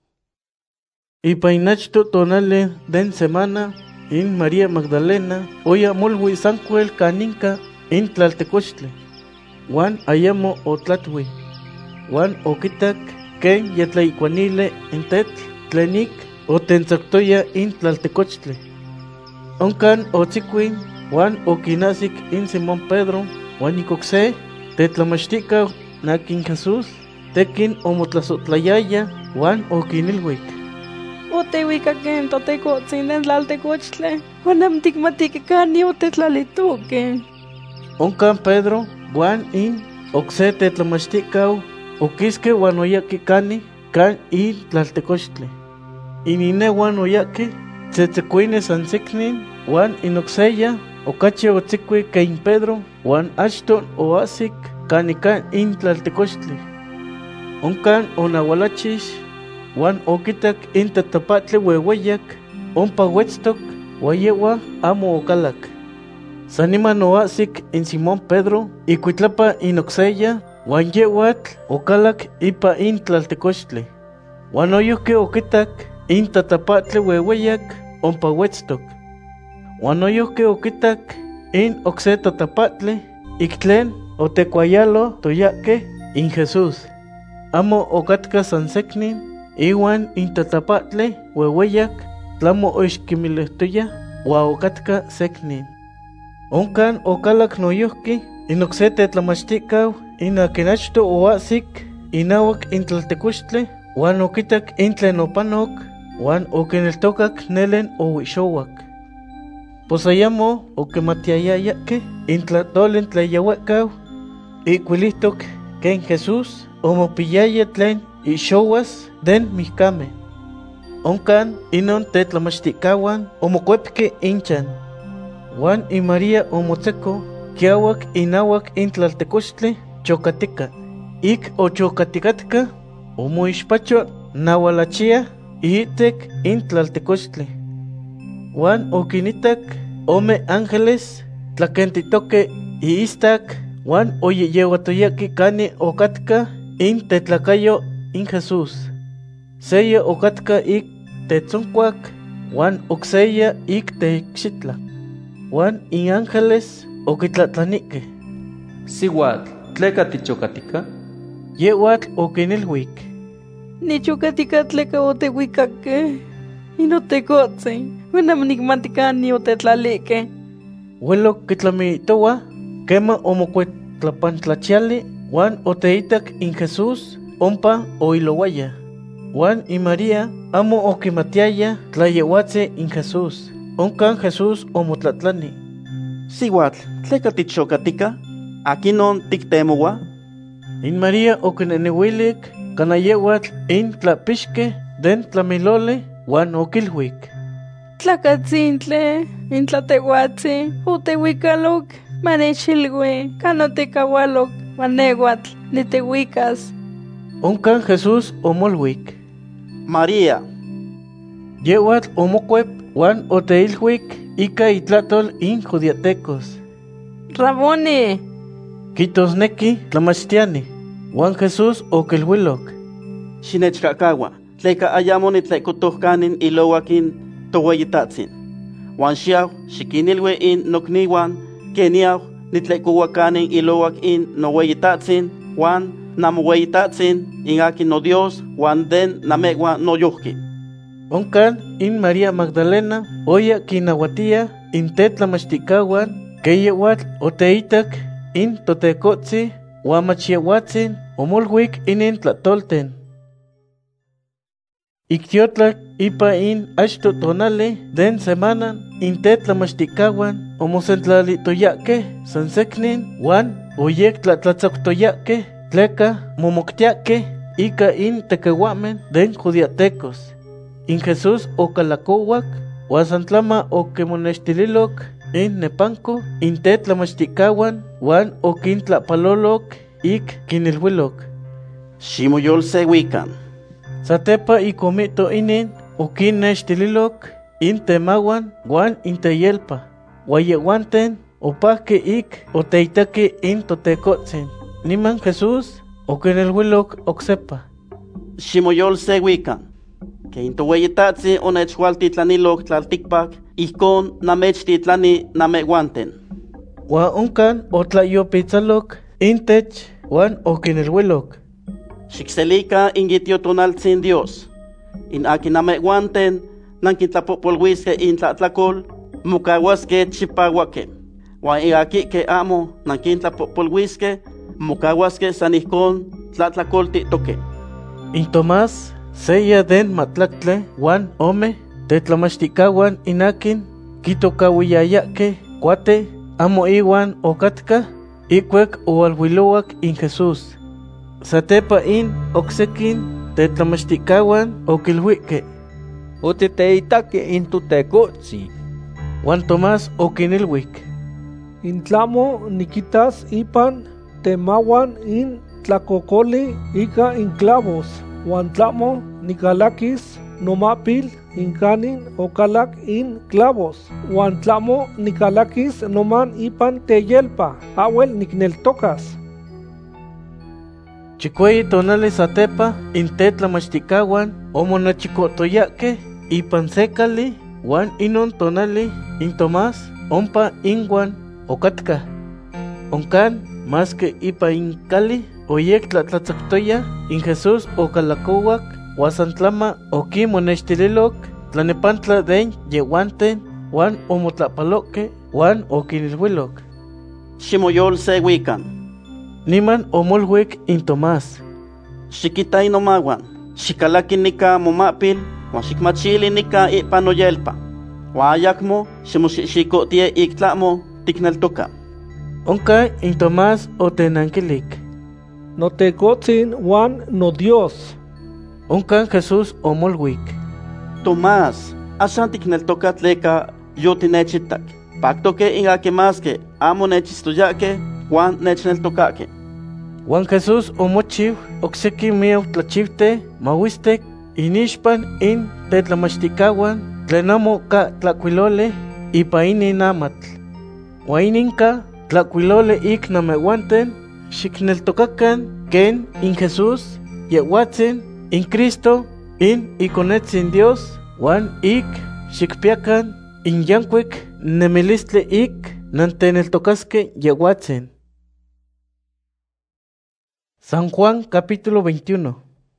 Ipainachto tonale den semana in María Magdalena oya molhui sancuel caninca in tlaltecochtli, Juan ayamo otlatwi, Juan okitak ken yatlaikuanile in tetl tlenik otenzactoya in tlaltecochtli. Oncan otzicuin Juan okinasik in Simón Pedro, Juan icocse tetlamachtica nakin Jesús, tekin omotlasotlayaya Juan okinilhuic. Otehuicaquen totecotzin den tlaltecochtli, Juan amticmaticacani otetlalituque. Oncan Pedro, Juan in oxe tetlamachticau, oquisque Juan oyaki cani can in tlaltecochtli. Inine Juan oyaki, tzetzecuine sansicnin, Juan in oxeya, ocache otzicui cain Pedro, Juan ashton oasic canican in tlaltecochtli. Oncan onahualachish, Juan okitak in tatapatli huehueyac, ompa huetztoc, huayewa amo ocalac. Saniman oasic in Simón Pedro, icuitlapa in oxeya, Juan yewatl ocalac ipa in tlaltecochtli. Juan oyuque okitak in tatapatli huehueyac, ompa huetztoc. Juan oyuque okitak in oxe tatapatli, ictlen otecuayalo toyaque in Jesús. Amo ocatca sansecnin, iwan in tatapatli huehueyac, tlamo oixquimilehtoya, ua ocatca secnin. Oncan ocalac noyuhki, in oxe tetlamachticau, in akinachto oasic, inauac in tlaltecochtli, wan okitak in tlen opanoc, wan okineltocac nelen ohuixouac. Posayamo okimatiayayake in tlatolin tlayahuecau, icuilihtoc ken Jesús omopiyaya tlen ixouas den mihcame. Oncan inon tetlamachticahuan omocuepque inchan. Juan y María omotzeco kiauac inauac in tlaltecochtli chocatica. Ik ochocaticatca omoixpacho nahualachia ihitek in tlaltecochtli. Juan okinitak ome ángeles tlakentitoque iistak, Juan oyeyeuatoyaki cani ocatka in tetlacayo in Jesús. Seya ocatka ik tetzoncuac, Juan oxeya ik texitla. Juan in ángeles okitlatlanique. Sihuatl, tleca tichocatica? Yehuatl okinilhuic. Nichocatica tleca otehuicaque, inotecotzin, Juan nicmaticani otetlalique. Huelo kitlamitoa, quema omocuetlapantlachiali, Juan oteitac in Jesús, ompa oilowaya. Juan y María amo okimatiaya tlayehuatze in Jesús. Oncan Jesús omotlatlani. Sihuatl, tleca tichocatica, aquí non tictemoa. In María okinenihuilic, canayeuatl in tlapixque den tlamilole, Juan okilhuic. Tlacatzintle, in tlatehuatzi, utehuicaloc, manechilgue, canotecawaloc, manehuatl, nitehuicas. Oncan Jesús omolhuic. María. Yehuatl omocuep, Juan oteilhuic, ica itlatol in judiatecos. Raboni. Quitosnequi tlamachtiani. Juan Jesús okilhuiloc. Xinechcacaua, tleca ayamo nitlecotohcanin iloaquin tohueyitatzin. Juan xiau, xiquinilwe in nocniwan, keniau, nitlecohuacanin iloac in nohueyitatzin, Juan namohueyitatzin, in akin no Dios, Juan den namegua no yuhki. Oncan in María Magdalena, oya kinahuatia, in tetlamachticahuan, keyeuatl oteitac, in totecotzi, huamachiahuatzin, omolhuic inin tlatolten. Ictiotlac ipa in ashto tonale den semana in tetlamachticahuan, omosentlalitoyaque, sansecnin, Juan, oyek tlatlatzoctoyaque, tleca, momoctiaque, ica in tequehuamen den judiatecos. In Jesús ocalacouac, huasantlama oquemonextililoc, in nepanco, in tetlamachticahuan, Juan oquintlapaloloc, ic quinilhuiloc. Ximoyolsehuican. Satepa ikomito inin ukinnextililok intemawan wan inteyelpa. Wayewanten opahke ik oteitaki in totekotzin. Niman Jesús okinelwilok oksepa. Ximoyolsewikan, que intoweyetatzin onechwaltitlanilok tlaltikpak, ihkon namechtitlani namewanten. Wa onkan otlayopitzalok intech wan okinelwilok. Xikselika ingitiotonaltzin Dios. In akin namewanten nankintlapopolwiske intlatlakol, mukawaske chipawake. Wa iakike amo nankintlapopolwiske, mukawaske sanihkon tlatlakoltitoke. In Tomás seya den matlaktle wan ome tetlamachticawan inakin kitokawiyayake cuate amo iwan okatka ikwek ualwilowak in Jesús. Satepa in oksekin tetlamachticawan okilhuike. Utiteitake in tutekotzi. Wan Tomás okinilhuik. Intlamo nikitas ipan temawan in tlacocoli ika in clavos, wan tlamo nikalakis nomapil inkanin okalak in clavos, wan tlamo nikalakis noman ipan teyelpa, awel nikneltokas. Chikueyi tonali satepa in tetlamachticawan omonachikotoyake ipan sekali wan inon tonali in Tomás ompa inwan okatka. Onkan más que ipa in kali oyek tlatlatzaktoya in Jesús okalakowak wasantlama okimonextililok tlanepantla den yewanten wan omotlapaloke wan okinilwilok. Ximoyolsewikan. Niman omolwik in Tomás. Xikitay nomawan, xikalaki nika momapil, wan xikmachili nika ipan noyelpa. Wayakmo ximoxixikotie iktlamo tikneltoka. Onka in Tomás otenankilik. Notekotzin wan no Dios. Onkan Jesús omolwik. Tomás, asan tikneltoka tleka yotinechitak. Paktoke ingake maske amo nechistoyake wan nechneltokake. Wan Jesús omochiw okseki miau tlachivte mawistek inishpan in tetlamachticawan tlenamo ka tlakuilole ipa inin amatl. Waininka tlakuilole ik namewanten xikneltokakan ken in Jesús yewatzin in Cristo in ikonetzin Dios wan ik xikpiakan in yankwik nemilistle ik nanteneltokaske yewatzin. San Juan capítulo veintiuno.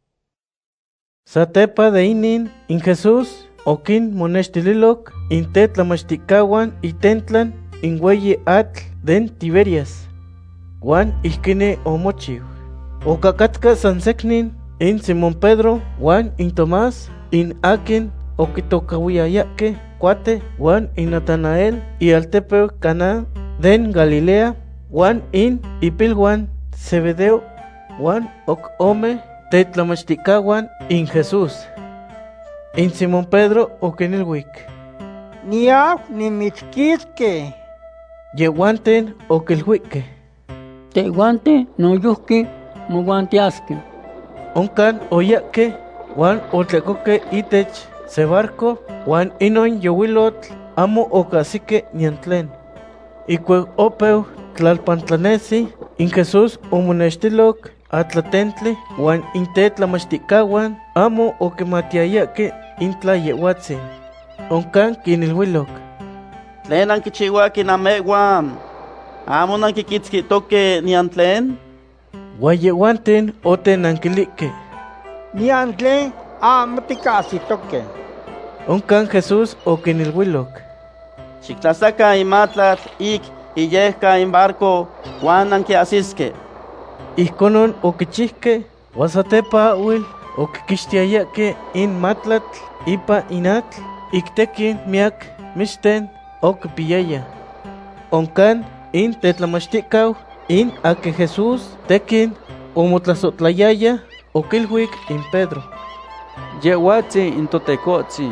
Satepa de inin in Jesús okin monextililok in tetlamachticawan itentlan in hueyi atl den Tiberias. Wan ihkine omochiw. Okakatka sanseknin in Simón Pedro wan in Tomás in akin okitokawiyayake cuate wan in Natanael y altepeu Caná den Galilea wan in ipilwan Zebedeo wan ok ome tetlamachticawan in Jesús. In Simón Pedro okinilwik. Niaw nimitzkiske. Yewanten okilhuike. Tehuante no yuski muguantiaske. Onkan oyake wan otlekoke itech se barco wan inon yowilotl amo okasike niantlen. Ikue opeu tlalpantlanesi in Jesús omonextilok atlatentli wan intetlamachticawan amo okimatiayake intla yewatzin. Onkan kinilwilok. Tlen ankichiwaki namewan, amo nankikitskitoke niantlen. Wayewanten otenankilike. Niantlen amo tikasitoke. Onkan Jesús okinilwilok. Xiktasaka imatlatl ik iyehka in barco wan ankiasiske. Ihkonon okichihke wasatepa awil okikixtiayake in matlatl ipa inatl iktekin miak mixten okipiyaya. Onkan in tetlamachtikau in ake Jesús tekin omotlasotlayaya okilhuik in Pedro. Yewatzi in totekotzi.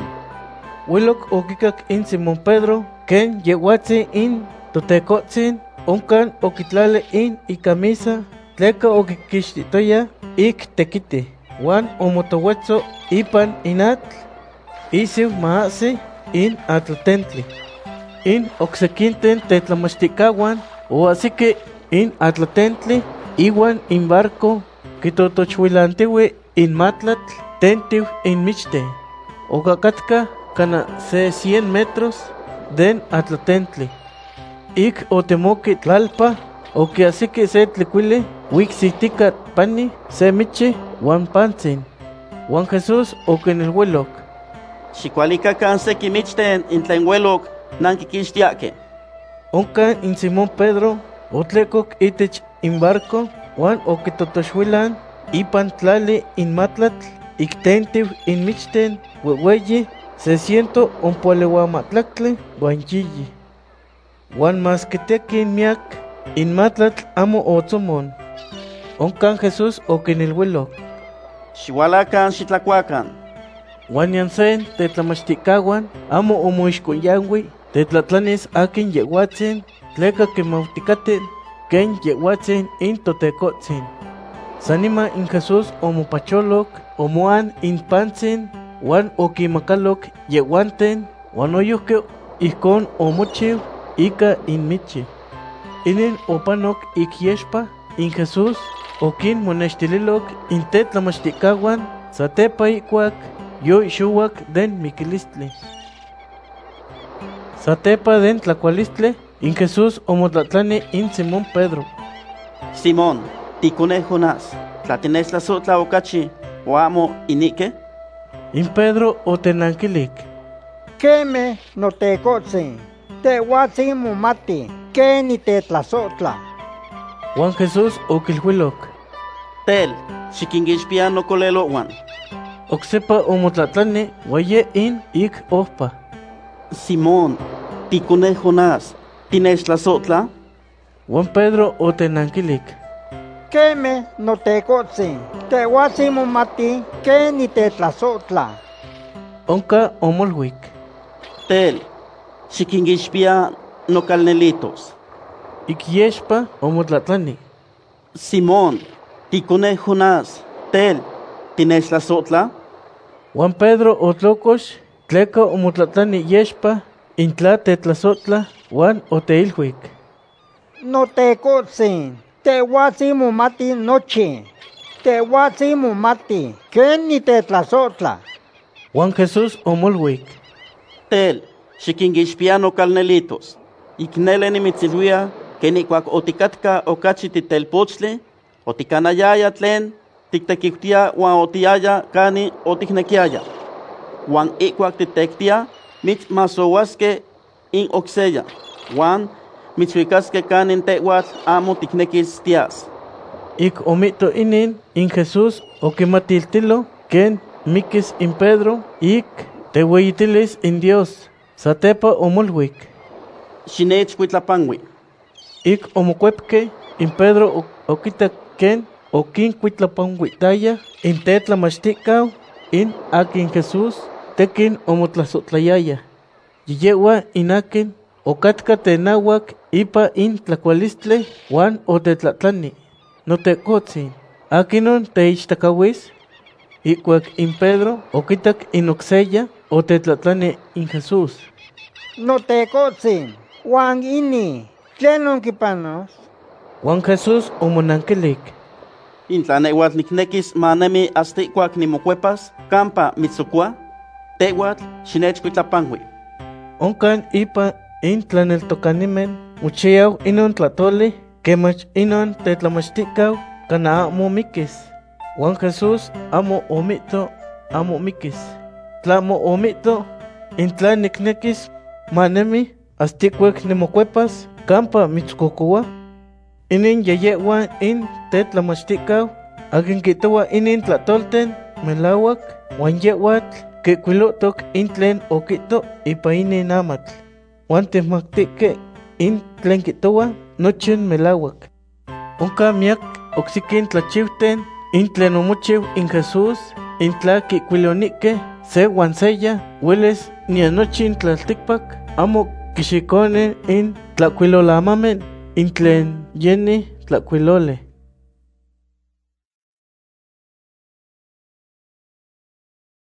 Wilok okikak in Simón Pedro ken yewatzi in totekotzin onkan okitlale in ikamisa tleka okikixtitoya ik tekiti. Juan omotowetzo ipan inatl, isiu maasi in atlatentli. In oksekinten tetlamachticahuan o así que in atlatentli iwan in barco kitotochwilantiwi in matlatl tentiu in michte. Ocacatka cana se cien metros den atlatentli. Ik otemoki tlalpa o que así que se tlicuili wixitica pani se michi wan pantzin. Juan Jesús o que en el hueloc. Xikualika kan seki michten in tlen hueloc nankikixtiake. Onka in Simón Pedro otlekok itech in barco wan okitotoxhuilan ipan tlali in matlatl iktentiu in michten weweyi se siento onpolehuamatlactli wan yiyi. Wan mas kiteki miak in matlatl amo otzomon. Onkan Jesús okinilhuiloc. Xiualakan xitlacuacan. Wan yansen tetlamachticahuan amo omoixcoyanhui tetlatlanis akin yehuatzin tleka kimauticaten ken yehuatzin in totecotzin. Sanima in Jesús omopacholoc omoan in pantzin wan okimacaloc yehuanten wan oyuhke ihkon omochiu ika in michi. Inin opanok ik yexpa in Jesús okin monextililoc in tetlamachticahuan satepa ikuak yo ixuak den mikilistli. Satepa den tlacualistle in Jesús omotlatlani in Simón Pedro. Simón, tikune Jonás, tlatines la sotla okachi o amo inike? In Pedro otenankilik. Keme no te cotzen, te huatzi mumati, que ni te tlazotla. Juan Jesús okilhuiloc. Tel, xikingixpia no kolelo wan. Oksepa omotlatlani waye in ik ofpa. Simón, tikune Jonás, tines la sotla? Juan Pedro otenankilik. Keme no te cotzen, te huatzi mumati, que ni te tlazotla. Onka omolhuik. Tel, xikingixpia no calnelitos. Ik yexpa omotlatlani. Simón, tikune Jonás, tel, tines la sotla? Juan Pedro otlocos tleka omotlatlani yexpa intla tetlasotla wan oteilhuik. No te cotzen, te huatzi mumati noche, te huatzi mumati, que ni te tlazotla. Juan Jesús omolhuik. Tel, xikingixpia no calnelitos. Iknele nimitzilhuia que nikuak otikatka okachi titelpochtli, otikanayaya tlen tiktekiutia wan otiaya kani otiknekiaya. Wan ikuak titektia mitzmasohuaske in okseya, wan mitzhuicaske kanin tehuatl amo tiknekis tias. Ik omito inin in Jesús okimatiltilo ken mikis in Pedro ik tehueyitilis in Dios. Satepa omolhuik. Xinech kuitlapangui. Ik omocuepke in Pedro okitak ken okin kuitlapanguitaya in tetlamachticau in akin Jesús tekin omotlasotlayaya. Yiyewa in akin okatka tenawak ipa in tlacualistle wan otetlatlani. No te cotzin. Akinon teichtakawis. Ikuak in Pedro okitak in oxeya otetlatlani in Jesús. No te cotzen, Juan ini, tlenon kipanos. Juan Jesús omonankilik. Intlaneuatl niknekis manemi hasta ikuak nimocuepas, campa mitzukua, tehuatl xinechkuitlapangui. Onkan ipa intlaneltokanimen, muchiau inon tlatoli, kemach inon tetlamachtikau, kana amo mikis. Juan Jesús amo omito, amo mikis. Tlamo omito, intlan niknekis manemi hasta ikuak nimocuepas, campa mitzukukua. Inin yayewa in tetlamachtikau, akin kitowa inin tlatolten, melawak, wan yewatl, kikuilotok in tlen okito ipa inin amatl. Wan temactique in tlen kitowa nochen melawak. Onka miak oksikin tlachiuten, in tlen omochiu in Jesús, in tla kikuilonike, se wan seya, hueles ni anochin tlaltikpak, amo kixikone in tlakuilolamamen, in tlen yeni tlakuilole.